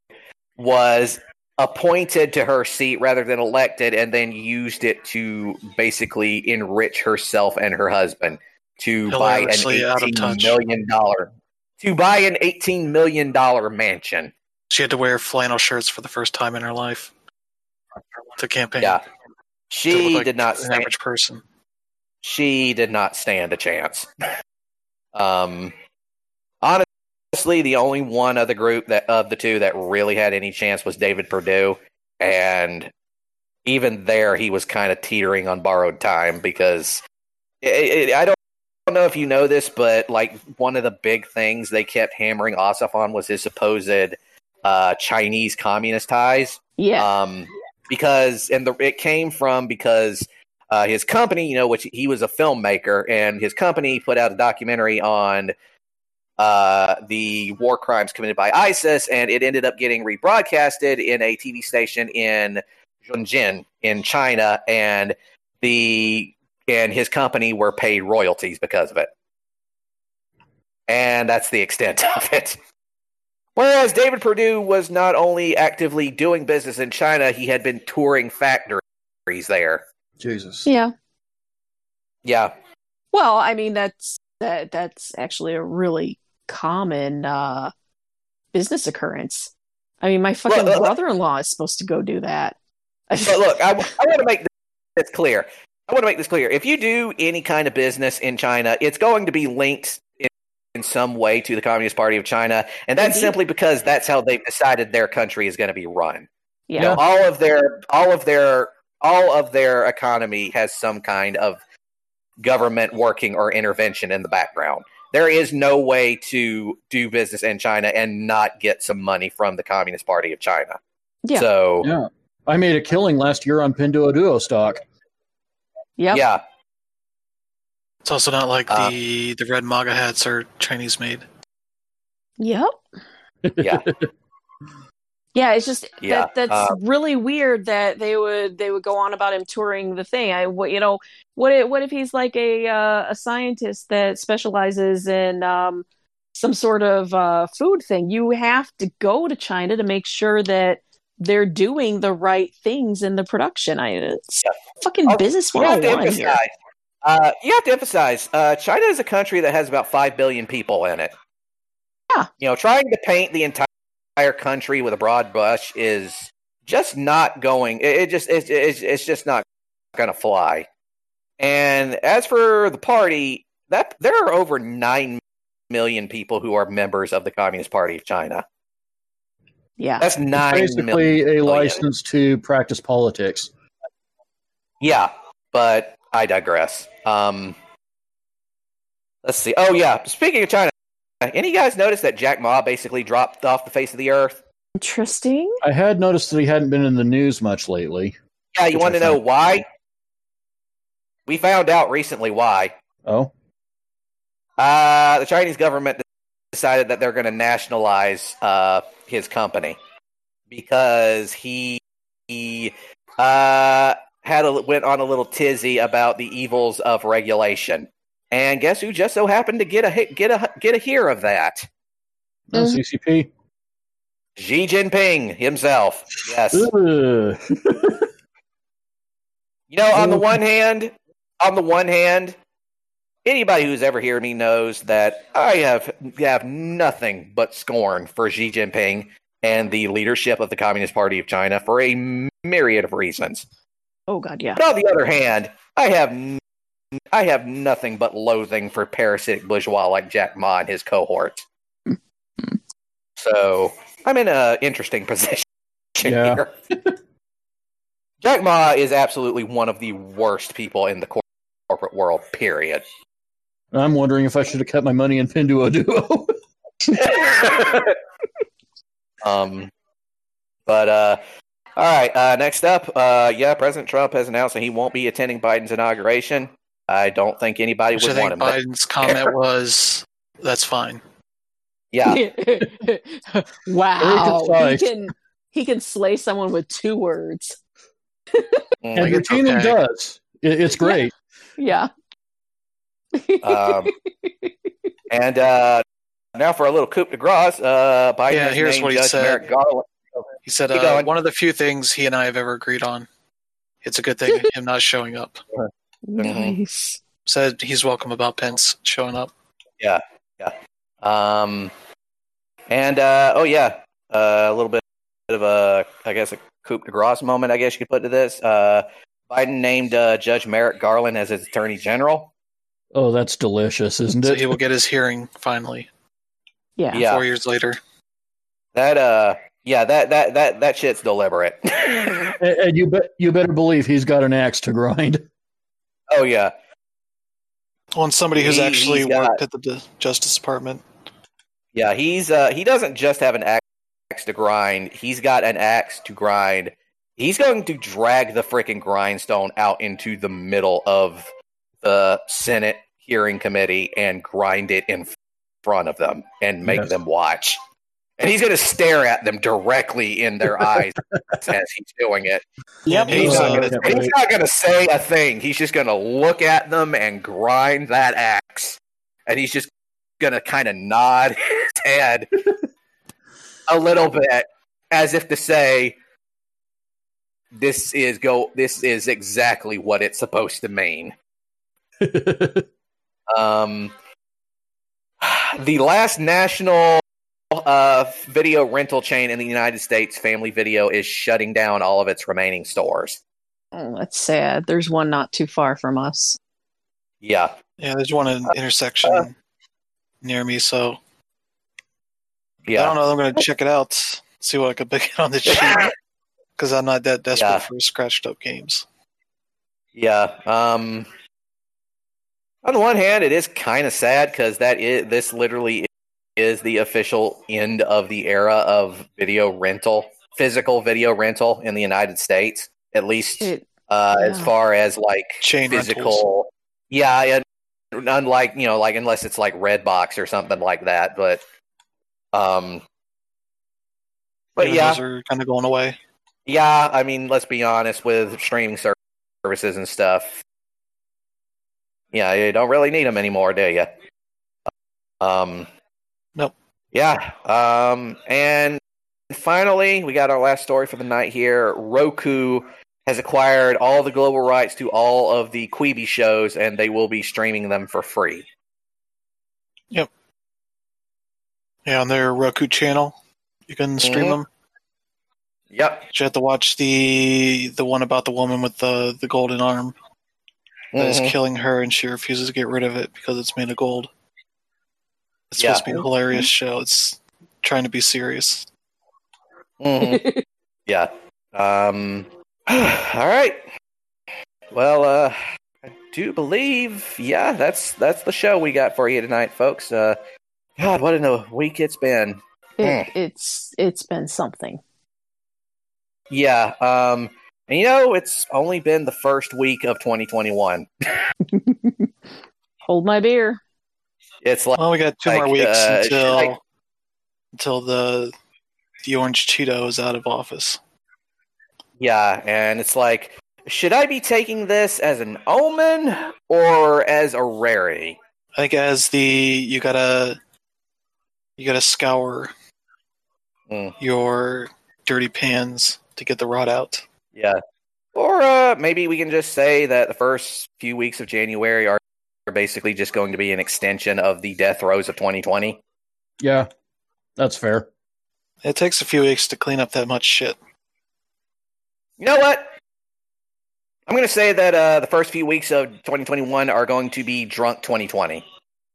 was appointed to her seat rather than elected, and then used it to basically enrich herself and her husband to buy an Hilariously out of eighteen touch. million dollar to buy an eighteen million dollar mansion. She had to wear flannel shirts for the first time in her life to campaign. Yeah, To she look like did not an stand. average person. She did not stand a chance. Um, honestly, the only one of the group that of the two that really had any chance was David Perdue, and even there, he was kind of teetering on borrowed time because it, it, I don't, I don't know if you know this, but like one of the big things they kept hammering Ossoff on was his supposed uh, Chinese communist ties. yeah. Um, because and the, it came from because uh, his company, you know, which he was a filmmaker, and his company put out a documentary on uh, the war crimes committed by ISIS, and it ended up getting rebroadcasted in a T V station in Zhejiang in China, and the and his company were paid royalties because of it, and that's the extent of it. Whereas David Perdue was not only actively doing business in China, he had been touring factories there. Jesus. Yeah. Yeah, Well, I mean that's that that's actually a really common uh business occurrence. I mean, my fucking Look, look, look. brother-in-law is supposed to go do that. but look, I, I want to make this clear. I want to make this clear. If you do any kind of business in China, it's going to be linked in, in some way to the Communist Party of China, and that's Indeed. simply because that's how they've decided their country is going to be run. Yeah. You know, all of their, all of their, all of their economy has some kind of government working or intervention in the background. There is no way to do business in China and not get some money from the Communist Party of China. Yeah. So, Yeah. I made a killing last year on Pinduoduo stock. Yep. yeah. It's also not like Uh, the the red MAGA hats are Chinese made. Yep. Yeah. Yeah, it's just Yeah, that that's uh, really weird that they would they would go on about him touring the thing. I what you know what if, what if he's like a uh, a scientist that specializes in um, some sort of uh, food thing? You have to go to China to make sure that they're doing the right things in the production. I it's Yeah. fucking Oh, business you have to one oh one here. emphasize. Uh, you have to emphasize. Uh, China is a country that has about five billion people in it. Yeah. You know, trying to paint the entire country with a broad brush is just not going. It, it just it's, it's it's just not going to fly. And as for the party, that there are over nine million people who are members of the Communist Party of China. Yeah. That's nine Basically, million. a license to practice politics. Yeah, but I digress. Um, let's see. Oh yeah, speaking of China, any guys notice that Jack Ma basically dropped off the face of the earth? Interesting. I had noticed that he hadn't been in the news much lately. Yeah, you Which want I to know find- why? We found out recently why. Oh, Uh, the Chinese government decided that they're going to nationalize uh, his company because he he uh, had a, went on a little tizzy about the evils of regulation. And guess who just so happened to get a hit- get a get a hear of that? no, Mhm. C C P. Xi Jinping himself. Yes. Ugh. You know, on the one hand, on the one hand, anybody who's ever heard me knows that I have have nothing but scorn for Xi Jinping and the leadership of the Communist Party of China for a myriad of reasons. Oh God, yeah. But on the other hand, I have n- I have nothing but loathing for parasitic bourgeois like Jack Ma and his cohort. So I'm in an interesting position Yeah. here. Jack Ma is absolutely one of the worst people in the cor- corporate world, period. I'm wondering if I should have kept my money in Pinduoduo. um, but, uh, all right, uh, next up, uh, yeah, President Trump has announced that he won't be attending Biden's inauguration. I don't think anybody Which I would think want him there. Biden's comment was, "That's fine." Yeah, Wow. He concise. can he can slay someone with two words. Mm, And Like, it's routinely okay. does. It, it's great. Yeah. um, and uh, now for a little coup de grace, uh, Biden Yeah, has here's named what he Judge said. Merrick Garland. He said, Keep uh, going. "One of the few things he and I have ever agreed on. It's a good thing him not showing up." Nice. Said he's welcome about Pence showing up. Um, and uh, oh yeah, uh, a little bit of a, I guess, a coup de grace moment. I guess you could put to this. Uh, Biden named uh, Judge Merrick Garland as his Attorney General. Oh, that's delicious, isn't So it? he will get his hearing finally, Yeah. Yeah, four years later. that uh, yeah, that that that that shit's deliberate. And, and you bet you better believe he's got an axe to grind. Oh yeah, On somebody who's He- actually he's got- worked at the D- Justice Department. yeah. He's uh, he doesn't just have an axe to grind. He's got an axe to grind. He's going to drag the freaking grindstone out into the middle of the Senate hearing committee and grind it in front of them and make Yes. them watch. And he's going to stare at them directly in their eyes as he's doing it. Yep. And he's He's not not gonna- gonna- and he's not going to say a thing. He's just going to look at them and grind that axe. And he's just going to kind of nod his head a little bit as if to say, this is go this is exactly what it's supposed to mean. Um, the last national uh, video rental chain in the United States, Family Video, is shutting down all of its remaining stores. Oh, that's sad. There's one not too far from us. Yeah, Yeah, there's one in intersection near me, so I yeah, don't know. I'm going to check it out, see what I can pick on the cheap, because I'm not that desperate Yeah. for scratched up games. yeah. Um, on the one hand, it is kind of sad because that is this literally is the official end of the era of video rental, physical video rental in the United States, at least It, uh, as yeah. far as like Chain physical. rentals. Yeah, and unlike you know, like unless it's like Redbox or something like that. But, um, but Even yeah, those are kind of going away. yeah. I mean, let's be honest with streaming services and stuff. Yeah, you don't really need them anymore, do you? Um, nope. Yeah. Um, and finally, we got our last story for the night here. Roku has acquired all the global rights to all of the Quibi shows, and they will be streaming them for free. Yep. Yeah, on their Roku channel, you can stream Mhm. them. Yep. You have to watch the the one about the woman with the, the golden arm that is Mhm. killing her, and she refuses to get rid of it because it's made of gold. It's Yeah. supposed to be a hilarious show. It's trying to be serious. Mhm. Yeah. Um. All right. Well, uh, I do believe, yeah, that's that's the show we got for you tonight, folks. Uh, God, what a week it's been. It, it's it's been something. Yeah. Um. And you know, it's only been the first week of twenty twenty-one. Hold my beer. It's like, Well, we got two like, more weeks uh, until should I- until the the orange Cheeto is out of office. yeah, and it's like, should I be taking this as an omen or as a rarity? I think as the you gotta you gotta scour Mm. your dirty pans to get the rot out. Yeah. Or uh, maybe we can just say that the first few weeks of January are basically just going to be an extension of the death throes of twenty twenty. Yeah, that's fair. It takes a few weeks to clean up that much shit. You know what? I'm going to say that uh, the first few weeks of twenty twenty-one are going to be drunk twenty twenty.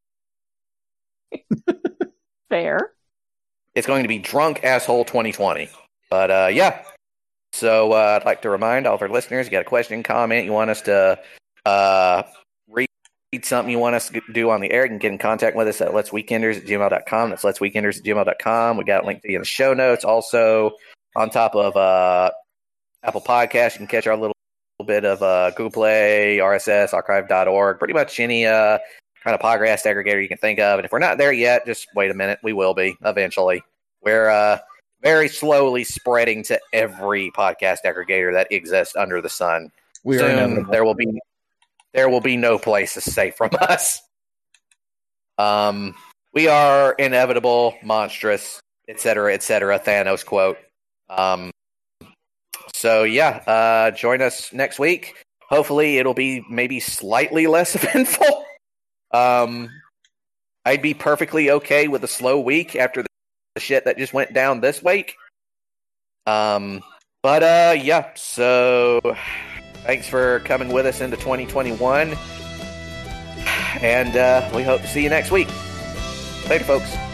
Fair. It's going to be drunk asshole twenty twenty. But uh, yeah. So uh, I'd like to remind all of our listeners, you got a question, comment, you want us to uh, read something you want us to do on the air, you can get in contact with us at let's weekenders at gmail dot com. That's let's weekenders at gmail dot com. We got a link to you in the show notes. Also, on top of uh, Apple Podcasts, you can catch our little, little bit of uh, Google Play, R S S, archive dot org, pretty much any uh, kind of podcast aggregator you can think of. And if we're not there yet, just wait a minute. We will be eventually. We're uh, very slowly spreading to every podcast aggregator that exists under the sun. We are Soon, inevitable. there will be there will be no place safe from us. Um, we are inevitable, monstrous, et cetera, et cetera. Thanos quote. Um, so yeah, uh, join us next week. Hopefully, it'll be maybe slightly less eventful. Um, I'd be perfectly okay with a slow week after the shit that just went down this week. Um, but uh, yeah. So thanks for coming with us into twenty twenty-one, and uh, we hope to see you next week. Later, folks.